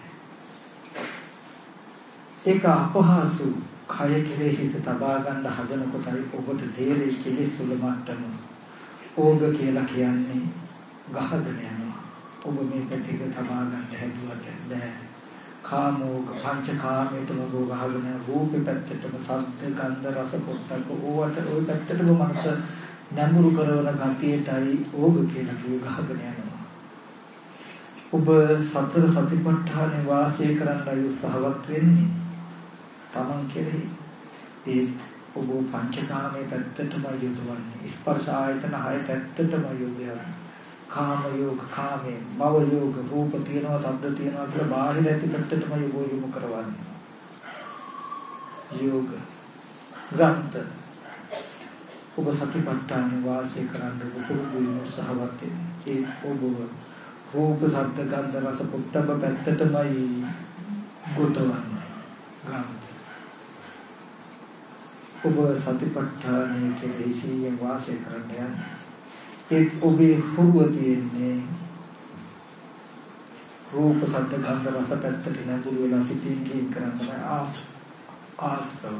ඒක අපහසු. කය කෙරෙහි හිත තබා ගන්න හදනකොටයි ඔබට තේරෙයි කෙලෙස් වල මට්ටම. ඕග කියලා කියන්නේ ගහගෙන යනවා. ඔබ මේ පැතික තබා ගන්න හැදුවට බෑ. කාමෝග පංචකාමයටම ඔබ ගහගෙන රූපෙ පැත්තටම සද්ද ගන්ධ රස පොට්ටබ්බ ඕවට ওই පැත්තටම මනස නැඹුරු කරන ගතියටයි ඕග කියලා ගහගෙන යනවා. ඔබ සතර සතිපට්ඨානේ වාසය කරන්නයි උත්සාහවත් වෙන්නේ. තමන් කෙරෙහි ඒත් ඔබ පංචකාමයේ පැත්තටම යොදවන්නේ. ස්පර්ශ ආයතන හය පැත්තටම යොදවන්නේ. කාම යෝග කාමේ, භව යෝග රූප තියනවා, ශබ්ද තියනවා කියලා බාහිර ඇති පැත්තටම යොමු කරවන්නේ. යෝග ගන්ත ඔබ සතිපට්ඨාන වාසය කරන්න පුරුදු උත්සාහවත් ඒ ඔබ රූප ශබ්ද ගන්ධ රස පොට්ටබ්බ පැත්තටමයි ගොතවන්නේ. ගන්ත ඔබ සතිපට්ඨානයේ කෙලෙසිය වාසය කරන්න යන්නේ. ඒත් ඔබේ හුරුව තියෙන්නේ රූප ශබ්ද ගන්ධ රස පැත්තට නැඹුරු වෙලා සිටින් කීම් කරන්න ආස්තව.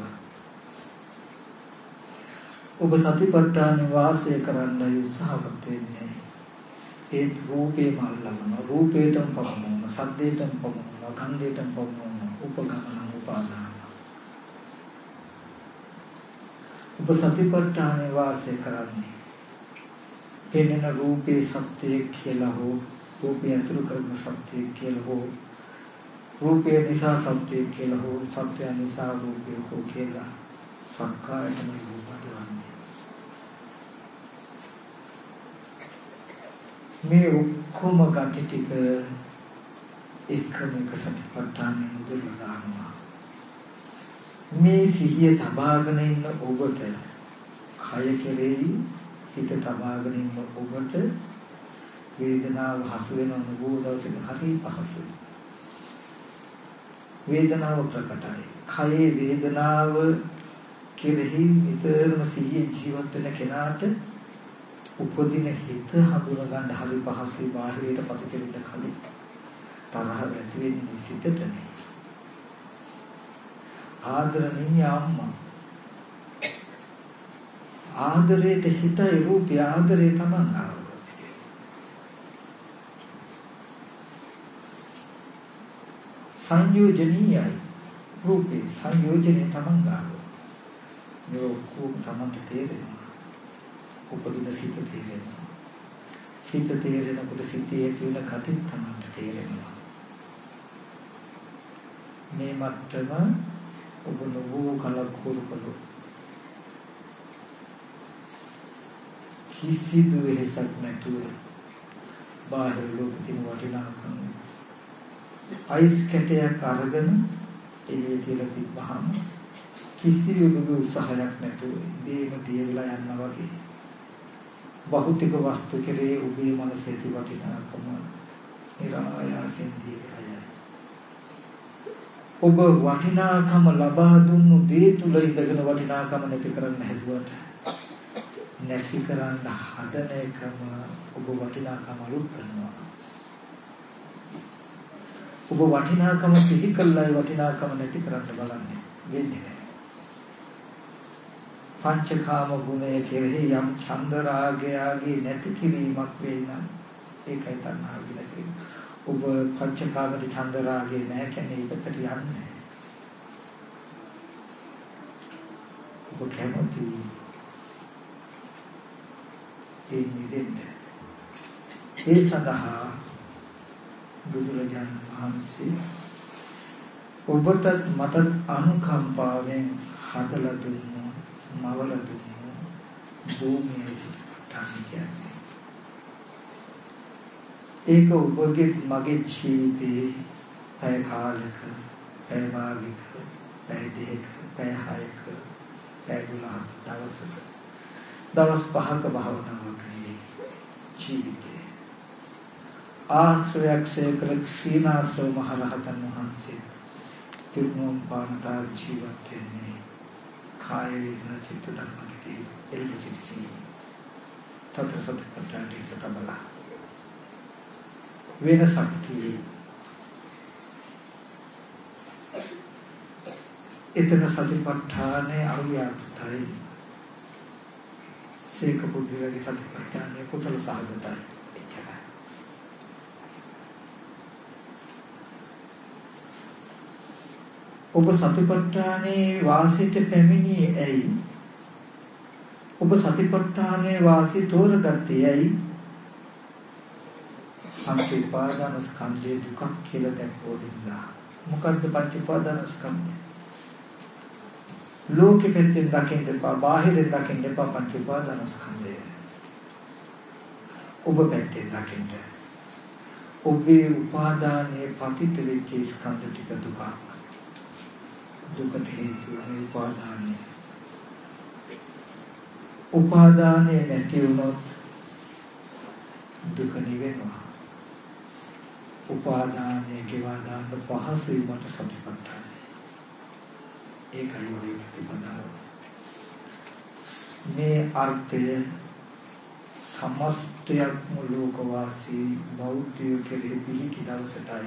ඔබ සතිපට්ඨානයේ වාසය කරන්න උත්සාහවත් වෙන්නේ. ඒත් රූපේ මල්ලවන රූපේටම පමනන සද්දේටම පමනන ගන්ධේටම පමනන උපගමන උපාදාන. ඔබ සතිපට්ඨානයේ වාසය කරන්නේ පෙනෙන රූපේ සත්‍යය කියලා හෝ රූපය අසුරු කරන සත්‍යය කියලා හෝ රූපය නිසා සත්‍යය කියලා හෝ සත්‍යය නිසා රූපය හෝ කියලා සක්කායතන රූපදවන්නේ. මේ ඔක්කොම ගති ටික එකම එක සතිපට්ඨානයේ මුදුන්ලා දානවා. මේ සිහිය තබාගෙන ඉන්න ඔබට කය කෙරෙහි හිත තබාගෙන ඉන්න ඔබට වේදනාව හසු වෙන අනුභව දවසක හරි පහසුයි. වේදනාව ප්‍රකටයි. කයේ වේදනාව කෙරෙහි නිතරම සිහිය ජීවත් වෙන කෙනාට උපදින හිත හඳුනා ගන්න හරි පහසුයි. බාහිරයට පතිතෙන්න කලින් තරහ ඇති වෙන්නේ සිතට නේ. ආදරණීය අම්මා ආදරයට හිතයි රූපය ආදරේ තමන් ආව. සංයෝජනීයයි රූපේ සංයෝජනේ තමන් ආව. මේ ඔක්කොම තමන්ට තේරෙනවා. උපදින සිත තේරෙනවා. සිත තේරෙනකොට සිතේ තියෙන කතින් තමන්ට තේරෙනවා. මේ මට්ටම ඔබ නොබෝ කලක් හුරුකලු කිසිදු වෙහසක් නැතුව බාහිර ලෝකෙ තියෙන වටිනාකම් අයිස් කැටයක් අරගෙන එළිය තියලා තිබ්බහම කිසිවෙකුගේ උත්සාහයක් නැතුව ඉබේම තියලා යනවා වගේ භෞතික වස්තු කෙරේ ඔබේ මනසේ ඇති වටිනාකම නිරායාසෙන් දීලා යයි. ඔබ වටිනාකම ලබා දුන්නු දේ තුල ඉඳගෙන වටිනාකම නැති කරන්න හැදුවට නැති කරන්න හදන එකම ඔබ වටිනාකම අලුත් කරනවා. ඔබ වටිනාකම සිහි කළායි වටිනාකම නැති කරන්න බලන්නේ වෙන්නේ නැහැ. පංචකාම ගුණය කෙරෙහි යම් ඡන්ද රාගයගේ නැති කිරීමක් වෙයි නම් ඒකයි තණ්හාව කියලා කියන්නේ. ඔබ පංචකාමයේ ඡන්ද රාගය නැහැ කියන්නේ ඒකට යන්නේ. ඔබ කැමති ඒ නිදෙන්න. ඒ සඳහා බුදුරජාණන් වහන්සේ ඔබට මට අනුකම්පාවෙන් හදලා දුන්නු මවල දුන්නු භූමියේ සිටපත් කියන්නේ. ඒක ඔබගේ මගේ ජීවිතේ පැය කාලක පැය භාගික පැය දෙක පැය හයක පැය 12ක දවසක දවස් 5ක භාවනාවක් ජීවිතේ ආශ්‍රයයක් සේකල ක්ෂීණාශ්‍රව මහරහතන් වහන්සේ පිරුණම් පානතා ජීවත් වෙන්නේ කාය වේදනා චිත්ත ධර්මකදී එල්ලසිටි සතර සතිපට්ඨානයේ තබලා වෙනසක් එතන සතිපට්ඨානේ අවියාපතයි සේක බුද්ධිලගේ සතිපට්ඨානේ කුසල සහගතයි. ඔබ සතිපට්ඨානේ වාසයට පැමිණියේ ඇයි? ඔබ සතිපට්ඨානේ වාසී තෝරගත්තේ ඇයි? පංච උපාදාන ස්කන්ධේ දුක කියලා දැක්වෝදින්නා. මොකද්ද පංච උපාදාන ස්කන්ධය? ලෝකෙ පැත්තෙන් දකින්න එපා, බාහිරින් දකින්න එපා පංච උපාදාන ස්කන්ධය. ඔබ පැත්තෙන් දකින්න. ඔබේ උපාදානයේ පතිත වෙච්ච ස්කන්ධ ටික දුකක්. දුකට හේතුව උපාදානය. උපාදානය නැති වුණොත් දුක නිවෙනවා. උපාදානය ගෙවා දාන්න පහසුයි මට සතිපට්ඨානයි. ඒකයි ඔය ප්‍රතිපදාව. මේ අර්ථය සමස්තයක් ලෝකවාසී බෞද්ධයෝ කෙරෙහි පිහිටි දවසටයි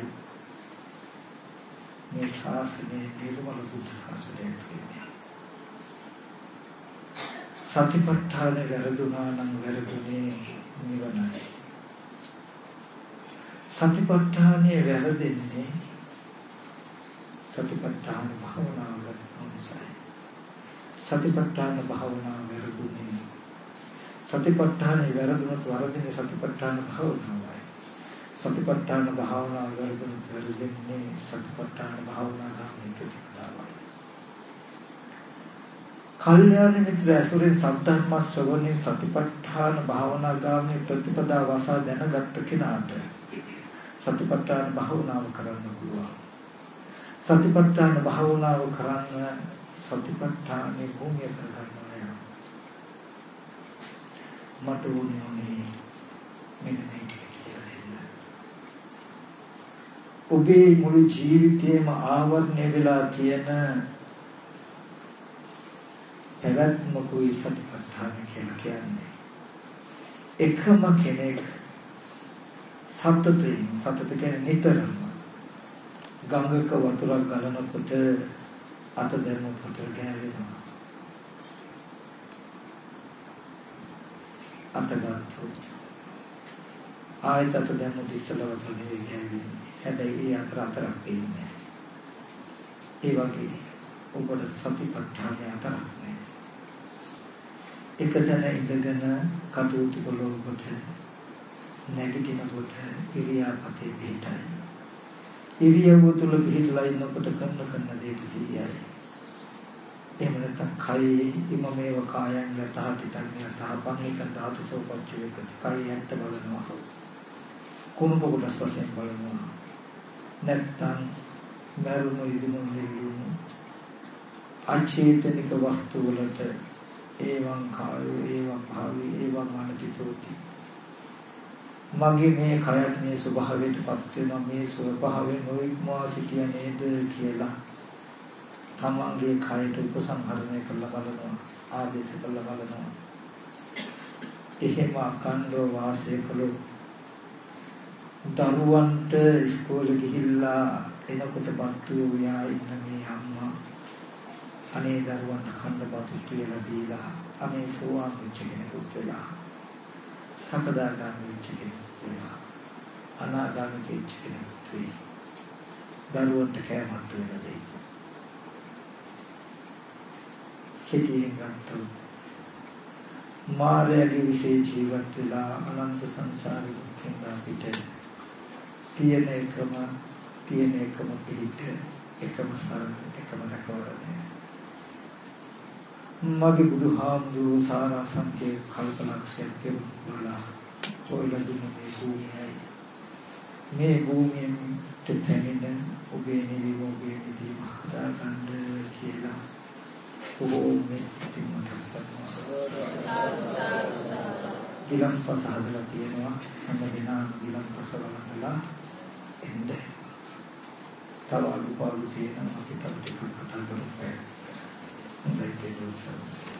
මේ ශාසනයේ නිර්මල බුද්ධ ශාසනයක් වෙන්නේ. සතිපට්ඨාන වැරදුනා නම් වැරදුනේ නිවනයි. සතිපට්ඨානයේ වැරදෙන්නේ සතිපට්ඨාන භාවනාව නිසා. සතිපට්ඨාන භාවනාව වැරදුනේ. සතිපට්ඨානයේ වැරදුනොත් වරදිනේ සතිපට්ඨාන භාවනාවයි. සතිපට්ඨාන භාවනාව වැරදුනොත් වැරදෙන්නේ සතිපට්ඨාන භාවනාව ගන්න ප්‍රතිපදාවයි. කල්යාණ මිත්‍ර ඇසුරෙන් සද්ධර්ම ශ්‍රවණේ සතිපට්ඨාන භාවනා ගාමී ප්‍රතිපදාව අසා දැනගත් කෙනාට සතිපට්ඨාන භාවනාව කරන්න පුළුවන්. සතිපට්ඨාන භාවනාව කරන්න සතිපට්ඨානේ භූමිය කරගන්නවා යා. මට ඕනේ මෙන්න මේ ටික කියලා දෙන්න. ඔබේ මුළු ජීවිතේම ආවරණය වෙලා තියෙන පැවැත්මකුයි සතිපට්ඨාන කියලා කියන්නේ. එකම කෙනෙක් සතත කියන්නේ නිතරම ගංගක වතුරක් ගලනකොට අත දැම්මොත් වතුර ගෑවෙනවා. අත ගත්තොත් ආයෙත් අත දැම්මොත් ඉස්සලා වතුර නෙවෙයි ගෑවෙන්නේ. හැබැයි ඒ අතරක් වෙන්නේ. ඒ වගේ ඔබට සතිපට්ඨානය අතරක් නෑ. එකතැන ඉඳගෙන කටයුතු කළොත් නැගිටිනකොට ඉරියාපතේ පිටයි. ඉරියව්ව තුල පිටලා ඉන්නකොට කරන දේ කිසියයි. එහෙම නැත්නම් කයි ඉමමේව කායන් යතහටිතන් යතහපංික ධාතුසෝ පච්චවේක කයි ඇත්ත බලනවා. කුණු පොකොටස් වශයෙන් බලනවා. නැත්නම් මරුණු ඉදිමුන් නිල්ලුණු අචේතනික වස්තු වලට ඒවං කායෝ ඒවං භාවී ඒවං අනතිතෝති. මගේ මේ කයත් මේ ස්වභාවයටපත් වෙනවා මේ ස්වභාවයෙන් නොඉක්මවා සිටිය නේද කියලා තමන්ගේ කයට උපසංහරණය කරලා බලනවා ආදේශ කරලා බලනවා. එහෙම අකණ්ඩව වාසය කළොත් දරුවන්ට ඉස්කෝලේ ගිහිල්ලා එනකොට බත්තු වුණා ඉන්න මේ අම්මා අනේ දරුවන්ට කන්න බත්තු කියලා දීලා අනේ සෝවාන් වෙච්ච කෙනෙකුට වෙලා සකදාගාමී වෙච්ච කෙනෙකුට වෙලා අනාගාමී වෙච්ච කෙනෙකුට වෙයි දරුවන්ට කෑමක් වෙලා දෙයි. කෙටියෙන් ගත්තොත් මායාවේ විශේෂ ජීවත් වෙලා අනන්ත සංසාර දුක්ඛෙන් අපිට තියෙන එකම පිළිට එකම සරණ එකම රැකවරණය. මගේ බුදුහාමුදුරුවෝ සාරාංශකේ කල්පලක්ෂයක් කෙරුණා. ඔයලා දුන්න මේ භූමියයි මේ භූමියෙන් දෙපැමිණ ඔබේ නිවීම ඔබේ නිදීම හදාගන්න කියලා ඕමේ සිතින් මතක් කරනවා. ඊළඟ පස හදලා තියෙනවා හැමදෙනාම ඊළඟ පස වලදලා එන්නේ. තව අලුපාලු තියෙනවා අපි තව ටිකක් කතා කරමු. හොඳයි ඒක